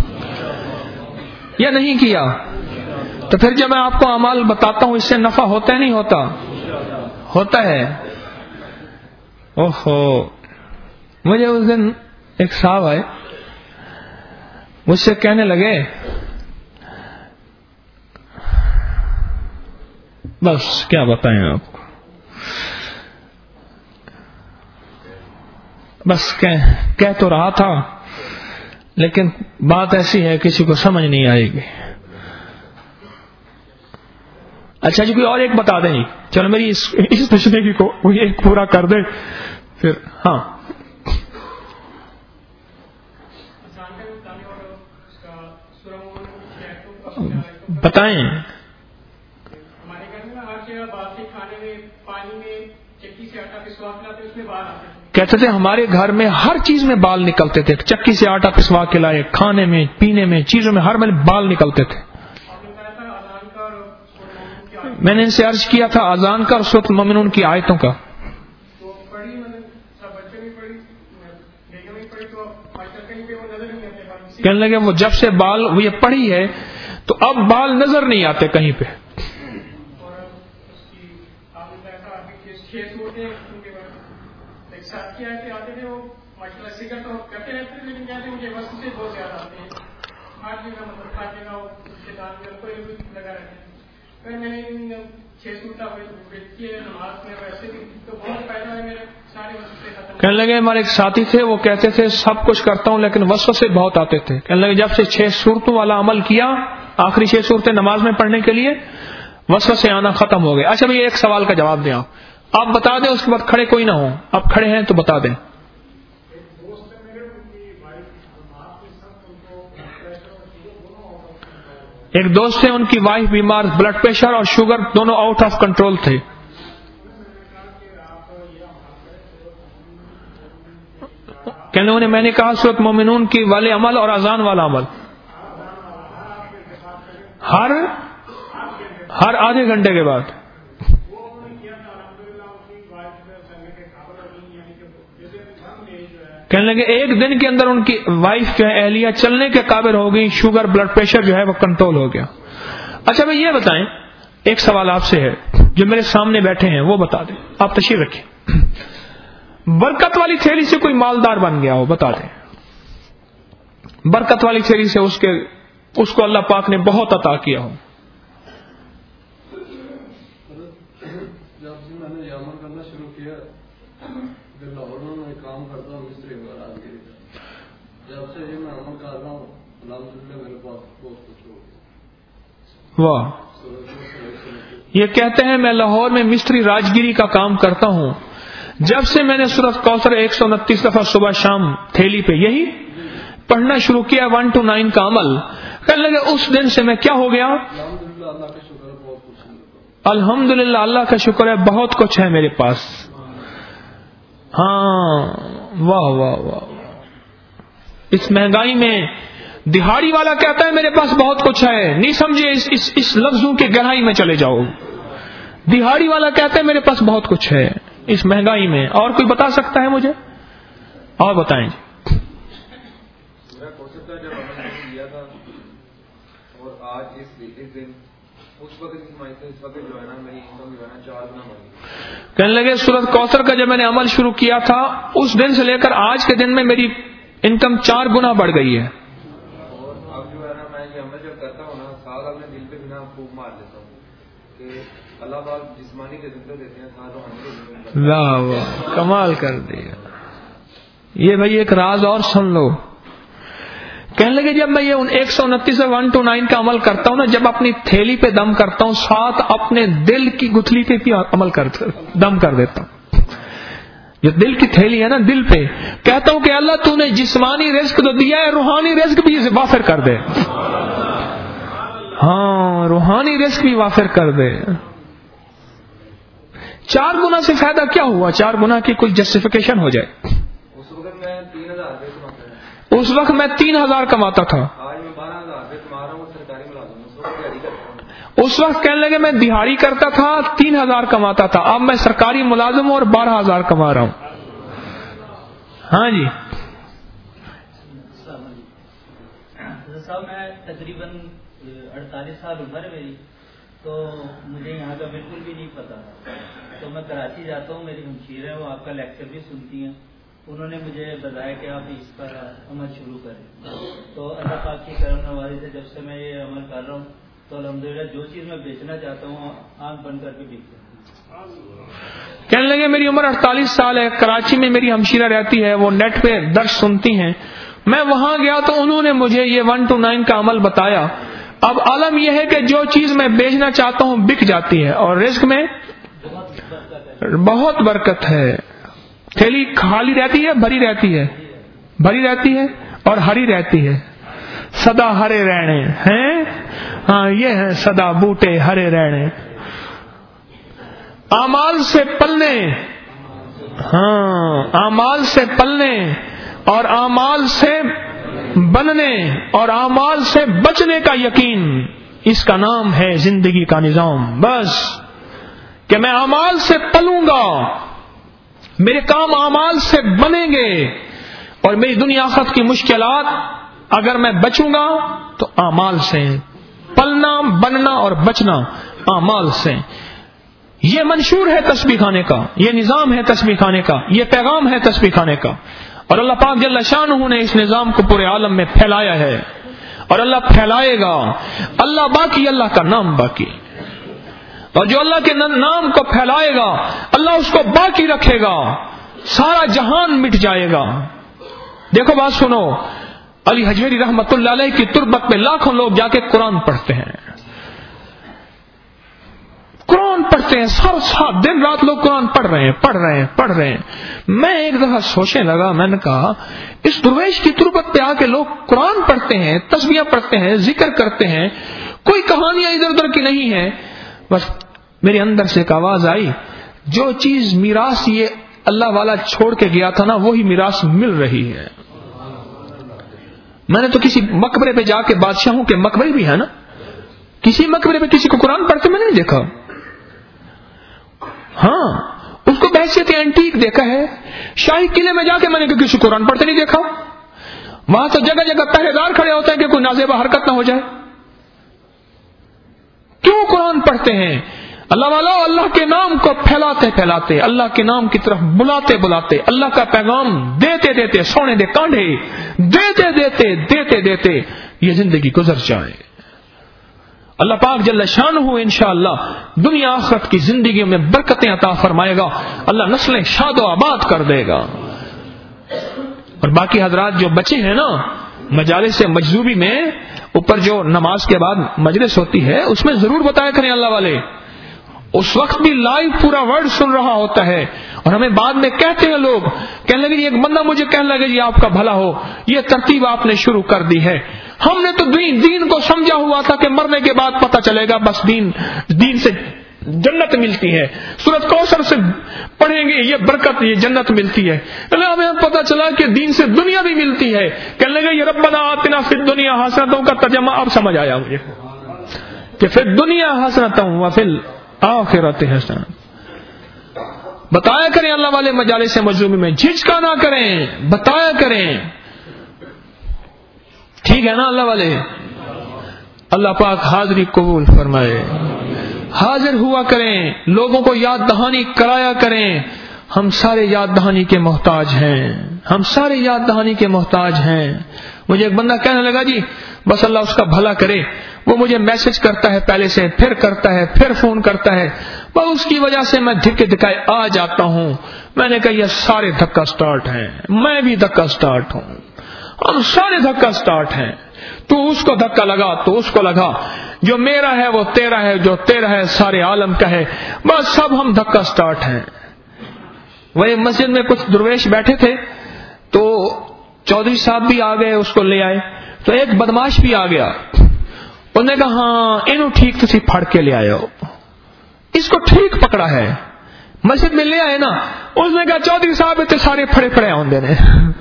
یا نہیں کیا؟ تو پھر جب میں آپ کو اعمال بتاتا ہوں, اس سے نفع ہوتا ہے نہیں ہوتا؟ ہوتا ہے. اوہو, مجھے اس دن ایک صاحب آئے, مجھ سے کہنے لگے بس کیا بتائیں آپ کو, بس کہہ تو رہا تھا لیکن بات ایسی ہے کسی کو سمجھ نہیں آئے گی. اچھا جی کوئی اور ایک بتا دیں جی, چلو میری اس اس پچھلے کی کو وہ ایک پورا کر دے پھر. ہاں بتائیں. ہمارے گھر میں ہر جگہ باسی کھانے میں پانی میں چکی سے آٹا پسوا کے لاتے اس میں باہر آتے کہتے تھے ہمارے گھر میں ہر چیز میں بال نکلتے تھے، چکی سے آٹا پسوا کے لائے، کھانے میں، پینے میں، چیزوں میں، ہر میں بال نکلتے تھے. میں نے ان سے عرض کیا تھا اذان کا اور سورۃ المؤمنون کی آیتوں کا. کہنے لگے وہ جب سے بال وہ یہ پڑھی ہے تو اب بال نظر نہیں آتے کہیں پہ. کہنے لگے ہمارے ایک ساتھی تھے وہ کہتے تھے سب کچھ کرتا ہوں لیکن وسوسے بہت آتے تھے. کہنے لگے جب سے چھ صورتوں والا عمل کیا، آخری چھ صورتیں نماز میں پڑھنے کے لیے، وسوسے آنا ختم ہو گئے. اچھا بھائی ایک سوال کا جواب دیں، آپ آپ بتا دیں، اس کے بعد کھڑے کوئی نہ ہو، آپ کھڑے ہیں تو بتا دیں. ایک دوست ہے ان کی وائف بیمار، بلڈ پریشر اور شوگر دونوں آؤٹ آف کنٹرول تھے. کہنے انہیں میں نے کہا سورۃ مومنون کی والے عمل اور اذان والا عمل ہر ہر آدھے گھنٹے کے بعد. کہنے لگے ایک دن کے اندر ان کی وائف جو ہے اہلیہ چلنے کے قابل ہو گئی، شوگر بلڈ پریشر جو ہے وہ کنٹرول ہو گیا. اچھا بھائی یہ بتائیں، ایک سوال آپ سے ہے جو میرے سامنے بیٹھے ہیں وہ بتا دیں، آپ تشریف رکھیں. برکت والی تھیلی سے کوئی مالدار بن گیا ہو، بتا دیں. برکت والی تھیلی سے اس کے اس کو اللہ پاک نے بہت عطا کیا ہو. جب سے میں نے یہ عمل کرنا شروع کیا، جب لاہور میں کام کرتا ہوں مستری وغیرہ کے، جب سے یہ میں عمل کر رہا ہوں الحمدللہ میرے پاس بہت کچھ ہو گیا. واہ. یہ کہتے ہیں میں لاہور میں مستری راجگیری کا کام کرتا ہوں، جب سے میں نے سورۃ کوثر ایک سو انتیس دفعہ صبح شام تھیلی پہ یہی پڑھنا شروع کیا، ون ٹو نائن کا عمل. کہنے لگے اس دن سے میں کیا ہو گیا؟ الحمدللہ اللہ کا شکر ہے بہت کچھ ہے میرے پاس. ہاں واہ واہ واہ. اس مہنگائی میں دہاڑی والا کہتا ہے میرے پاس بہت کچھ ہے، نہیں سمجھے اس, اس, اس لفظوں کے گہرائی میں چلے جاؤ. دہاڑی والا کہتا ہے میرے پاس بہت کچھ ہے اس مہنگائی میں. اور کوئی بتا سکتا ہے مجھے؟ اور بتائیں جی. میرا کوشش تھا جب ہم نے کیا تھا اور آج اس اس دن اس وقت اس وقت جو ہے نا میری انکم جو ہے نا چار گنا بڑھ گئی. کہنے لگے سورۃ کوثر کا جب میں نے عمل شروع کیا تھا اس دن سے لے کر آج کے دن میں میری انکم چار گنا بڑھ گئی ہے. اور اب جو ہے نا میں یہ عمل جب کرتا ہوں نا ساتھ اپنے دل پہ بنا پھونک مار لیتا ہوں کہ اللہ پاک جسمانی کے زندہ دیتے ہیں ساتھ روحانی. واہ واہ کمال کر دیا. یہ بھائی ایک راز اور سن لو. کہنے لگے جب میں یہ ایک سو انتیس ون ٹو نائن کا عمل کرتا ہوں نا، جب اپنی تھیلی پہ دم کرتا ہوں ساتھ اپنے دل کی گٹھلی پہ بھی عمل کر دم کر دیتا ہوں. جو دل کی تھیلی ہے نا دل پہ کہتا ہوں کہ اللہ تو نے جسمانی رزق تو دیا ہے، روحانی رزق بھی اسے وافر کر دے. ہاں روحانی رزق بھی وافر کر دے. چار گنا سے فائدہ کیا ہوا؟ چار گنا کی کوئی جسٹیفیکیشن ہو جائے. اس وقت میں تین ہزار روپے کماتا تھا. اس وقت میں تین ہزار کماتا تھا. آج میں بارہ ہزار روپے کما رہا ہوں، سرکاری ملازم اس وقت تیاری کرتا ہوں. اس وقت کہنے لگے میں دہاڑی کرتا تھا تین ہزار کماتا تھا، اب میں سرکاری ملازم ہوں اور بارہ ہزار کما رہا ہوں. ہاں جی صاحب میں تقریباً اڑتالیس سال عمر ہے میری، تو مجھے یہاں کا بالکل بھی نہیں پتا. تو میں کراچی جاتا ہوں، میری ہمشیر ہے وہ آپ کا لیکچر بھی سنتی ہیں. انہوں نے مجھے بتایا کہ آپ اس پر عمل شروع کریں. تو اللہ پاک کی کرم نوازی سے جب سے میں یہ عمل کر رہا ہوں تو الحمدللہ جو چیز میں بیچنا چاہتا ہوں آنکھ بند کر کے بیچتا ہوں. کہنے لگے میری عمر اڑتالیس سال ہے، کراچی میں میری ہمشیرہ رہتی ہے، وہ نیٹ پہ درس سنتی ہیں. میں وہاں گیا تو انہوں نے مجھے یہ ون ٹو نائن کا عمل بتایا. اب عالم یہ ہے کہ جو چیز میں بیچنا چاہتا ہوں بک جاتی ہے اور رزق میں بہت برکت ہے. تھیلی خالی رہتی ہے بھری رہتی ہے، بھری رہتی ہے اور ہری رہتی ہے. سدا ہرے رہنے ہیں، ہاں یہ ہے سدا بوٹے ہرے رہنے. اعمال سے پلنے ہاں اعمال سے پلنے اور اعمال سے بننے اور اعمال سے بچنے کا یقین، اس کا نام ہے زندگی کا نظام. بس کہ میں اعمال سے پلوں گا، میرے کام اعمال سے بنیں گے، اور میری دنیا آخرت کی مشکلات اگر میں بچوں گا تو اعمال سے. پلنا، بننا اور بچنا اعمال سے. یہ منشور ہے تسبیح خانے کا، یہ نظام ہے تسبیح خانے کا، یہ پیغام ہے تسبیح خانے کا. اور اللہ پاک جل شانہ نے اس نظام کو پورے عالم میں پھیلایا ہے، اور اللہ پھیلائے گا. اللہ باقی، اللہ کا نام باقی. اور جو اللہ کے نام کو پھیلائے گا اللہ اس کو باقی رکھے گا. سارا جہان مٹ جائے گا. دیکھو بات سنو، علی حجویری رحمت اللہ علیہ کی تربت میں لاکھوں لوگ جا کے قرآن پڑھتے ہیں، قرآن پڑھتے ہیں، سر سات دن رات لوگ قرآن پڑھ رہے ہیں پڑھ رہے ہیں پڑھ رہے ہیں. میں ایک دفعہ سوچنے لگا، میں نے کہا اس درویش کی تربت پہ آ کے لوگ قرآن پڑھتے ہیں، تسبیح پڑھتے ہیں، ذکر کرتے ہیں، کوئی کہانیاں ادھر ادھر کی نہیں ہے. بس میرے اندر سے ایک آواز آئی، جو چیز میراث یہ اللہ والا چھوڑ کے گیا تھا نا وہی میراث مل رہی ہے. میں نے تو کسی مقبرے پہ جا کے، بادشاہوں کے مقبرے بھی ہے نا، کسی مقبرے پہ کسی کو قرآن پڑھتے میں نہیں دیکھا. ہاں اس کو بحثیت اینٹیک دیکھا ہے. شاہی قلعے میں جا کے میں نے کسی قرآن پڑھتے نہیں دیکھا. وہاں تو جگہ جگہ پہرے دار کھڑے ہوتے ہیں کہ کوئی نازیبہ حرکت نہ ہو جائے. کیوں قرآن پڑھتے ہیں؟ اللہ والا اللہ کے نام کو پھیلاتے پھیلاتے، اللہ کے نام کی طرف بلاتے بلاتے، اللہ کا پیغام دیتے دیتے، سونے دے کانڈے دیتے دیتے دیتے دیتے یہ زندگی گزر جائے. اللہ پاک جل شانہ انشاءاللہ دنیا آخرت کی زندگیوں میں برکتیں عطا فرمائے گا. اللہ نسلیں شاد و آباد کر دے گا. اور باقی حضرات جو بچے ہیں نا مجالس مجذوبی میں، اوپر جو نماز کے بعد مجلس ہوتی ہے اس میں ضرور بتایا کریں اللہ والے. اس وقت بھی لائیو پورا ورڈ سن رہا ہوتا ہے، اور ہمیں بعد میں کہتے ہیں لوگ، کہنے لگے ایک بندہ مجھے کہنے لگے جی آپ کا بھلا ہو، یہ ترتیب آپ نے شروع کر دی ہے. ہم نے تو دین, دین کو سمجھا ہوا تھا کہ مرنے کے بعد پتہ چلے گا بس دین دین سے جنت ملتی ہے، سورۃ کوثر سے پڑھیں گے یہ برکت یہ جنت ملتی ہے. ہمیں پتہ چلا کہ دین سے دنیا بھی ملتی ہے. کہنے لگے یہ ربنا آتنا فی الدنیا حسنۃ کا ترجمہ اب سمجھ آیا مجھے کہ فی الدنیا حسنۃ و فی الاخرۃ حسنۃ. بتایا کریں اللہ والے مجالس مجذوبی میں، جھجکا نہ کریں، بتایا کریں. ٹھیک ہے نا اللہ والے؟ اللہ پاک حاضری قبول فرمائے. حاضر ہوا کریں، لوگوں کو یاد دہانی کرایا کریں. ہم سارے یاد دہانی کے محتاج ہیں، ہم سارے یاد دہانی کے محتاج ہیں. مجھے ایک بندہ کہنے لگا جی بس اللہ اس کا بھلا کرے، وہ مجھے میسج کرتا ہے پہلے سے، پھر کرتا ہے، پھر فون کرتا ہے، بس اس کی وجہ سے میں دھکے دکھائے آ جاتا ہوں. میں نے کہا یہ سارے دھکا سٹارٹ ہیں، میں بھی دھکا سٹارٹ ہوں، ہم سارے دھکا سٹارٹ ہیں. تو اس کو دھکا لگا تو اس کو لگا، جو میرا ہے وہ تیرا ہے، جو تیرا ہے سارے عالم کا ہے، بس سب ہم دھکا سٹارٹ ہیں. وہی مسجد میں کچھ درویش بیٹھے تھے تو چودھری صاحب بھی آ گئے، اس کو لے آئے. تو ایک بدماش بھی آ گیا، انہوں نے کہا ہاں انہوں ٹھیک تسی پھڑ کے لے آئے ہو، اس کو ٹھیک پکڑا ہے. مسجد میں لے آئے نا، اس نے کہا چودھری صاحب اتنے سارے پھڑے پھڑے ہوندے نے،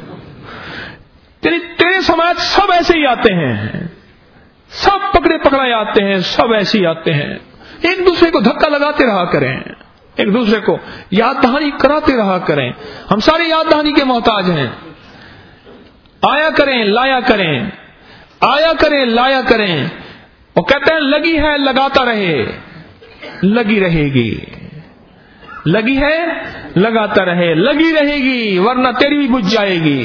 تیرے سماج سب ایسے ہی آتے ہیں، سب پکڑے پکڑائے آتے ہیں، سب ایسے ہی آتے ہیں. ایک دوسرے کو دھکا لگاتے رہا کریں، ایک دوسرے کو یاد دہانی کراتے رہا کریں. ہم سارے یاد دہانی کے محتاج ہیں. آیا کریں لایا کریں، آیا کریں لایا کریں. وہ کہتے ہیں لگی ہے لگاتا رہے، لگی رہے گی، لگی ہے لگاتا رہے، لگی رہے گی ورنہ تیری بھی بجھ جائے گی.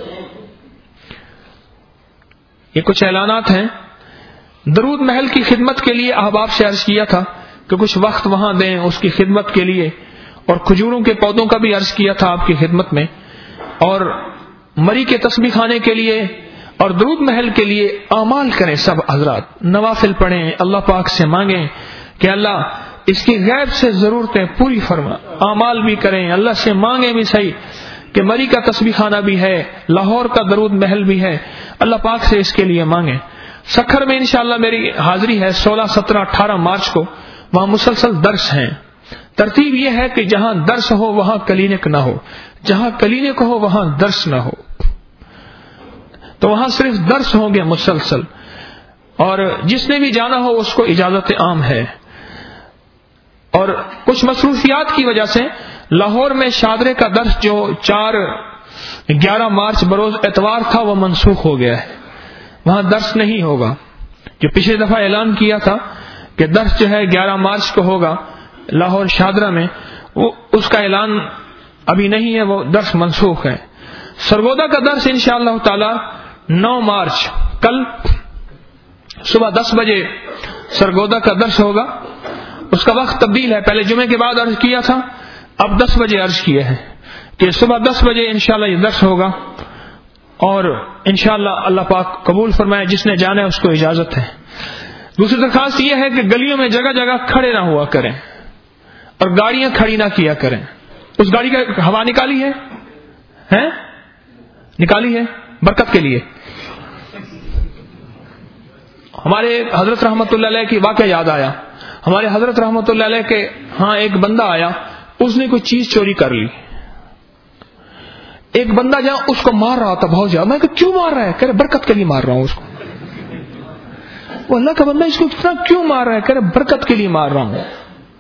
یہ کچھ اعلانات ہیں. درود محل کی خدمت کے لیے احباب سے عرض کیا تھا کہ کچھ وقت وہاں دیں اس کی خدمت کے لیے، اور کھجوروں کے پودوں کا بھی عرض کیا تھا آپ کی خدمت میں، اور مری کے تسبیح خانے کے لیے اور درود محل کے لیے اعمال کریں. سب حضرات نوافل پڑھیں، اللہ پاک سے مانگیں کہ اللہ اس کی غیب سے ضرورتیں پوری فرما. اعمال بھی کریں، اللہ سے مانگیں بھی صحیح کہ مری کا تسبیح خانہ بھی ہے، لاہور کا درود محل بھی ہے، اللہ پاک سے اس کے لیے مانگیں. سکھر میں انشاءاللہ میری حاضری ہے سولہ سترہ اٹھارہ مارچ کو، وہاں مسلسل درس ہیں. ترتیب یہ ہے کہ جہاں درس ہو وہاں کلینک نہ ہو، جہاں کلینک ہو وہاں درس نہ ہو، تو وہاں صرف درس ہوں گے مسلسل، اور جس نے بھی جانا ہو اس کو اجازت عام ہے۔ اور کچھ مصروفیات کی وجہ سے لاہور میں شادرے کا درس جو چار گیارہ مارچ بروز اتوار تھا وہ منسوخ ہو گیا ہے، وہاں درس نہیں ہوگا۔ جو پچھلی دفعہ اعلان کیا تھا کہ درس جو ہے گیارہ مارچ کو ہوگا لاہور شادرہ میں، وہ اس کا اعلان ابھی نہیں ہے، وہ درس منسوخ ہے۔ سرگودا کا درس انشاءاللہ تعالی نو مارچ کل صبح دس بجے سرگودا کا درس ہوگا۔ اس کا وقت تبدیل ہے، پہلے جمعے کے بعد عرض کیا تھا، اب دس بجے عرض کیا ہے کہ صبح دس بجے انشاءاللہ یہ درس ہوگا، اور انشاءاللہ اللہ پاک قبول فرمائے، جس نے جانا ہے اس کو اجازت ہے۔ دوسری درخواست یہ ہے کہ گلیوں میں جگہ جگہ کھڑے نہ ہوا کریں اور گاڑیاں کھڑی نہ کیا کریں۔ اس گاڑی کا ہوا نکالی ہے ہیں؟ نکالی ہے برکت کے لیے۔ ہمارے حضرت رحمت اللہ علیہ کی واقعہ یاد آیا، ہمارے حضرت رحمت اللہ علیہ کے ہاں ایک بندہ آیا، اس نے کوئی چیز چوری کر لی۔ ایک بندہ جہاں اس کو مار رہا تھا بہت زیادہ، میں کہ کیوں مار رہا ہے؟ کہہ رہے برکت کے لیے مار رہا ہوں اس کو۔ وہ اللہ کا بندہ اس کو اتنا کیوں مار رہا ہے؟ کہہ رہے برکت کے لیے مار رہا ہوں۔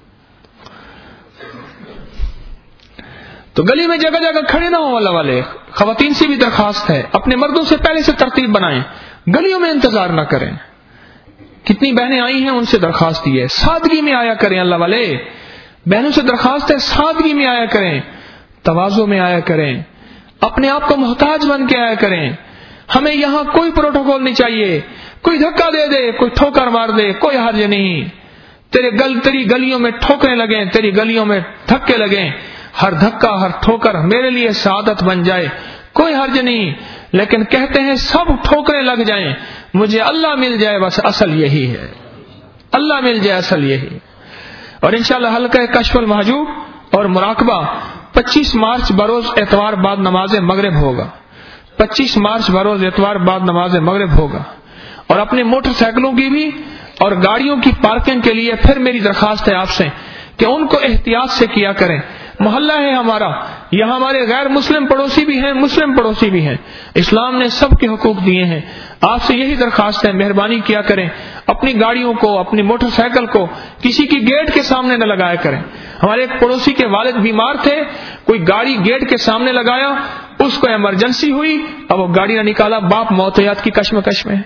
تو گلی میں جگہ جگہ کھڑے نہ ہو اللہ والے۔ خواتین سے بھی درخواست ہے، اپنے مردوں سے پہلے سے ترتیب بنائیں، گلیوں میں انتظار نہ کریں۔ کتنی بہنیں آئی ہیں ان سے درخواست یہ ہے سادگی میں آیا کریں، اللہ والے بہنوں سے درخواست ہے سادگی میں آیا کریں، تواضع میں آیا کریں، اپنے آپ کو محتاج بن کے آیا کریں۔ ہمیں یہاں کوئی پروٹوکول نہیں چاہیے، کوئی دھکا دے دے، کوئی ٹھوکر مار دے، کوئی حرج نہیں۔ تیرے گل تیری گلیوں میں ٹھوکریں لگیں، تیری گلیوں میں دھکے لگیں، ہر دھکا ہر ٹھوکر میرے لیے سعادت بن جائے، کوئی حرج نہیں۔ لیکن کہتے ہیں سب ٹھوکریں لگ جائیں، مجھے اللہ مل جائے، بس اصل یہی ہے، اللہ مل جائے، اصل یہی۔ اور انشاءاللہ حلقہ کشف المحجوب اور مراقبہ پچیس مارچ بروز اتوار بعد نماز مغرب ہوگا، پچیس مارچ بروز اتوار بعد نماز مغرب ہوگا۔ اور اپنے موٹر سائیکلوں کی بھی اور گاڑیوں کی پارکنگ کے لیے پھر میری درخواست ہے آپ سے کہ ان کو احتیاط سے کیا کریں۔ محلہ ہے ہمارا، یہاں ہمارے غیر مسلم پڑوسی بھی ہیں، مسلم پڑوسی بھی ہیں، اسلام نے سب کے حقوق دیے ہیں۔ آپ سے یہی درخواست ہے، مہربانی کیا کریں، اپنی گاڑیوں کو، اپنی موٹر سائیکل کو کسی کی گیٹ کے سامنے نہ لگایا کریں۔ ہمارے ایک پڑوسی کے والد بیمار تھے، کوئی گاڑی گیٹ کے سامنے لگایا، اس کو ایمرجنسی ہوئی، اب وہ گاڑی نہ نکالا، باپ موتیات کی کشمکش میں ہے۔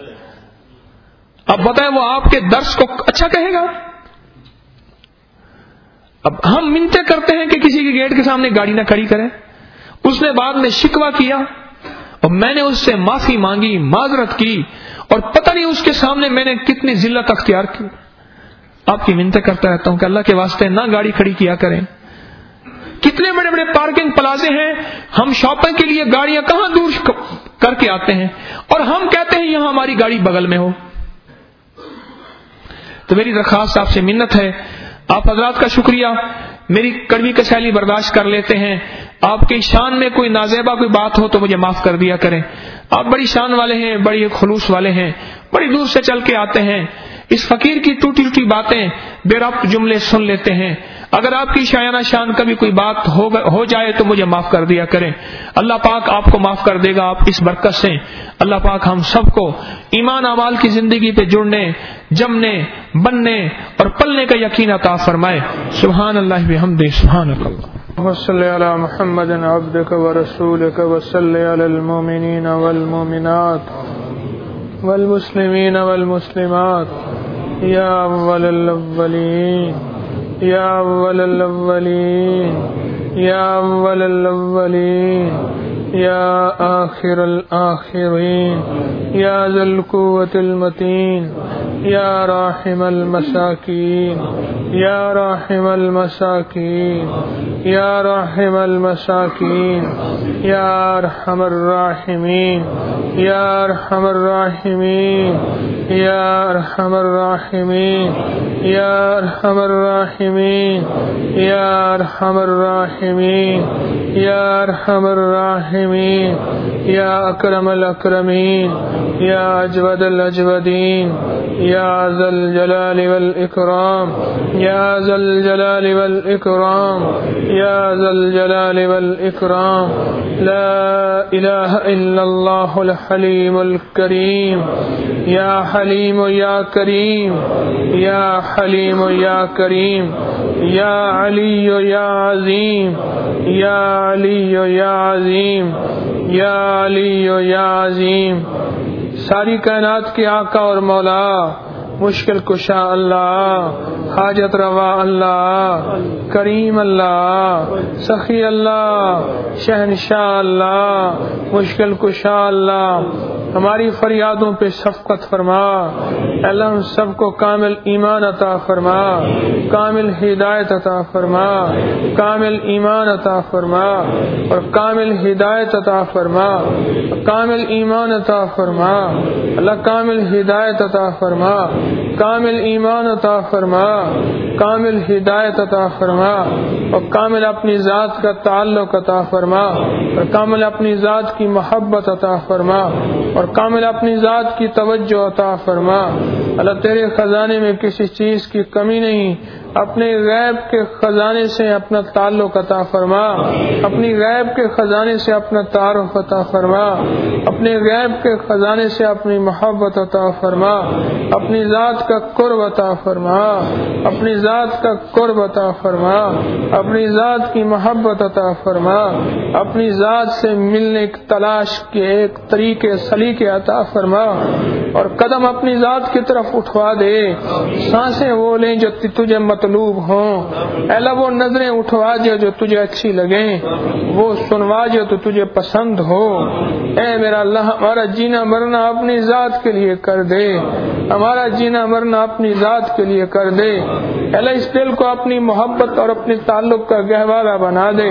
اب بتائیں وہ آپ کے درس کو اچھا کہے گا؟ اب ہم منتیں کرتے ہیں کہ کسی کے گیٹ کے سامنے گاڑی نہ کھڑی کریں، اس نے بعد میں شکوہ کیا اور میں نے اس سے معافی مانگی، معذرت کی، اور پتہ نہیں اس کے سامنے میں نے کتنی ذلت اختیار کی۔ آپ کی منتیں کرتا رہتا ہوں کہ اللہ کے واسطے نہ گاڑی کھڑی کیا کریں۔ کتنے بڑے بڑے پارکنگ پلازے ہیں، ہم شاپنگ کے لیے گاڑیاں کہاں دور کر کے آتے ہیں، اور ہم کہتے ہیں یہاں ہماری گاڑی بغل میں ہو۔ تو میری درخواست آپ سے منت ہے، آپ حضرات کا شکریہ، میری کڑوی کسیلی برداشت کر لیتے ہیں، آپ کی شان میں کوئی نازیبا کوئی بات ہو تو مجھے معاف کر دیا کریں۔ آپ بڑی شان والے ہیں، بڑی خلوص والے ہیں، بڑی دور سے چل کے آتے ہیں، اس فقیر کی ٹوٹی ٹوٹی باتیں بے ربط جملے سن لیتے ہیں۔ اگر آپ کی شایانہ شان کبھی کوئی بات ہو جائے تو مجھے معاف کر دیا کریں، اللہ پاک آپ کو معاف کر دے گا آپ اس برکت سے۔ اللہ پاک ہم سب کو ایمان اعمال کی زندگی پہ جڑنے، جمنے، بننے اور پلنے کا یقین عطا فرمائے۔ سبحان اللہ بحمدہ، سبحانک اللہ۔ وصلی علی محمد عبدک ورسولک وصلی علی المؤمنین والمؤمنات والمسلمین والمسلمات یا اول الاولین یا اول الاولین یا اول الاولین یا آخر الآخرین یا ذی القوة المتین یا راحم المساکین یا راحم المساکین یا راحم المساکین یا ارحم الراحمین یا ارحم الراحمین یا ارحم الراحمین یا ارحم الراحمین یا ارحم الراحمین یا ارحم الراحمین یا اکرم الاکرمین یا اجود الاجودین يا ذا الجلال والإكرام يا ذا الجلال والإكرام يا ذا الجلال والإكرام. لا إله إلا الله الحليم الكريم. يا حليم يا كريم يا حليم يا كريم يا علي يا عظيم يا علي يا عظيم یا علی یا عظیم. ساری کائنات کے آقا اور مولا، مشکل کشا اللہ، حاجت روا اللہ، کریم اللہ، سخی اللہ، شہنشاہ اللہ، مشکل کشا اللہ، ہماری فریادوں پہ شفقت فرما. اللہ ہم سب کو کامل ایمان عطا فرما، کامل ہدایت عطا فرما، کامل ایمان عطا فرما اور کامل ہدایت عطا فرما، کامل ایمان عطا فرما. اللہ کامل ہدایت عطا فرما، کامل ایمان عطا فرما، کامل ہدایت عطا فرما اور کامل اپنی ذات کا تعلق عطا فرما اور کامل اپنی ذات کی محبت عطا فرما اور کامل اپنی ذات کی توجہ عطا فرما. اللہ تیرے خزانے میں کسی چیز کی کمی نہیں، اپنے غیب کے خزانے سے اپنا تعلق عطا فرما، اپنی غیب کے خزانے سے اپنا تعارف عطا فرما، اپنے غیب کے خزانے سے اپنی محبت عطا فرما، اپنی ذات کا قرب عطا فرما، اپنی ذات کا قرب عطا فرما، اپنی ذات کی محبت عطا فرما، اپنی ذات سے ملنے کی تلاش کے ایک طریقے سلیقے عطا فرما اور قدم اپنی ذات کی طرف اٹھوا دے. سانسیں وہ لیں جو تجھے مطلوب ہوں. اے اللہ وہ نظریں اٹھوا دے جو تجھے اچھی لگیں، وہ سنوا جو تو تجھے پسند ہو. اے میرا اللہ ہمارا جینا مرنا اپنی ذات کے لیے کر دے، ہمارا جینا مرنا اپنی ذات کے لیے کر دے. اے اللہ اس دل کو اپنی محبت اور اپنے تعلق کا گہوارہ بنا دے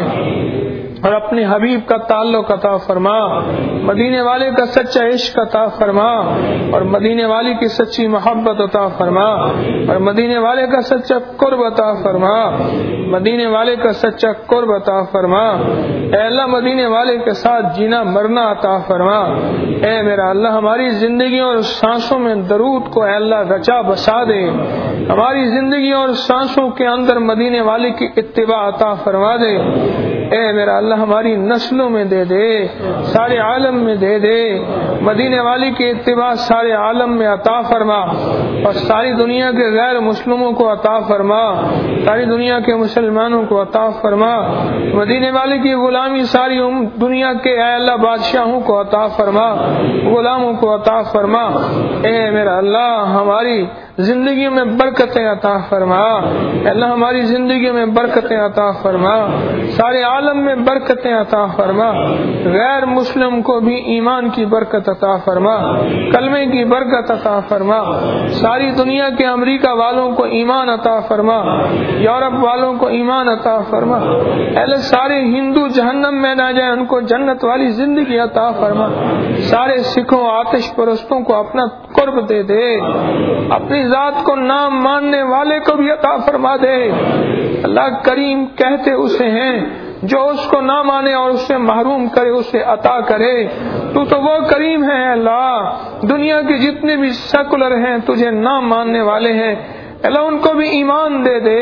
اور اپنے حبیب کا تعلق عطا فرما، مدینے والے کا سچا عشق عطا فرما اور مدینے والی کی سچی محبت عطا فرما اور مدینے والے کا سچا قرب عطا فرما، مدینے والے کا سچا قرب عطا فرما. اے اللہ مدینے والے کے ساتھ جینا مرنا عطا فرما. اے میرا اللہ ہماری زندگیوں اور سانسوں میں درود کو اے اللہ رچا بسا دے، ہماری زندگیوں اور سانسوں کے اندر مدینے والے کی اتباع عطا فرما دے. اے میرا اللہ ہماری نسلوں میں دے دے، سارے عالم میں دے دے، مدینے والی کی اتباع سارے عالم میں عطا فرما اور ساری دنیا کے غیر مسلموں کو عطا فرما، ساری دنیا کے مسلمانوں کو عطا فرما. مدینے والی کی غلامی ساری دنیا کے اے اللہ بادشاہوں کو عطا فرما، غلاموں کو عطا فرما. اے میرا اللہ ہماری زندگی میں برکتیں عطا فرما، اللہ ہماری زندگی میں برکتیں عطا فرما، سارے عالم میں برکتیں عطا فرما. غیر مسلم کو بھی ایمان کی برکت عطا فرما، کلمے کی برکت عطا فرما. ساری دنیا کے امریکہ والوں کو ایمان عطا فرما، یورپ والوں کو ایمان عطا فرما. اللہ سارے ہندو جہنم میں نہ جائیں، ان کو جنت والی زندگی عطا فرما. سارے سکھوں آتش پرستوں کو اپنا قرب دے دے، اپنی ذات کو نام ماننے والے کو بھی عطا فرما دے. اللہ کریم کہتے اسے ہیں جو اس کو نہ مانے اور اس سے محروم کرے اسے عطا کرے. تو تو وہ کریم ہے اللہ، دنیا کے جتنے بھی سیکولر ہیں تجھے نہ ماننے والے ہیں اللہ ان کو بھی ایمان دے دے،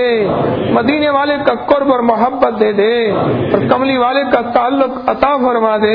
مدینے والے کا قرب اور محبت دے دے اور کملی والے کا تعلق عطا فرما دے.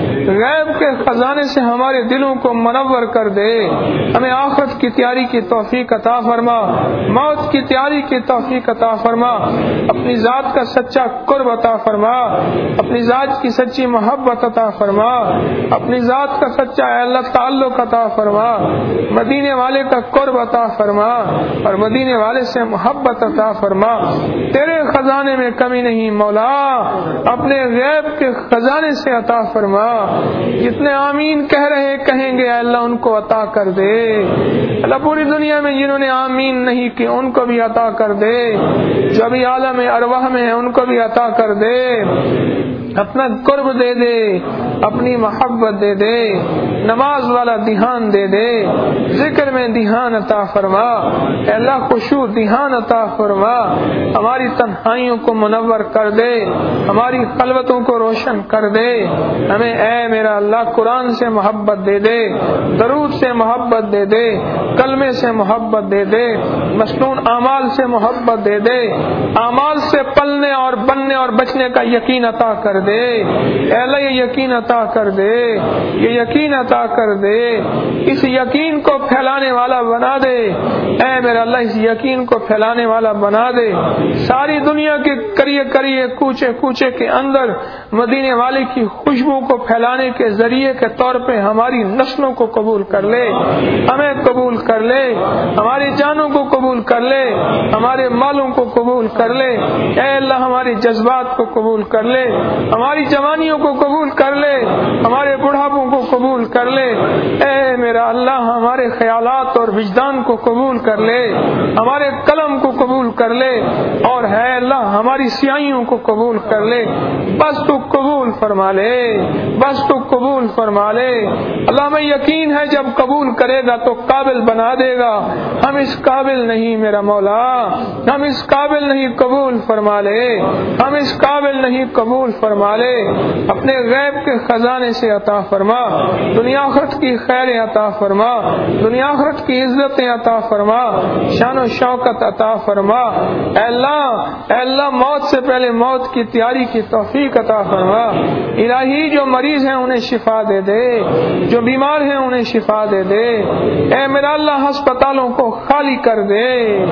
غیب کے خزانے سے ہمارے دلوں کو منور کر دے، ہمیں آخرت کی تیاری کی توفیق عطا فرما، موت کی تیاری کی توفیق عطا فرما، اپنی ذات کا سچا قرب عطا فرما، اپنی ذات کی سچی محبت عطا فرما، اپنی ذات کا سچا اللہ تعلق عطا فرما، مدینے والے کا قرب عطا فرما اور مدینے والے سے محبت عطا فرما. تیرے خزانے میں کمی نہیں مولا، اپنے غیب کے خزانے سے عطا فرما. جتنے آمین کہہ رہے کہیں گے اللہ ان کو عطا کر دے. اللہ پوری دنیا میں جنہوں نے آمین نہیں کی ان کو بھی عطا کر دے، جو بھی عالم ارواح میں ہیں ان کو بھی عطا کر دے. اپنا قرب دے دے، اپنی محبت دے دے، نماز والا دھیان دے دے، ذکر میں دھیان عطا فرما، اے اللہ خشوع دھیان عطا فرما، ہماری تنہائیوں کو منور کر دے، ہماری خلوتوں کو روشن کر دے، ہمیں اے میرا اللہ قرآن سے محبت دے دے، درود سے محبت دے دے، کلمے سے محبت دے دے، مسنون اعمال سے محبت دے دے، اعمال سے پلنے اور بننے اور بچنے کا یقین عطا کر دے، اے اللہ یہ یقین عطا کر دے، یہ یقین عطا کر دے، اس یقین کو پھیلانے والا بنا دے، اے میرا اللہ اس یقین کو پھیلانے والا بنا دے، ساری دنیا کے کریے کریے کوچے کوچے کے اندر مدینے والے کی خوشبو کو پھیلانے کے ذریعے کے طور پہ ہماری نسلوں کو قبول کر لے، ہمیں قبول کر لے، ہماری جانوں کو قبول کر لے، ہمارے مالوں کو قبول کر لے، اے اللہ ہماری جذبات کو قبول کر لے، ہماری جوانیوں کو قبول کر لے، ہمارے بڑھاپوں کو قبول کر لے، اے میرا اللہ ہمارے خیالات اور وجدان کو قبول کر لے، ہمارے قلم کو قبول کر لے، اور ہے اللہ ہماری سیاہیوں کو قبول کر لے، بس تو قبول فرما لے، بس تو قبول فرما لے، اللہ ہمیں یقین ہے جب قبول کرے گا تو قابل بنا دے گا، ہم اس قابل نہیں میرا مولا، ہم اس قابل نہیں، قبول فرما لے، ہم اس قابل نہیں، قبول فرما لے، اپنے غیب کے خزانے سے عطا فرما، دنیا آخرت کی خیریں عطا فرما، دنیا آخرت کی عزتیں عطا فرما، شان و شوکت عطا فرما، اے اللہ اے اللہ موت سے پہلے موت کی تیاری کی توفیق عطا فرما، الہی جو مریض ہیں انہیں شفا دے دے، جو بیمار ہیں انہیں شفا دے دے، اے میرا اللہ ہسپتالوں کو خالی کر دے،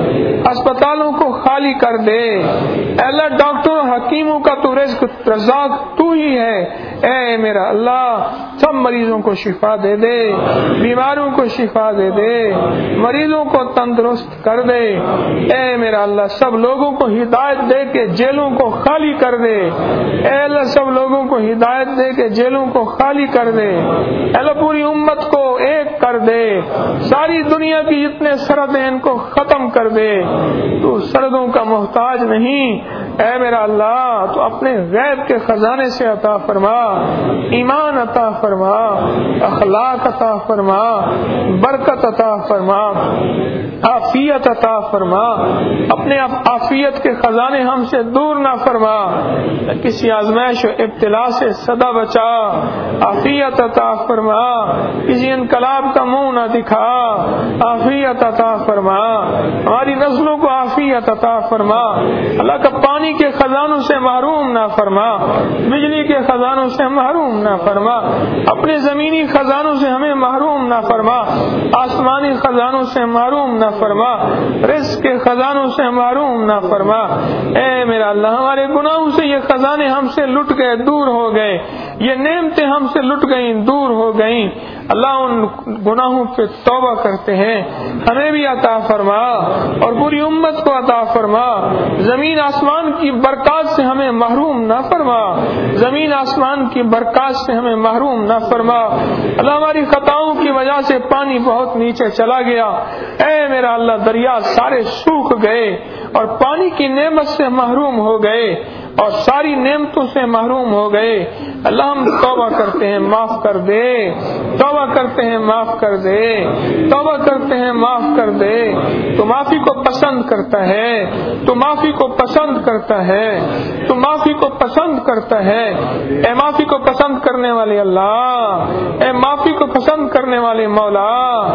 ہسپتالوں کو خالی کر دے، اے اللہ ڈاکٹروں حکیموں کا تو رزق رزاق تو ہی ہے، اے میرا اللہ سب مریضوں کو شفا دے دے، بیماروں کو شفا دے دے، مریضوں کو تندرست کر دے، اے میرا اللہ سب لوگوں کو ہدایت دے کے جیلوں کو خالی کر دے، اے اللہ سب لوگوں کو ہدایت دے کے جیلوں کو خالی کر دے، اے اللہ پوری امت کو ایک کر دے، ساری دنیا کی جتنے سرد ہیں ان کو ختم کر دے، تو سردوں کا محتاج نہیں، اے میرا اللہ تو اپنے غیب کے خزانے سے عطا فرما، ایمان عطا فرما، اخلاق عطا فرما، برکت عطا فرما، عافیت عطا فرما، اپنے عافیت کے خزانے ہم سے دور نہ فرما، کسی آزمائش و ابتلا سے سدا بچا، عافیت عطا فرما، کسی انقلاب کا منہ نہ دکھا، عافیت عطا فرما، ہماری نسلوں کو عافیت عطا فرما، اللہ کا پانی کے خزانوں سے محروم نہ فرما، بجلی کے خزانوں سے محروم نہ فرما، اپنے زمینی خزانوں سے ہمیں محروم نہ فرما، آسمانی خزانوں سے محروم نہ فرما، رزق کے خزانوں سے محروم نہ فرما، اے میرا اللہ ہمارے گناہوں سے یہ خزانے ہم سے لٹ گئے، دور ہو گئے، یہ نعمتیں ہم سے لٹ گئیں، دور ہو گئیں، اللہ ان گناہوں پہ توبہ کرتے ہیں، ہمیں بھی عطا فرما اور پوری امت کو عطا فرما، زمین آسمان کی برکات سے ہمیں محروم نہ فرما، زمین آسمان کی برکات سے ہمیں محروم نہ فرما، اللہ ہماری خطاؤں کی وجہ سے پانی بہت نیچے چلا گیا، اے میرا اللہ دریا سارے سوکھ گئے اور پانی کی نعمت سے محروم ہو گئے اور ساری نعمتوں سے محروم ہو گئے، اللہ ہم توبہ کرتے ہیں معاف کر دے، توبہ کرتے ہیں معاف کر دے، توبہ کرتے ہیں معاف کر دے، تو معافی کو پسند کرتا ہے، تو معافی کو پسند کرتا ہے، تو معافی کو پسند کرتا ہے، اے معافی کو پسند کرنے والے اللہ، اے معافی کو پسند کرنے والے مولا،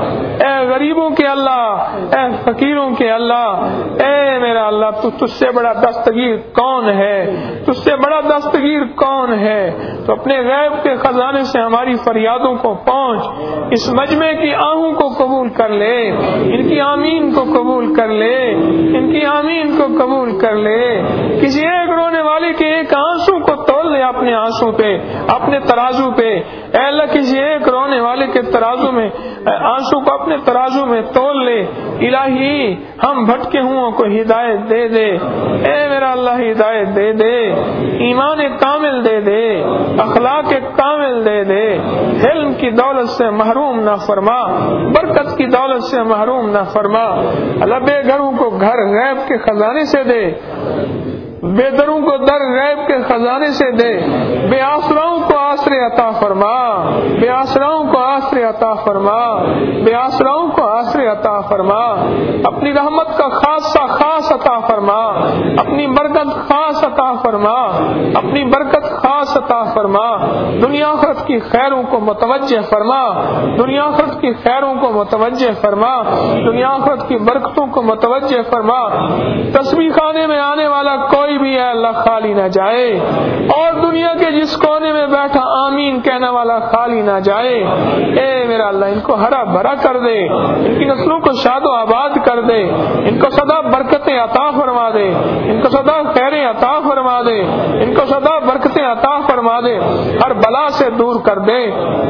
اے غریبوں کے اللہ، اے فقیروں کے اللہ، اے میرا اللہ تو تجھ سے بڑا دستگیر کون ہے، تجھ سے بڑا دستگیر کون ہے، تو اپنے غیب کے خزانے سے ہماری فریادوں کو پہنچ، اس مجمع کی آہوں کو قبول کر لے، ان کی آمین کو قبول کر لے، ان کی آمین کو قبول کر لے، کسی ایک رونے والے کے ایک آنسو کو تول لے اپنے آنسو پہ، اپنے ترازو پہ، اے اللہ کسی ایک رونے والے کے ترازو میں آنسو کو اپنے ترازو میں تول لے، الہی ہم بھٹکے ہوں کو ہدایت دے دے، اے میرا اللہ ہدایت دے دے، ایمان کامل دے دے، اخلاق کامل دے دے، علم کی دولت سے محروم نہ فرما، برکت کی دولت سے محروم نہ فرما، اللہ بے گھروں کو گھر غیب کے خزانے سے دے، بے دروں کو در غیب کے خزانے سے دے، بے آسراؤں کو آسرے عطا فرما، بے آسراؤں کو آسرے عطا فرما، بے آسراؤں کو آسرے عطا فرما، اپنی رحمت کا خاصہ خاص عطا فرما، اپنی برکت خاص عطا فرما، اپنی برکت خاص عطا فرما، دنیا آخرت کی خیروں کو متوجہ فرما، دنیا آخرت کی خیروں کو متوجہ فرما، دنیا آخرت کی برکتوں کو متوجہ فرما، تسبیح خانے میں آنے والا کوئی بھی ہے اللہ خالی نہ جائے، اور دنیا کے جس کونے میں بیٹھا آمین کہنے والا خالی نہ جائے، اے میرا اللہ ان کو ہرا بھرا کر دے، ان کی نسلوں کو شاد و آباد کر دے، ان کو سدا برکتیں عطا فرما دے، ان کو سدا خیریں عطا فرما دے، ان کو سدا برکتیں عطا فرما دے، ہر بلا سے دور کر دے،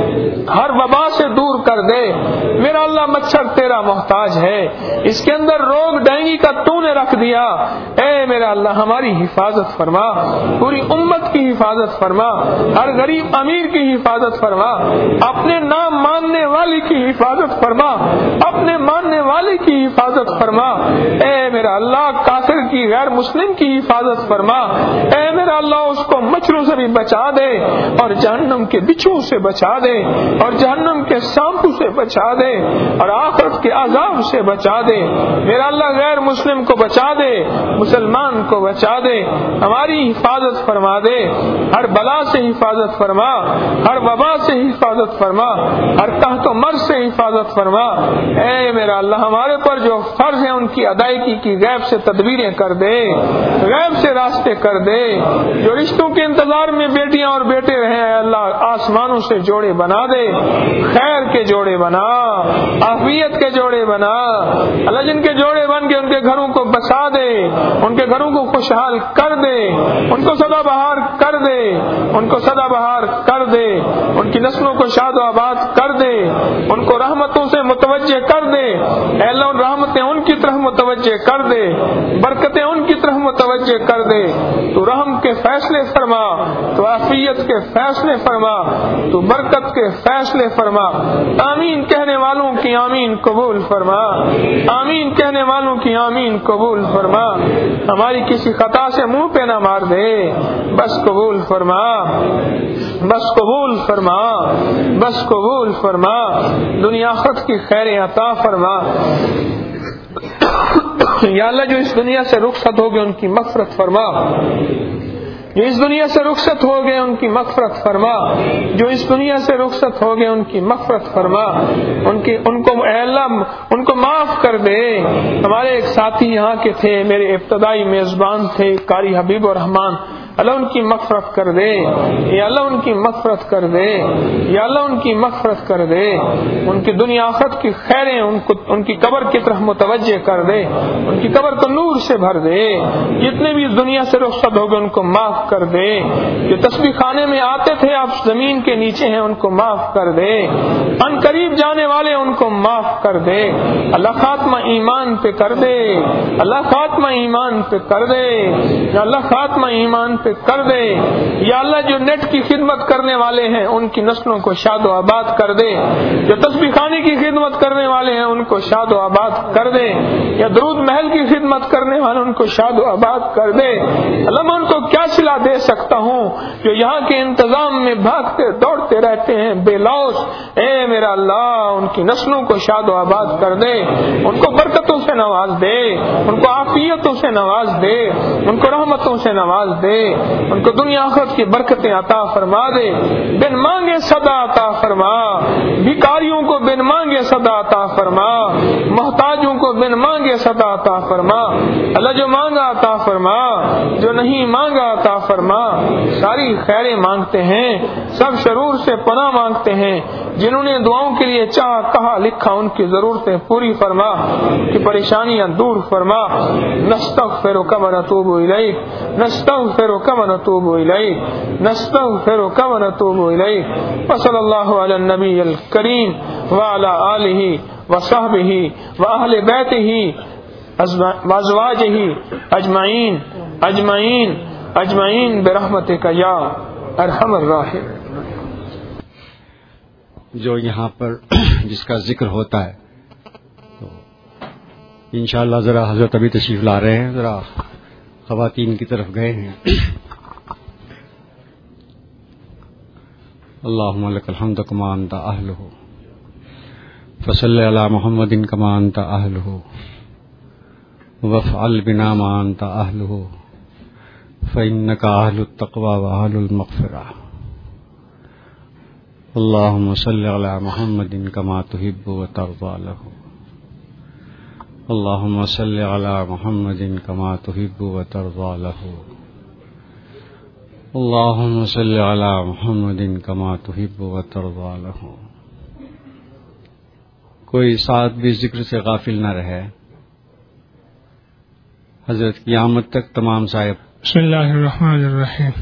ہر وبا سے دور کر دے، میرا اللہ مچھر تیرا محتاج ہے، اس کے اندر روگ ڈینگی کا تو نے رکھ دیا، اے میرا اللہ ہماری حفاظت فرما، پوری امت کی حفاظت فرما، ہر غریب امیر کی حفاظت فرما، اپنے نام ماننے والی کی حفاظت فرما، اپنے ماننے والے کی حفاظت فرما، اے میرا اللہ کافر کی غیر مسلم کی حفاظت فرما، اے میرا اللہ اس کو مچھروں سے بھی بچا دے، اور جہنم کے بچھو سے بچا دے، اور جہنم کے سانپوں سے بچا دے، اور آخرت کے عذاب سے بچا دے، میرا اللہ غیر مسلم کو بچا دے، مسلمان کو بچا دے، ہماری حفاظت فرما دے، ہر بلا سے حفاظت فرما، ہر وبا سے حفاظت فرما، ہر تحت و مرض سے حفاظت فرما، اے میرا اللہ ہمارے پر جو فرض ہیں ان کی ادائیگی کی غیب سے تدبیریں کر دے، غیب سے راستے کر دے، جو رشتوں کے انتظار میں بیٹیاں اور بیٹے رہے ہیں اللہ آسمانوں سے جوڑے بنا دے، خیر کے جوڑے بنا، عافیت کے جوڑے بنا، اللہ جن کے جوڑے بن کے ان کے گھروں کو بسا دے، ان کے گھروں کو خوشحال کر دے، ان کو سدا بہار کر دے، ان کو سدا بہار کر دے، ان کی نسلوں کو شاد و آباد کر دے، ان کو رحمتوں سے متوجہ کر دے، اے اللہ ان رحمتیں ان کی طرف متوجہ کر دے، برکتیں ان کی طرف متوجہ کر دے، تو رحم کے فیصلے فرما، تو عافیت کے فیصلے فرما، تو برکت کے فیصلے فرما، آمین کہنے والوں کی آمین قبول فرما، آمین کہنے والوں کی آمین قبول فرما، ہماری کسی خطا سے منہ پہ نہ مار دے، بس قبول فرما، بس قبول فرما، بس قبول فرما، دنیا آخرت کی خیریں عطا فرما، یا اللہ جو اس دنیا سے رخصت ہو گئے ان کی مغفرت فرما، جو اس دنیا سے رخصت ہو گئے ان کی مغفرت فرما، جو اس دنیا سے رخصت ہو گئے ان کی مغفرت فرما، ان کی ان کو اے اللہ ان کو معاف کر دے۔ ہمارے ایک ساتھی یہاں کے تھے، میرے ابتدائی میزبان تھے قاری حبیب الرحمان، اللہ ان کی مغفرت کر دے، یا اللہ ان کی مغفرت کر دے، یا اللہ ان کی مغفرت کر دے، ان کی دنیا آخرت کی خیریں ان کو ان کی قبر کی طرف متوجہ کر دے، ان کی قبر کو نور سے بھر دے، جتنے بھی اس دنیا سے رخصت ہو گئے ان کو معاف کر دے، جو تسبیح خانے میں آتے تھے آپ زمین کے نیچے ہیں ان کو معاف کر دے، ان قریب جانے والے ان کو معاف کر دے، اللہ خاتمہ ایمان پہ کر دے، اللہ خاتمہ ایمان پہ کر دے، یا اللہ خاتمہ ایمان پہ کر دے، یا اللہ جو نیٹ کی خدمت کرنے والے ہیں ان کی نسلوں کو شاد و آباد کر دے، جو تسبیح خانے کی خدمت کرنے والے ہیں ان کو شاد و آباد کر دے، یا درود محل کی خدمت کرنے والے ان کو شاد و آباد کر دے۔ اللہ میں ان کو کیا صلہ دے سکتا ہوں جو یہاں کے انتظام میں بھاگتے دوڑتے رہتے ہیں بے لوث، اے میرا اللہ ان کی نسلوں کو شاد و آباد کر دے، ان کو برکتوں سے نواز دے، ان کو عافیتوں سے نواز دے، ان کو رحمتوں سے نواز دے، ان کو دنیا آخرت کی برکتیں عطا فرما دے، بن مانگے صدا عطا فرما، بھکاریوں کو بن مانگے صدا عطا فرما، محتاجوں کو بن مانگے صدا عطا فرما، اللہ جو مانگا عطا فرما، جو نہیں مانگا عطا فرما، ساری خیریں مانگتے ہیں، سب شرور سے پناہ مانگتے ہیں، جنہوں نے دعاؤں کے لیے چاہا کہا لکھا ان کی ضرورتیں پوری فرما، کی پریشانیاں دور فرما، نستغفرک و نتوب الیک، نستغفرک و نتوب الیک، نستغفرک و نتوب الیک، وصلی اللہ علی النبی الکریم وعلی آلہ وصحبہ واہل بیتہ وازواجہ اجمعین اجمعین اجمعین برحمتک یا ارحم الراحمین۔ جو یہاں پر جس کا ذکر ہوتا ہے تو انشاءاللہ ذرا حضرت ابھی تشریف لا رہے ہیں، ذرا خواتین کی طرف گئے ہیں. اللہم لک الحمد کما انت اہلہ فصلی علی محمد کما انت اہلہ وافعل بنا ما انت اہلہ فانک اہل التقوی واہل المغفرہ. اللہم صلی علی محمد کما تحب وترضی لہ. اللہم صلی علی محمد کما تحب وترضی لہ. اللہم صلی علی محمد کما تحب وترضی لہ. کوئی ساتھ بھی ذکر سے غافل نہ رہے. حضرت کی آمد تک تمام صاحب. بسم اللہ الرحمن الرحیم.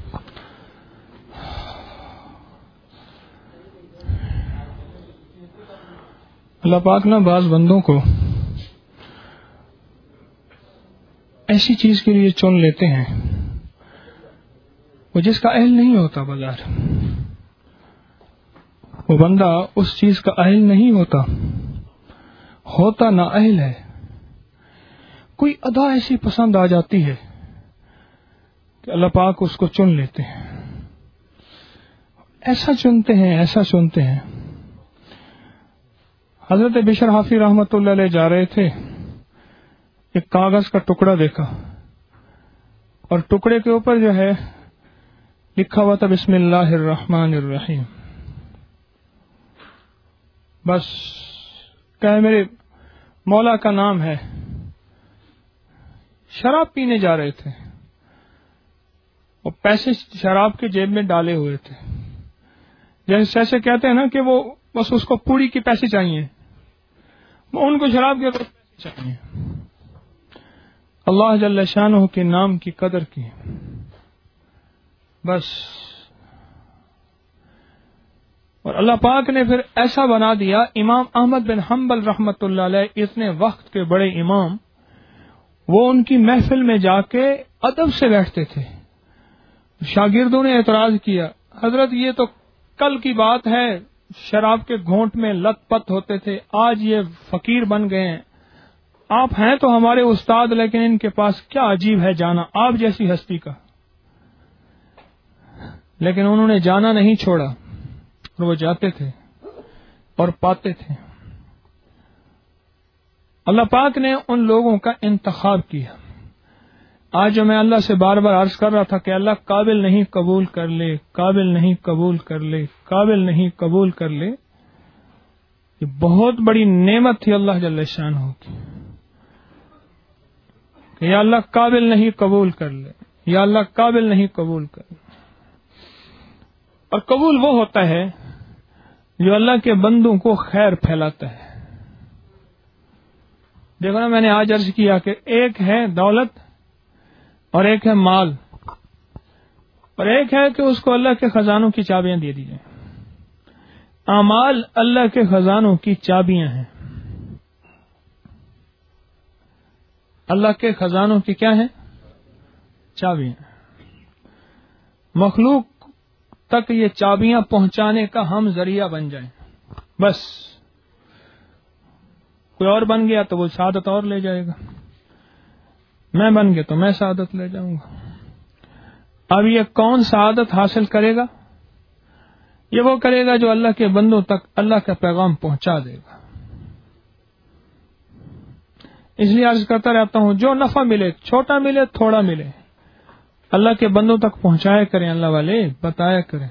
اللہ پاک نہ بعض بندوں کو ایسی چیز کے لیے چن لیتے ہیں وہ جس کا اہل نہیں ہوتا. بازار وہ بندہ اس چیز کا اہل نہیں ہوتا، ہوتا نہ اہل ہے. کوئی ادا ایسی پسند آ جاتی ہے کہ اللہ پاک اس کو چن لیتے ہیں. ایسا چنتے ہیں ایسا چنتے ہیں. حضرت بشر حافی رحمۃ اللہ علیہ جا رہے تھے، ایک کاغذ کا ٹکڑا دیکھا اور ٹکڑے کے اوپر جو ہے لکھا ہوا تھا بسم اللہ الرحمن الرحیم. بس کہ میرے مولا کا نام ہے. شراب پینے جا رہے تھے اور پیسے شراب کے جیب میں ڈالے ہوئے تھے. جیسے ایسے کہتے ہیں نا کہ وہ بس اس کو پوری کی پیسے چاہیے، وہ ان کو شراب کے پیسے چاہیے. اللہ جل شانہ کے نام کی قدر کی بس. اور اللہ پاک نے پھر ایسا بنا دیا. امام احمد بن حنبل رحمۃ اللہ علیہ اتنے وقت کے بڑے امام، وہ ان کی محفل میں جا کے ادب سے بیٹھتے تھے. شاگردوں نے اعتراض کیا، حضرت یہ تو کل کی بات ہے، شراب کے گھونٹ میں لت پت ہوتے تھے، آج یہ فقیر بن گئے ہیں. آپ ہیں تو ہمارے استاد، لیکن ان کے پاس کیا عجیب ہے جانا آپ جیسی ہستی کا. لیکن انہوں نے جانا نہیں چھوڑا اور وہ جاتے تھے اور پاتے تھے. اللہ پاک نے ان لوگوں کا انتخاب کیا. آج جو میں اللہ سے بار بار عرض کر رہا تھا کہ اللہ قابل نہیں قبول کر لے، قابل نہیں قبول کر لے، قابل نہیں قبول کر لے، یہ بہت بڑی نعمت تھی اللہ جل شانہ کی کہ یا اللہ قابل نہیں قبول کر لے، یا اللہ قابل نہیں قبول کر لے. اور قبول وہ ہوتا ہے جو اللہ کے بندوں کو خیر پھیلاتا ہے. دیکھو نا، میں نے آج عرض کیا کہ ایک ہے دولت اور ایک ہے مال، اور ایک ہے کہ اس کو اللہ کے خزانوں کی چابیاں دے دی جائیں. اعمال اللہ کے خزانوں کی چابیاں ہیں. اللہ کے خزانوں کی کیا ہیں؟ چابیاں. مخلوق تک یہ چابیاں پہنچانے کا ہم ذریعہ بن جائیں. بس کوئی اور بن گیا تو وہ سعادت اور لے جائے گا، میں بن گیا تو میں سعادت لے جاؤں گا. اب یہ کون سعادت حاصل کرے گا؟ یہ وہ کرے گا جو اللہ کے بندوں تک اللہ کا پیغام پہنچا دے گا. اس لیے عرض کرتا رہتا ہوں، جو نفع ملے، چھوٹا ملے تھوڑا ملے، اللہ کے بندوں تک پہنچایا کریں. اللہ والے بتایا کریں.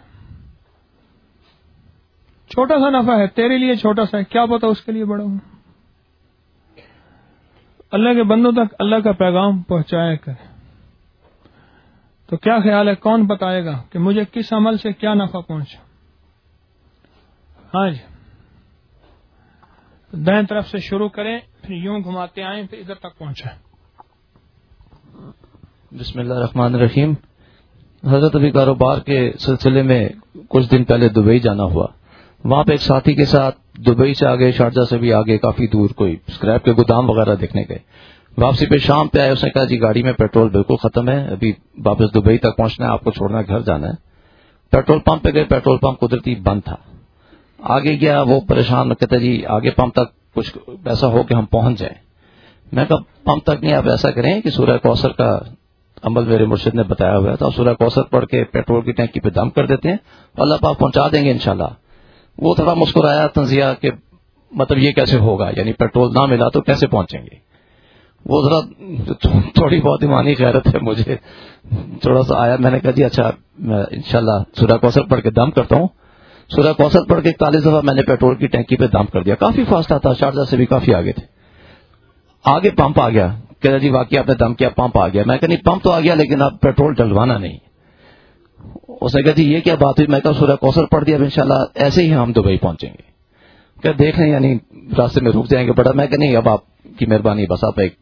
چھوٹا سا نفع ہے تیرے لیے، چھوٹا سا ہے، کیا پتا اس کے لیے بڑا ہوں. اللہ کے بندوں تک اللہ کا پیغام پہنچایا کریں. تو کیا خیال ہے، کون بتائے گا کہ مجھے کس عمل سے کیا نفع پہنچا؟ ہاں جی، دائیں طرف سے شروع کریں، پھر یوں گھماتے آئیں، پھر ادھر تک پہنچائیں. بسم اللہ الرحمن الرحیم. حضرت ابھی کاروبار کے سلسلے میں کچھ دن پہلے دبئی جانا ہوا. وہاں پہ ایک ساتھی کے ساتھ دبئی سے آگے، شارجہ سے بھی آگے کافی دور کوئی اسکریپ کے گودام وغیرہ دیکھنے گئے. واپسی پہ شام پہ آئے، اس نے کہا جی گاڑی میں پیٹرول بالکل ختم ہے، ابھی واپس دبئی تک پہنچنا ہے، آپ کو چھوڑنا گھر جانا ہے. پیٹرول پمپ پہ گئے، پیٹرول پمپ قدرتی بند تھا. آگے گیا، وہ پریشان کہتا جی آگے پمپ تک کچھ ایسا ہو کہ ہم پہنچ جائیں. میں کہا پمپ تک نہیں، آپ ایسا کریں کہ سورہ کوثر کا عمل میرے مرشد نے بتایا ہوا ہے. تو آپ سورہ کوثر پڑھ کے پیٹرول کی ٹینکی پہ دم کر دیتے ہیں, اللہ پاک پہنچا دیں گے انشاءاللہ. وہ تھوڑا مسکرایا تنزیہ کہ مطلب یہ کیسے ہوگا, یعنی پیٹرول نہ ملا تو کیسے پہنچیں گے. وہ ذرا تھوڑی بہت ایمانی غیرت ہے مجھے, تھوڑا سا آیا. میں نے کہا جی اچھا میں انشاءاللہ سورہ کوثر پڑھ کے دم کرتا ہوں. سورہ کوثر پڑھ کے اکتالیس دفعہ میں نے پیٹرول کی ٹینکی پہ دم کر دیا. کافی فاسٹ تھا, شارجہ سے بھی کافی آگے تھے. آگے پمپ آ گیا, کہہ جی واقعی آپ نے دم کیا, پمپ آ گیا. میں کہا نہیں پمپ تو آ گیا لیکن آپ پیٹرول ڈلوانا نہیں. اس نے کہا جی یہ کیا بات ہوئی. میں کہا سورہ کوثر پڑھ دیا, اب انشاءاللہ ایسے ہی ہم دبئی پہنچیں گے. کہ دیکھ لیں یعنی راستے میں رک جائیں گے. بڑا میں کہ نہیں اب آپ کی مہربانی, بس آپ ایک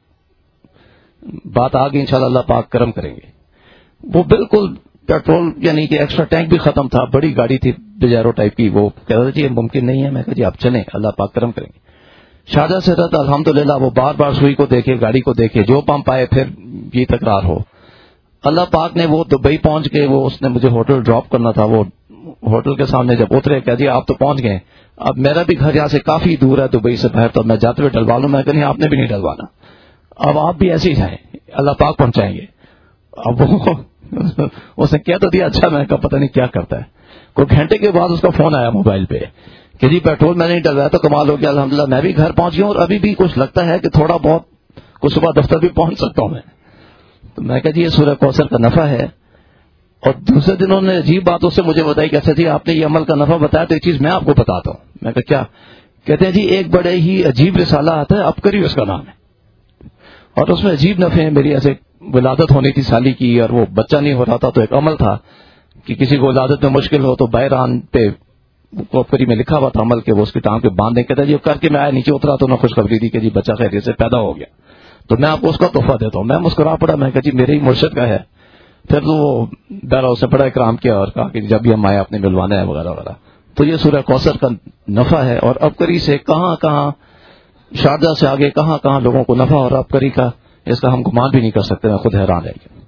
بات آ گئی انشاءاللہ اللہ پاک کرم کریں گے. وہ بالکل پیٹرول یعنی کہ ایکسٹرا ٹینک بھی ختم تھا, بڑی گاڑی تھی بجیرو ٹائپ کی. وہ کہہ رہا جی یہ ممکن نہیں ہے. میں کہا جی آپ چلیں اللہ پاک کرم کریں گے. شارجہ سے رہتا الحمدللہ وہ بار بار سوئی کو دیکھے, گاڑی کو دیکھے, جو پمپ آئے پھر یہ تکرار ہو. اللہ پاک نے وہ دبئی پہنچ کے, وہ اس نے مجھے ہوٹل ڈراپ کرنا تھا, وہ ہوٹل کے سامنے جب اترے کہہ دیا آپ تو پہنچ گئے, اب میرا بھی گھر یہاں سے کافی دور ہے دبئی سے باہر, تو میں جاتے ہوئے ڈلوا لوں. میں کہ نہیں آپ نے بھی نہیں ڈلوانا, اب آپ بھی ایسے ہی جائیں, اللہ پاک پہنچائیں گے. اب وہ اس نے کہہ تو دیا اچھا. میں کہا پتہ نہیں کیا کرتا ہے. کوئی گھنٹے کے بعد اس کا فون آیا موبائل پہ کہ جی پیٹرول میں نہیں ڈلوایا. تو کمال ہو گیا الحمدللہ, میں بھی گھر پہنچ گیا اور ابھی بھی کچھ لگتا ہے کہ تھوڑا بہت کچھ صبح دفتر بھی پہنچ سکتا ہوں میں. تو میں کہا جی یہ سورہ کوثر کا نفع ہے. اور دوسرے دن انہوں نے عجیب بات اس سے مجھے بتائی کہ اچھا جی آپ نے یہ عمل کا نفع بتایا تو ایک چیز میں آپ کو بتاتا ہوں. میں کہا کیا؟ کہتے ہیں جی ایک بڑے ہی عجیب رسالہ آتا ہے اب کری اس کا نام ہے, اور اس میں عجیب نفع ہیں. میری ایسے ولادت ہونی تھی سالی کی اور وہ بچہ نہیں ہو رہا تھا, تو ایک عمل تھا کہ کسی کو ولادت میں مشکل ہو تو بحران پہ کوپری میں لکھا ہوا تھا عمل کے, وہ اس کی ٹانگ پہ باندھ دیں. کہتا ہے جی کر کے میں آیا نیچے اترا تو انہیں خوشخبری دی کہ جی بچہ خیریت سے پیدا ہو گیا, تو میں آپ کو اس کا تحفہ دیتا ہوں. میں مسکرا پڑا, میں کہا جی میرے ہی مرشد کا ہے. پھر تو وہ بہرحال اس نے بڑا اکرام کیا اور کہا کہ جب بھی ہم آئے اپنے ملوانا ہے وغیرہ وغیرہ. تو یہ سورہ کوثر کا نفع ہے. اور ابکری سے کہاں کہاں, شارجہ سے آگے کہاں کہاں لوگوں کو نفع اور ابکری کا, اس کا ہم گمان بھی نہیں کر سکتے. میں خود حیران رہ گیا.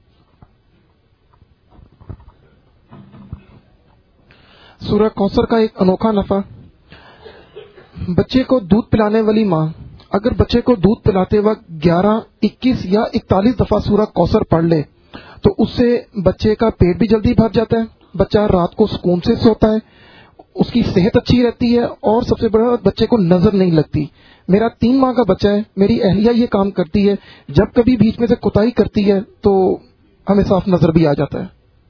سورہ کوثر کا ایک انوکھا نفع. بچے کو دودھ پلانے والی ماں اگر بچے کو دودھ پلاتے وقت گیارہ اکیس یا اکتالیس دفعہ سورہ کوثر پڑھ لے تو اس سے بچے کا پیٹ بھی جلدی بھر جاتا ہے, بچہ رات کو سکون سے سوتا ہے, اس کی صحت اچھی رہتی ہے, اور سب سے بڑا بچے کو نظر نہیں لگتی. میرا تین ماہ کا بچہ ہے, میری اہلیہ یہ کام کرتی ہے, جب کبھی بیچ میں سے کوتاہی کرتی ہے تو ہمیں صاف نظر بھی آ جاتا ہے.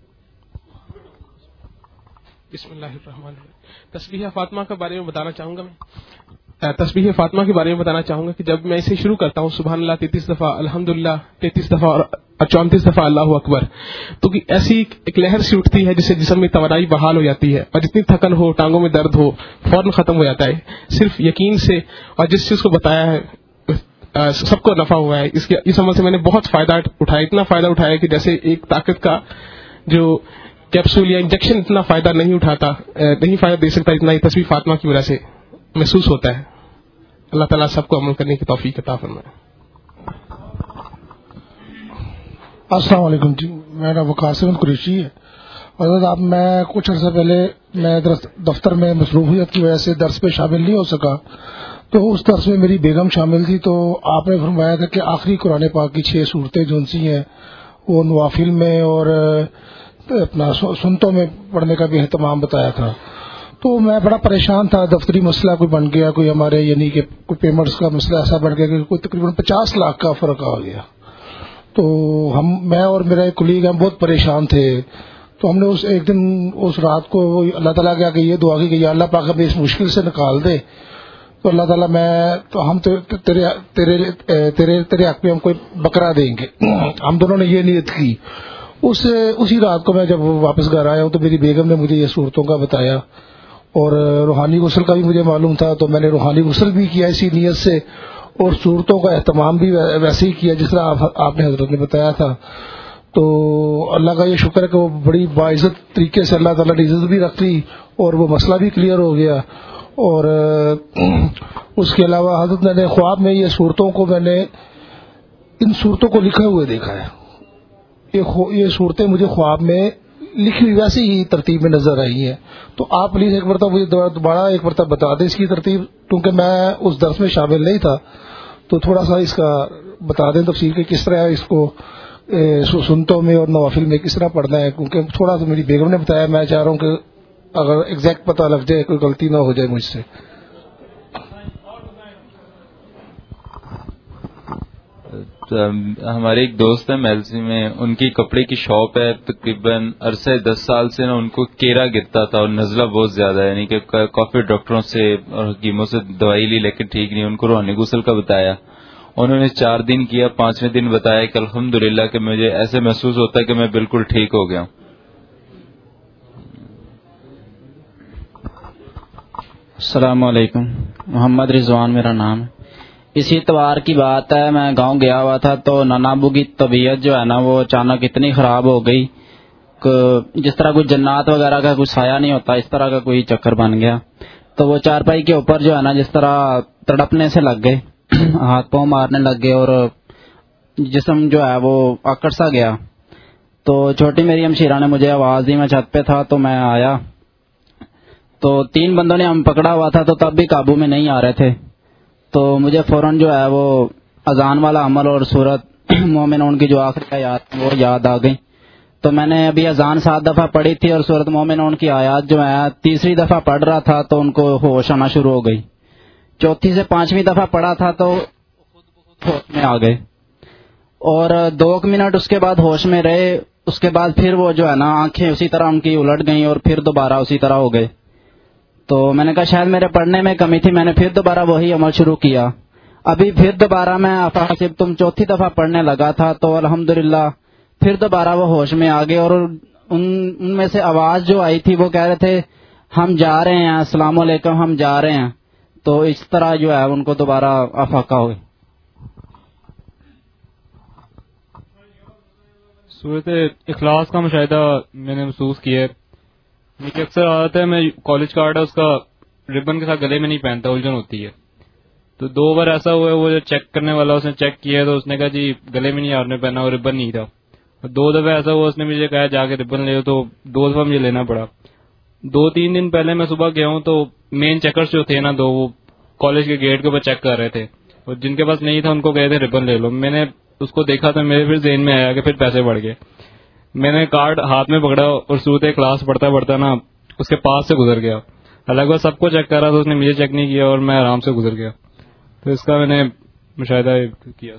بسم اللہ الرحمن الرحیم. تسبیح فاطمہ کے بارے میں بتانا چاہوں گا. میں تسبیح فاطمہ کے بارے میں بتانا چاہوں گا کہ جب میں اسے شروع کرتا ہوں سبحان اللہ تینتیس دفعہ, الحمدللہ تینتیس دفعہ اور چونتیس دفعہ اللہ اکبر, تو ایسی ایک لہر سی اٹھتی ہے جس سے جسم میں توانائی بحال ہو جاتی ہے, اور جتنی تھکن ہو, ٹانگوں میں درد ہو, فوراً ختم ہو جاتا ہے صرف یقین سے. اور جس چیز کو بتایا ہے سب کو نفع ہوا ہے. اس کے اس عمل سے میں نے بہت فائدہ اٹھایا, اتنا فائدہ اٹھایا کہ جیسے ایک طاقت کا جو کیپسول یا انجیکشن اتنا فائدہ نہیں اٹھاتا, نہیں فائدہ دے سکتا اتنا ہی تسبیح فاطمہ کی وجہ سے محسوس ہوتا ہے. اللہ تعالیٰ سب کو عمل کرنے کی توفیق عطا فرمائے. السلام علیکم جی, میرا وقار سے قریشی ہے. حضرت آپ میں کچھ عرصہ پہلے میں دفتر میں مصروفیت کی وجہ سے درس پہ شامل نہیں ہو سکا, تو اس درس میں میری بیگم شامل تھی. تو آپ نے فرمایا تھا کہ آخری قرآن پاک کی چھ صورتیں جو سی ہیں وہ نوافل میں اور اپنا سنتوں میں پڑھنے کا بھی اہتمام بتایا تھا. تو میں بڑا پریشان تھا, دفتری مسئلہ کوئی بن گیا, کوئی ہمارے یعنی کہ کوئی پیمنٹس کا مسئلہ ایسا بن گیا کہ کوئی تقریباً پچاس لاکھ کا فرق آ گیا. تو ہم میں اور میرا ایک کلیگ ہم بہت پریشان تھے. تو ہم نے اس ایک دن اس رات کو اللہ تعالیٰ کے آگے یہ دعا کی کہ یا اللہ پاک ہمیں اس مشکل سے نکال دے. تو اللہ تعالیٰ میں تو ہم تیرے تیرے تیرے تیرے حق میں ہم کوئی بکرا دیں گے. ہم دونوں نے یہ نیت کی. اس اسی رات کو میں جب واپس گھر آیا ہوں تو میری بیگم نے مجھے یہ صورتوں کا بتایا, اور روحانی غسل کا بھی مجھے معلوم تھا, تو میں نے روحانی غسل بھی کیا اسی نیت سے, اور صورتوں کا اہتمام بھی ویسے ہی کیا جس طرح آپ نے حضرت نے بتایا تھا. تو اللہ کا یہ شکر ہے کہ وہ بڑی باعزت طریقے سے اللہ تعالیٰ نے عزت بھی رکھ لی اور وہ مسئلہ بھی کلیئر ہو گیا. اور اس کے علاوہ حضرت نے خواب میں یہ صورتوں کو میں نے ان صورتوں کو لکھے ہوئے دیکھا ہے. یہ صورتیں مجھے خواب میں لکھی ہوئی ویسی ہی ترتیب میں نظر آئی ہیں. تو آپ پلیز ایک مرتبہ مجھے دوبارہ ایک مرتبہ بتا دیں اس کی ترتیب, کیونکہ میں اس درس میں شامل نہیں تھا. تو تھوڑا سا اس کا بتا دیں تفصیل کہ کس طرح اس کو سنتوں میں اور نوافل میں کس طرح پڑھنا ہے؟ کیونکہ تھوڑا سا میری بیگم نے بتایا، میں چاہ رہا ہوں کہ اگر ایگزیکٹ پتہ لگ جائے، کوئی غلطی نہ ہو جائے مجھ سے. ہمارے ایک دوست ہے میلسی میں، ان کی کپڑے کی شاپ ہے. تقریباً عرصہ دس سال سے نا ان کو کیرا گرتا تھا اور نزلہ بہت زیادہ ہے، یعنی کہ کافی ڈاکٹروں سے اور حکیموں سے دوائی لی لیکن ٹھیک نہیں. ان کو روحانی غسل کا بتایا، انہوں نے چار دن کیا. پانچویں دن بتایا کہ الحمدللہ کہ مجھے ایسے محسوس ہوتا ہے کہ میں بالکل ٹھیک ہو گیا ہوں. السلام علیکم، محمد رضوان میرا نام ہے. اسی اتوار کی بات ہے، میں گاؤں گیا ہوا تھا تو نانا ابو کی طبیعت جو ہے نا وہ اچانک اتنی خراب ہو گئی کہ جس طرح کوئی جنات وغیرہ کا کوئی سایہ نہیں ہوتا اس طرح کا کوئی چکر بن گیا. تو وہ چارپائی کے اوپر جو ہے نا جس طرح تڑپنے سے لگ گئے، ہاتھ پاؤں مارنے لگ گئے اور جسم جو ہے وہ آکڑ سا گیا. تو چھوٹی میری ہمشیرہ نے مجھے آواز دی، میں چھت پہ تھا تو میں آیا تو تین بندوں نے ہم پکڑا ہوا تھا تو تب بھی قابو میں نہیں آ رہے تھے. تو مجھے فوراً جو ہے وہ اذان والا عمل اور سورت مومنون کی جو آخری آیات وہ یاد آ گئی. تو میں نے ابھی اذان سات دفعہ پڑھی تھی اور سورت مومنون کی آیات جو ہے تیسری دفعہ پڑھ رہا تھا تو ان کو ہوش آنا شروع ہو گئی. چوتھی سے پانچویں دفعہ پڑھا تھا تو ہوش میں آ گئے اور دو منٹ اس کے بعد ہوش میں رہے. اس کے بعد پھر وہ جو ہے نا آنکھیں اسی طرح ان کی الٹ گئیں اور پھر دوبارہ اسی طرح ہو گئے. تو میں نے کہا شاید میرے پڑھنے میں کمی تھی، میں نے پھر دوبارہ وہی عمل شروع کیا. ابھی پھر دوبارہ میں افحسب تم چوتھی دفعہ پڑھنے لگا تھا تو الحمدللہ پھر دوبارہ وہ ہوش میں آ گئے اور ان ان میں سے آواز جو آئی تھی وہ کہہ رہے تھے ہم جا رہے ہیں، السلام علیکم، ہم جا رہے ہیں. تو اس طرح جو ہے ان کو دوبارہ افاقہ ہوئے. صورت اخلاص کا مشاہدہ میں نے محسوس کیا ہے. مجھے اکثر عادت ہے میں کالج کارڈ ہے اس کا ربن کے ساتھ گلے میں نہیں پہنتا، الجھن ہوتی ہے. تو دو بار ایسا ہوا ہے، وہ جو چیک کرنے والا اس نے چیک کیا تو اس نے کہا جی گلے میں نہیں آپ نے پہنا اور ربن نہیں تھا. دو دفعہ ایسا ہوا اس نے مجھے کہا جا کے ربن لے تو دو دفعہ مجھے لینا پڑا. دو تین دن پہلے میں صبح گیا ہوں تو مین چیکرز جو تھے نا دو، وہ کالج کے گیٹ کے اوپر چیک کر رہے تھے اور جن کے پاس نہیں تھا ان کو کہے تھے ربن لے لو. میں نے اس کو دیکھا تو میرے پھر ذہن میں آیا کہ پھر پیسے بڑھ گئے. میں نے کارڈ ہاتھ میں پکڑا اور صورت کلاس پڑھتا پڑھتا نا اس کے پاس سے گزر گیا. حالانکہ وہ سب کو چیک کر رہا تھا، اس نے مجھے چیک نہیں کیا اور میں آرام سے گزر گیا. تو اس کا میں نے مشاہدہ کیا.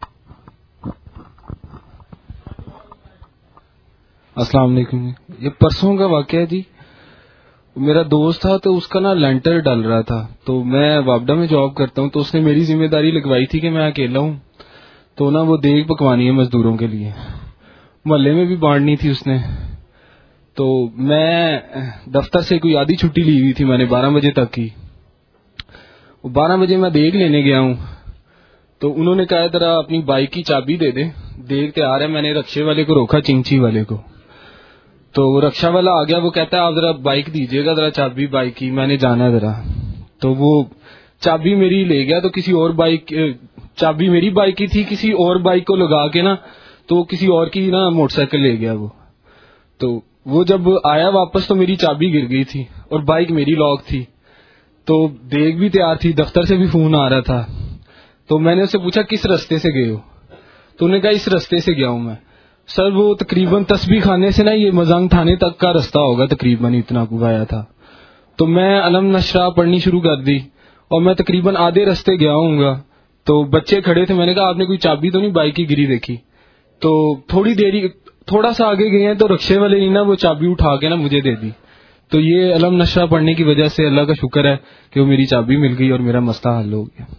السلام علیکم. یہ پرسوں کا واقعہ ہے جی. میرا دوست تھا تو اس کا نا لینٹر ڈل رہا تھا. تو میں وابڈا میں جاب کرتا ہوں تو اس نے میری ذمہ داری لگوائی تھی کہ میں اکیلا ہوں تو نا وہ دیگ پکوانی ہے مزدوروں کے لیے، محلے میں بھی بانٹنی تھی اس نے. تو میں دفتر سے کوئی آدھی چھٹی لی ہوئی تھی میں نے بارہ بجے تک کی. بارہ بجے میں دیگ لینے گیا ہوں تو انہوں نے کہا ذرا اپنی بائک کی چابی دے دے، دیگ تیار ہے. میں نے رکشے والے کو روکا، چنچی والے کو. تو وہ رکشا والا آ گیا، وہ کہتا ہے آپ ذرا بائک دیجیے گا، ذرا چابی بائک کی، میں نے جانا ذرا. تو وہ چابی میری لے گیا تو کسی اور بائک، چابی میری بائک کی تھی، کسی اور بائک کو لگا کے نا تو کسی اور کی نا موٹر سائیکل لے گیا وہ. تو وہ جب آیا واپس تو میری چابی گر گئی تھی اور بائک میری لاک تھی. تو دیگ بھی تیار تھی، دفتر سے بھی فون آ رہا تھا. تو میں نے اس سے پوچھا کس رستے سے گئے ہو؟ تو انہوں نے کہا اس رستے سے گیا ہوں میں. سر وہ تقریباً تسبیح خانے سے نا یہ مزنگ تھانے تک کا رستہ ہوگا تقریباً، اتنا کو آیا تھا. تو میں علم نشرہ پڑھنی شروع کر دی اور میں تقریباً آدھے رستے گیا ہوں گا تو بچے کھڑے تھے. میں نے کہا آپ نے کوئی چابی تو نہیں بائک کی گری دیکھی؟ تو تھوڑی دیری تھوڑا سا آگے گئے ہیں تو رکشے والے نے نا وہ چابی اٹھا کے نا مجھے دے دی. تو یہ علم نشرہ پڑھنے کی وجہ سے اللہ کا شکر ہے کہ وہ میری چابی مل گئی اور میرا مسئلہ حل ہو گیا.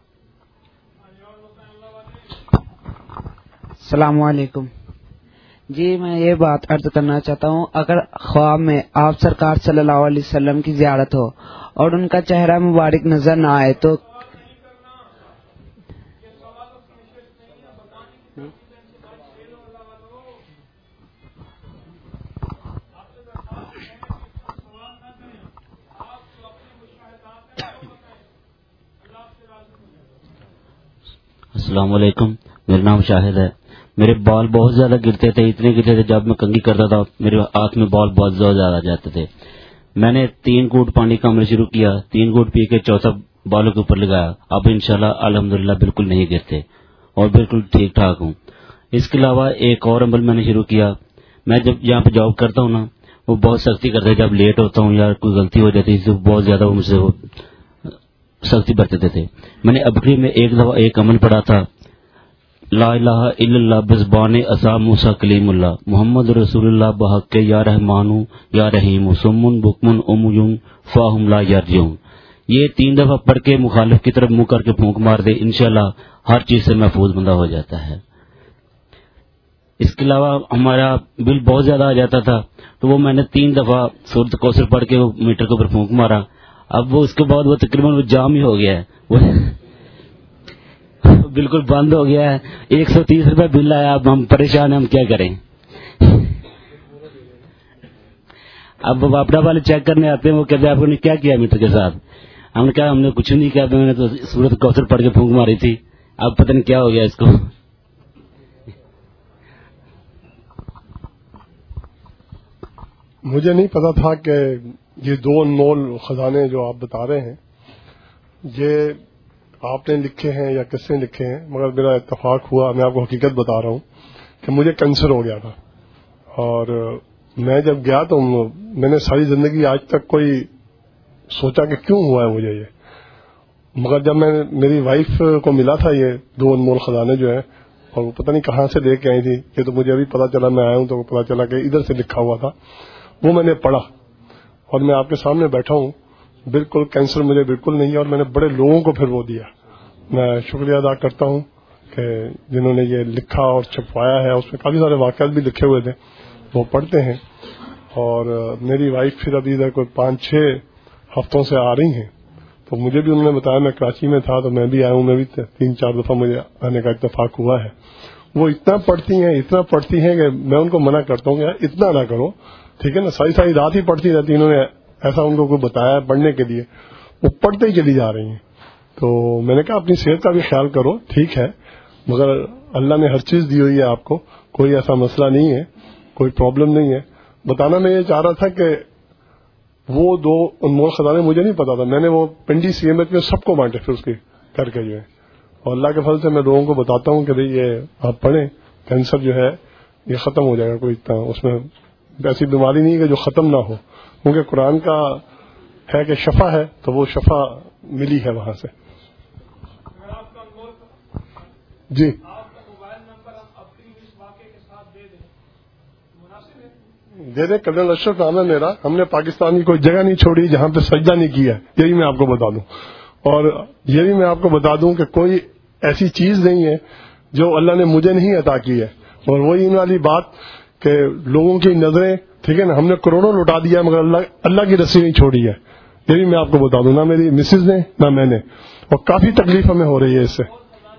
السلام علیکم جی. میں یہ بات عرض کرنا چاہتا ہوں، اگر خواب میں آپ سرکار صلی اللہ علیہ وسلم کی زیارت ہو اور ان کا چہرہ مبارک نظر نہ آئے تو السلام علیکم. میرا نام شاہد ہے. میرے بال بہت زیادہ گرتے تھے، اتنے گرتے تھے جب میں کنگھی کرتا تھا میرے ہاتھ میں بال بہت زیادہ آ جاتے تھے. میں نے تین گھونٹ پانی کا عمل شروع کیا، تین گھونٹ پی کے چوتھا بالوں کے اوپر لگایا. اب انشاءاللہ الحمدللہ بالکل نہیں گرتے اور بالکل ٹھیک ٹھاک ہوں. اس کے علاوہ ایک اور عمل میں نے شروع کیا. میں جب یہاں پہ جاب کرتا ہوں نا, وہ بہت سختی کرتے, جب لیٹ ہوتا ہوں یا کوئی غلطی ہو جاتی ہے تو بہت زیادہ وہ مجھ سے وہ سختی برتتے تھے. میں نے ابکری میں ایک دفعہ ایک عمل پڑھا تھا, لا الہ الا اللہ بزبان عصا موسیٰ کلیم اللہ محمد رسول اللہ بحق یا رحمان یا رحیم سمن بکمن امیون فاہم لا یرجعون. یہ تین دفعہ پڑھ کے مخالف کی طرف منہ کر کے پھونک مار دے, انشاءاللہ ہر چیز سے محفوظ بندہ ہو جاتا ہے. اس کے علاوہ ہمارا بل بہت زیادہ آ جاتا تھا, تو وہ میں نے تین دفعہ سورۃ کوثر پڑھ کے وہ میٹر کے اوپر پھونک مارا. اب وہ اس کے بعد وہ تقریباً وہ جام ہی ہو گیا ہے, وہ بالکل بند ہو گیا ہے. ایک سو تیس روپے بل آیا, اب ہم پریشان ہیں, ہم کیا کریں. اب واپڈا والے چیک کرنے آتے ہیں, وہ کہتے ہیں آپ نے کیا کیا میٹر کے ساتھ. ہم نے کہا ہم نے کچھ نہیں کیا, میں نے تو سورۃ کوثر پڑھ کے پھونک ماری تھی, اب پتہ نہیں کیا ہو گیا اس کو. مجھے نہیں پتا تھا کہ یہ دو انمول خزانے جو آپ بتا رہے ہیں یہ آپ نے لکھے ہیں یا کس نے لکھے ہیں, مگر میرا اتفاق ہوا, میں آپ کو حقیقت بتا رہا ہوں کہ مجھے کینسر ہو گیا تھا. اور میں جب گیا تو میں نے ساری زندگی آج تک کوئی سوچا کہ کیوں ہوا ہے مجھے یہ, مگر جب میں میری وائف کو ملا تھا یہ دو انمول خزانے جو ہیں, اور وہ پتہ نہیں کہاں سے لے کے آئی تھی, یہ تو مجھے ابھی پتا چلا, میں آیا ہوں تو پتا چلا کہ ادھر سے لکھا ہوا تھا. وہ میں نے پڑھا اور میں آپ کے سامنے بیٹھا ہوں, بالکل کینسر مجھے بالکل نہیں ہے, اور میں نے بڑے لوگوں کو پھر وہ دیا. میں شکریہ ادا کرتا ہوں کہ جنہوں نے یہ لکھا اور چھپوایا ہے. اس میں کافی سارے واقعات بھی لکھے ہوئے تھے, وہ پڑھتے ہیں. اور میری وائف پھر ابھی ادھر کوئی پانچ چھ ہفتوں سے آ رہی ہیں, تو مجھے بھی انہوں نے بتایا, میں کراچی میں تھا تو میں بھی آیا ہوں, میں بھی تین چار دفعہ مجھے آنے کا اتفاق ہوا ہے. وہ اتنا پڑھتی ہیں اتنا پڑھتی ہیں کہ میں ان کو منع کرتا ہوں کہ اتنا نہ کرو, ٹھیک ہے نا, ساری ساری رات ہی پڑھتی رہتی. انہوں نے ایسا ان کو کوئی بتایا پڑھنے کے لیے, وہ پڑھتے ہی چلی جا رہی ہیں. تو میں نے کہا اپنی صحت کا بھی خیال کرو, ٹھیک ہے, مگر اللہ نے ہر چیز دی ہوئی ہے آپ کو, کوئی ایسا مسئلہ نہیں ہے, کوئی پرابلم نہیں ہے. بتانا میں یہ چاہ رہا تھا کہ وہ دو انمول خزانے مجھے نہیں پتا تھا, میں نے وہ پنڈی سی ایم ایچ میں سب کو بانٹے پھر اس کی کر کے جو ہے. اور اللہ کے فضل سے میں لوگوں کو بتاتا ہوں کہ بھئی یہ آپ پڑھیں, کینسر جو ہے یہ ختم ہو جائے گا. کوئی اتنا اس میں ایسی بیماری نہیں ہے کہ جو ختم نہ ہو, کیونکہ قرآن کا ہے کہ شفا ہے, تو وہ شفا ملی ہے وہاں سے. جی دے دیں, کرنل اشرف نام ہے میرا. ہم نے پاکستان کی کوئی جگہ نہیں چھوڑی جہاں پہ سجدہ نہیں کیا, یہی میں آپ کو بتا دوں. اور یہ بھی میں آپ کو بتا دوں کہ کوئی ایسی چیز نہیں ہے جو اللہ نے مجھے نہیں عطا کی ہے. اور وہی ان والی بات کہ لوگوں کی نظریں, ٹھیک ہے نا, ہم نے کروڑوں لوٹا دیا مگر اللہ اللہ کی رسی نہیں چھوڑی ہے. یہ بھی میں آپ کو بتا دوں, نہ میری مسز نے نہ میں نے, اور کافی تکلیف ہمیں ہو رہی ہے اس سے.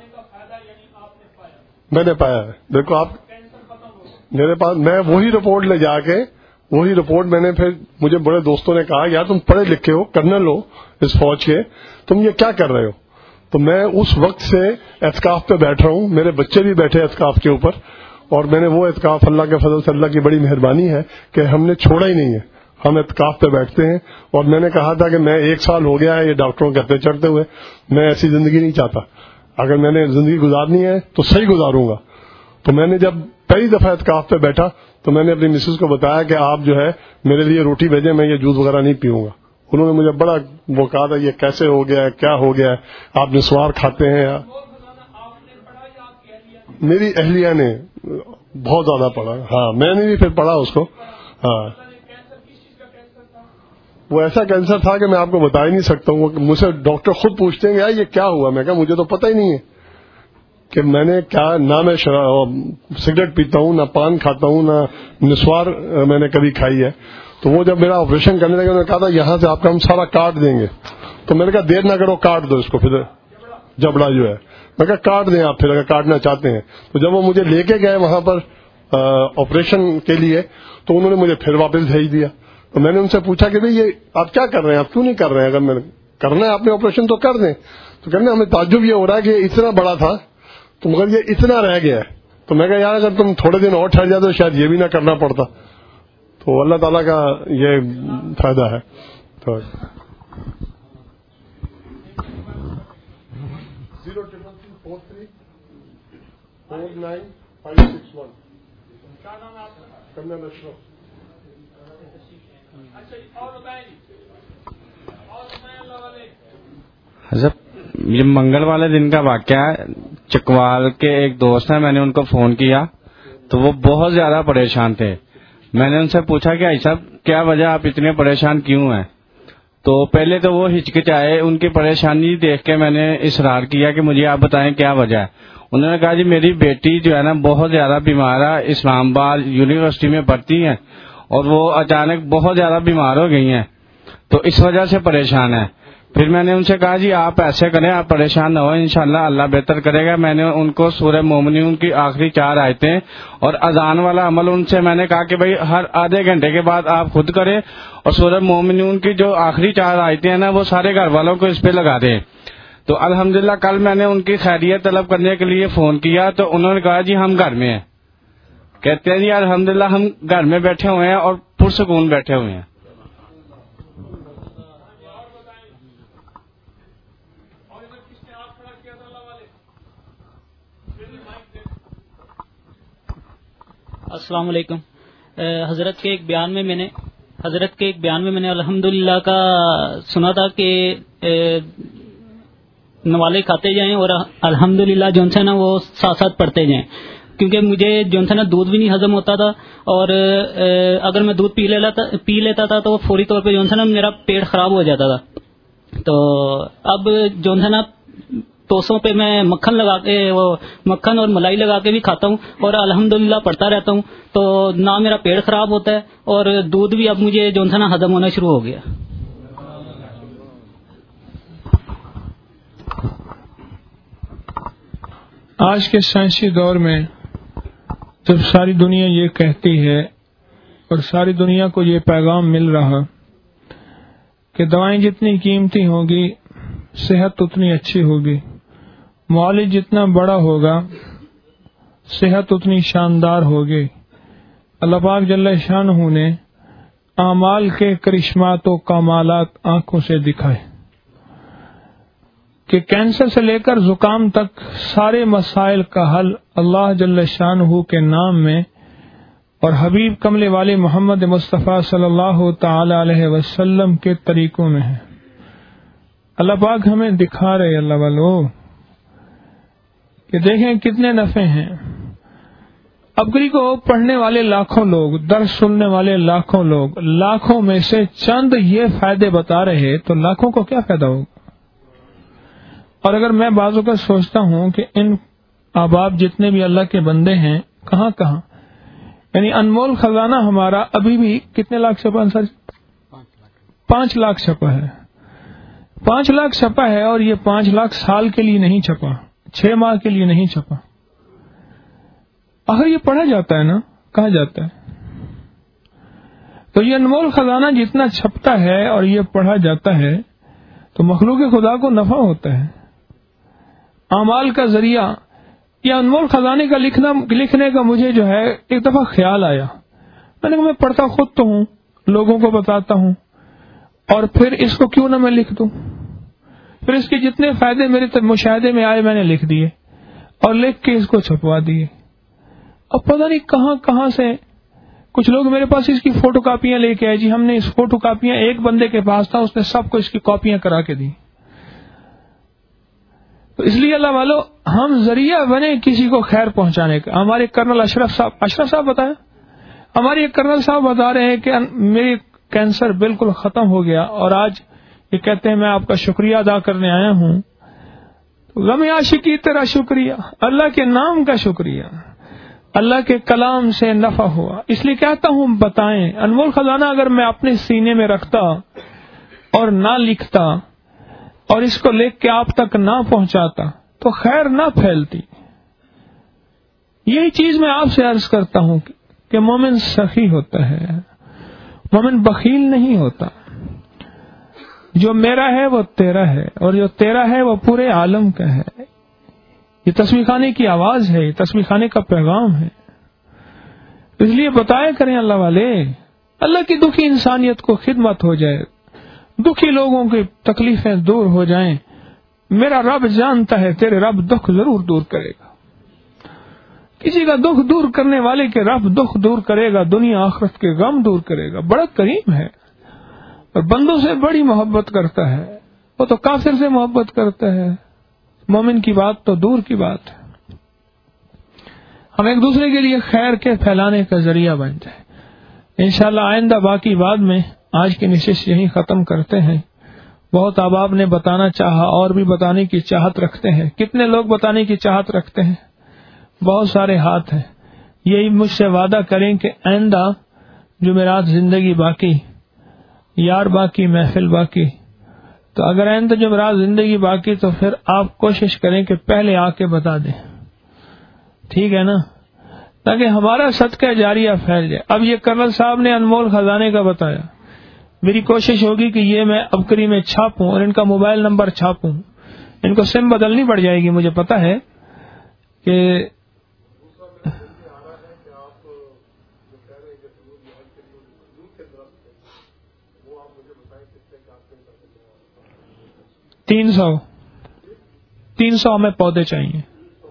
میں نے پایا ہے, دیکھو آپ میرے پاس, میں وہی رپورٹ لے جا کے وہی رپورٹ میں نے پھر, مجھے بڑے دوستوں نے کہا یار تم پڑھے لکھے ہو, کرنل ہو اس فوج کے, تم یہ کیا کر رہے ہو. تو میں اس وقت سے اعتکاف پہ بیٹھ رہا ہوں, میرے بچے بھی بیٹھے اعتکاف کے اوپر, اور میں نے وہ اعتکاف اللہ کے فضل سے, اللہ کی بڑی مہربانی ہے کہ ہم نے چھوڑا ہی نہیں ہے, ہم اعتکاف پہ بیٹھتے ہیں. اور میں نے کہا تھا کہ میں ایک سال ہو گیا ہے یہ ڈاکٹروں کہتے چڑھتے ہوئے, میں ایسی زندگی نہیں چاہتا, اگر میں نے زندگی گزارنی ہے تو صحیح گزاروں گا. تو میں نے جب پہلی دفعہ اعتکاف پہ بیٹھا تو میں نے اپنی مسز کو بتایا کہ آپ جو ہے میرے لیے روٹی بھیجیں, میں یہ جوس وغیرہ نہیں پیوں گا. انہوں نے مجھے بڑا وہ کہا تھا یہ کیسے ہو گیا ہے, کیا ہو گیا ہے, آپ نسوار کھاتے ہیں. میری اہلیہ نے بہت زیادہ پڑھا, ہاں میں نے بھی پھر پڑھا اس کو. ہاں وہ ایسا کینسر تھا کہ میں آپ کو بتا ہی نہیں سکتا ہوں. مجھ سے ڈاکٹر خود پوچھتے ہیں یار یہ کیا ہوا, میں کہا مجھے تو پتہ ہی نہیں ہے کہ میں نے کیا, نہ میں سگریٹ پیتا ہوں, نہ پان کھاتا ہوں, نہ نسوار میں نے کبھی کھائی ہے. تو وہ جب میرا آپریشن کرنے لگے انہوں نے کہا تھا یہاں سے آپ کا ہم سارا کاٹ دیں گے. تو میں نے کہا دیر نہ کرو, کاٹ دو اس کو, پھر جبڑا جو ہے, میں کہا کاٹ دیں آپ پھر اگر کاٹنا چاہتے ہیں. تو جب وہ مجھے لے کے گئے وہاں پر آپریشن کے لیے تو انہوں نے مجھے پھر واپس بھیج دیا. تو میں نے ان سے پوچھا کہ بھئی یہ آپ کیا کر رہے ہیں, آپ کیوں نہیں کر رہے ہیں, اگر میں کرنا ہے آپ نے آپریشن تو کر دیں. تو کہنا ہمیں تعجب یہ ہو رہا ہے کہ اتنا بڑا تھا تو مگر یہ اتنا رہ گیا ہے. تو میں کہا یار اگر تم تھوڑے دن اور ٹھہر جاتے تو شاید یہ بھی نہ کرنا پڑتا. تو اللہ تعالیٰ کا یہ فائدہ ہے. تو zero triple three four three four nine five six one. क्या नाम है आपका? कर्नल अशरफ। अच्छा, और बताएं और बताएं अल्लाह वाले। हज़रत, ये मंगल वाले दिन का वाकया है। चकवाल के एक दोस्त हैं, मैंने उनको फोन किया तो वो बहुत ज्यादा परेशान थे। मैंने उनसे पूछा कि भाई साहब क्या वजह, आप इतने परेशान क्यों हैं? तो पहले तो वो हिचकिचाए। उनकी परेशानी देख के मैंने इसरार किया कि मुझे आप बताएं क्या वजह है। उन्होंने कहा जी मेरी बेटी जो है ना बहुत ज्यादा बीमार है, इस्लामाबाद यूनिवर्सिटी में पढ़ती है और वो अचानक बहुत ज्यादा बीमार हो गई हैं, तो इस वजह से परेशान है। फिर मैंने उनसे कहा जी आप ऐसे करें, आप परेशान न हो, इंशाल्लाह अल्लाह बेहतर करेगा। मैंने उनको सूरह मोमिनून की आखिरी चार आयतें और अजान वाला अमल उनसे मैंने कहा कि भाई हर आधे घंटे के बाद आप खुद करें और सूरह मोमिनून की जो आखिरी चार आयतें हैं ना वो सारे घर वालों को इस पे लगा दें। तो अल्हम्दुलिल्लाह कल मैंने उनकी खैरियत तलब करने के लिए फोन किया तो उन्होंने कहा जी हम घर में हैं। कहते हैं जी अल्हम्दुलिल्लाह हम घर में बैठे हुए हैं और पुरसकून बैठे हुए हैं। अस्सलाम वालेकुम। हजरत के एक बयान में मैंने हजरत के एक बयान में मैंने अल्हम्दुलिल्लाह का सुना था कि नवाले खाते जाएं और अल्हम्दुलिल्लाह जो है ना वो साथ साथ पढ़ते जाएं, क्योंकि मुझे जो है ना दूध भी नहीं हजम होता था और अगर मैं दूध पी लेता पी लेता था तो फौरी तौर पे जो है ना मेरा पेट खराब हो जाता था। तो अब जो है ना टोसों पे मैं मक्खन लगा के वो मक्खन और मलाई लगा के भी खाता हूँ और अल्हम्दुलिल्लाह पढ़ता रहता हूँ, तो ना मेरा पेट खराब होता है और दूध भी अब मुझे जो है ना हजम होना शुरू हो गया। आज के साइंसी दौर में जब सारी दुनिया ये कहती है और सारी दुनिया को ये पैगाम मिल रहा कि दवाएं जितनी कीमती होगी सेहत उतनी अच्छी होगी, मौलिज जितना बड़ा होगा सेहत उतनी शानदार होगी। अल्लाह पाक जल्ल शानहू ने आमाल के करिश्मात व कमालात आंखों से दिखाए कि कैंसर से लेकर जुकाम तक सारे मसाइल का हल अल्लाह जल्ल शानहू के नाम में और हबीब कमले वाले मोहम्मद मुस्तफ़ा सल्लल्लाहु ताला अलैहि वसल्लम के तरीकों में है। अल्लाह पाक हमें दिखा रहे अल्लाह वालों कि देखें कितने नफे हैं। अबगरी को पढ़ने वाले लाखों लोग, दर्स सुनने वाले लाखों लोग, लाखों में से चंद ये फायदे बता रहे तो लाखों को क्या फायदा होगा। और अगर मैं बाजू का सोचता हूं कि इन अहबाब जितने भी अल्लाह के बंदे हैं कहां कहां, यानी अनमोल खजाना हमारा अभी भी कितने लाख छपा सर? पांच लाख छपा है। पांच लाख छपा है और ये पांच लाख साल के लिए नहीं छपा, छह माह के लिए नहीं छपा। अगर ये पढ़ा जाता है ना, कहा जाता है, तो ये अनमोल खजाना जितना छपता है और ये पढ़ा जाता है तो मखलूक खुदा को नफा होता है। अमाल का जरिया या अनमोल खजाने का लिखना लिखने का मुझे जो है एक दफा ख्याल आया। मैंने कहा मैं पढ़ता खुद तो हूं, लोगों को बताता हूं, और फिर इसको क्यों ना मैं लिख दूं। फिर इसके जितने फायदे मेरे मुशाहदे में आए मैंने लिख दिए और लिख के इसको छपवा दिए। अब पता नहीं कहां कहां से कुछ लोग मेरे पास इसकी फोटो कापियां लेके आए। जी हमने इस फोटो कापियां, एक बंदे के पास था, उसने सबको इसकी कॉपियां करा के दी। तो इसलिए अल्लाह वालों हम जरिया बने किसी को खैर पहुंचाने का। हमारे कर्नल अशरफ साहब अशरफ साहब बताया, हमारे एक कर्नल साहब बता रहे हैं कि मेरी कैंसर बिल्कुल खत्म हो गया और आज ये कहते हैं मैं आपका शुक्रिया अदा करने आया हूं। तो गम आशिकी तेरा शुक्रिया, अल्लाह के नाम का शुक्रिया, अल्लाह के कलाम से नफा हुआ। इसलिए कहता हूं बताएं, अनमोल खजाना अगर मैं अपने सीने में रखता और ना लिखता और इसको लिख के आप तक ना पहुंचाता तो खैर ना फैलती। यही चीज मैं आपसे अर्ज करता हूं कि मोमिन सखी होता है, मोमिन बखील नहीं होता। जो मेरा है वो तेरा है और जो तेरा है वो पूरे आलम का है। ये तस्बीह खाने की आवाज है, ये तस्बीह खाने का पैगाम है। इसलिए बताया करें अल्लाह वाले, अल्लाह की दुखी इंसानियत को खिदमत हो जाए, दुखी लोगों की तकलीफें दूर हो जाएं। मेरा रब जानता है तेरे रब दुख जरूर दूर करेगा। کسی کا دکھ دور کرنے والے کے رب دکھ دور کرے گا، دنیا آخرت کے غم دور کرے گا. بڑا کریم ہے اور بندوں سے بڑی محبت کرتا ہے. وہ تو کافر سے محبت کرتا ہے، مومن کی بات تو دور کی بات ہے. ہم ایک دوسرے کے لیے خیر کے پھیلانے کا ذریعہ بن جائے. انشاءاللہ آئندہ باقی بعد میں آج کی نشست یہیں ختم کرتے ہیں. بہت احباب نے بتانا چاہا اور بھی بتانے کی چاہت رکھتے ہیں. کتنے لوگ بتانے کی چاہت رکھتے ہیں؟ بہت سارے ہاتھ ہیں. یہی مجھ سے وعدہ کریں کہ آئندہ جمعرات زندگی باقی، یار باقی، محفل باقی. تو اگر آئندہ جمعرات زندگی باقی تو پھر آپ کوشش کریں کہ پہلے آ کے بتا دیں، ٹھیک ہے نا، تاکہ ہمارا صدقہ جاریہ پھیل جائے. اب یہ کرنل صاحب نے انمول خزانے کا بتایا. میری کوشش ہوگی کہ یہ میں ابکری میں چھاپوں اور ان کا موبائل نمبر چھاپوں. ان کو سم بدلنی پڑ جائے گی، مجھے پتا ہے کہ تین سو تین سو ہمیں پودے چاہیے.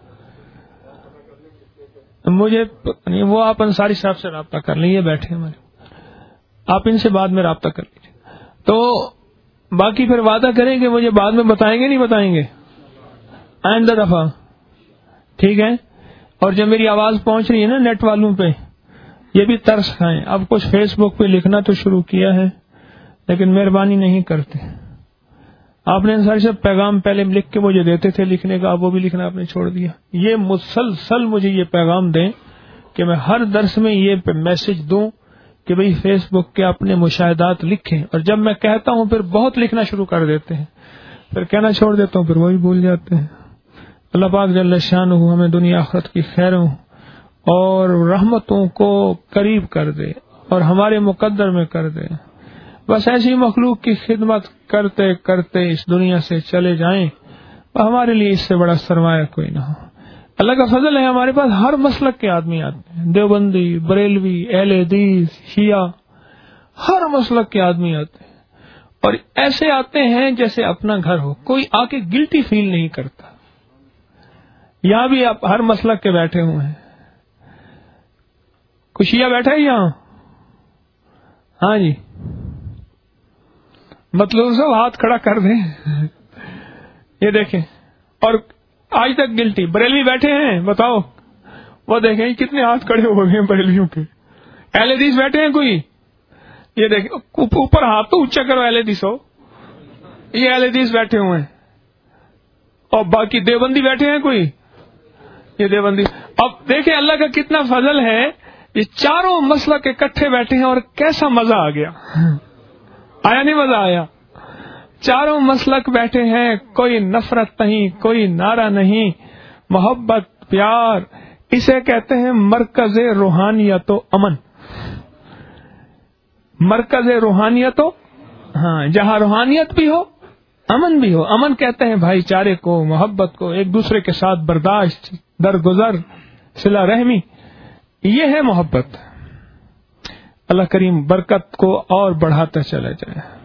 مجھے وہ آپ انصاری صاحب سے رابطہ کر لیں، یہ بیٹھے ہمارے، آپ ان سے بعد میں رابطہ کر لیجیے. تو باقی پھر وعدہ کریں کہ مجھے بعد میں بتائیں گے، نہیں بتائیں گے آئندہ دفعہ، ٹھیک ہے. اور جب میری آواز پہنچ رہی ہے نا نیٹ والوں پہ، یہ بھی ترس کھائیں. اب کچھ فیس بک پہ لکھنا تو شروع کیا ہے لیکن مہربانی نہیں کرتے. آپ نے انصاری صاحب پیغام پہلے لکھ کے مجھے دیتے تھے لکھنے کا، اب وہ بھی لکھنا آپ نے چھوڑ دیا. یہ مسلسل مجھے یہ پیغام دیں کہ میں ہر درس میں یہ میسج دوں کہ بھئی فیس بک کے اپنے مشاہدات لکھیں. اور جب میں کہتا ہوں پھر بہت لکھنا شروع کر دیتے ہیں، پھر کہنا چھوڑ دیتا ہوں، پھر وہی بھول جاتے ہیں. اللہ پاک جل شانہ ہمیں دنیا آخرت کی خیروں اور رحمتوں کو قریب کر دے اور ہمارے مقدر میں کر دے. بس ایسی مخلوق کی خدمت کرتے کرتے اس دنیا سے چلے جائیں، ہمارے لیے اس سے بڑا سرمایہ کوئی نہ ہو. اللہ کا فضل ہے، ہمارے پاس ہر مسلک کے آدمی آتے ہیں، دیوبندی، بریلوی، اہل حدیث، شیعہ، ہر مسلک کے آدمی آتے ہیں. اور ایسے آتے ہیں جیسے اپنا گھر ہو، کوئی آ کے گلٹی فیل نہیں کرتا. یہاں بھی آپ ہر مسلک کے بیٹھے ہوئے ہیں. کوئی شیعہ بیٹھا ہے یہاں؟ ہاں جی، مطلب سب ہاتھ کھڑا کر دیں. یہ دیکھیں، اور آج تک گلٹی. بریلوی بیٹھے ہیں بتاؤ، وہ دیکھیں کتنے ہاتھ کھڑے ہو گئے ہیں بریلویوں کے. اہل حدیث بیٹھے ہیں کوئی؟ یہ دیکھیں اوپر ہاتھ تو اونچا کرو اہل حدیث ہو. یہ اہل حدیث بیٹھے ہوئے ہیں. اور باقی دیوبندی بیٹھے ہیں کوئی؟ یہ دیوبندی. اب دیکھیں اللہ کا کتنا فضل ہے، یہ چاروں مسلک اکٹھے بیٹھے ہیں اور کیسا مزہ آ گیا. آیا نہیں مزہ آیا؟ چاروں مسلک بیٹھے ہیں، کوئی نفرت نہیں، کوئی نعرہ نہیں، محبت، پیار. اسے کہتے ہیں مرکز روحانیت و امن. مرکز روحانیت و، ہاں، جہاں روحانیت بھی ہو، امن بھی ہو. امن کہتے ہیں بھائی چارے کو، محبت کو، ایک دوسرے کے ساتھ برداشت، درگزر، صلہ رحمی. یہ ہے محبت. اللہ کریم برکت کو اور بڑھاتا چلا جائے.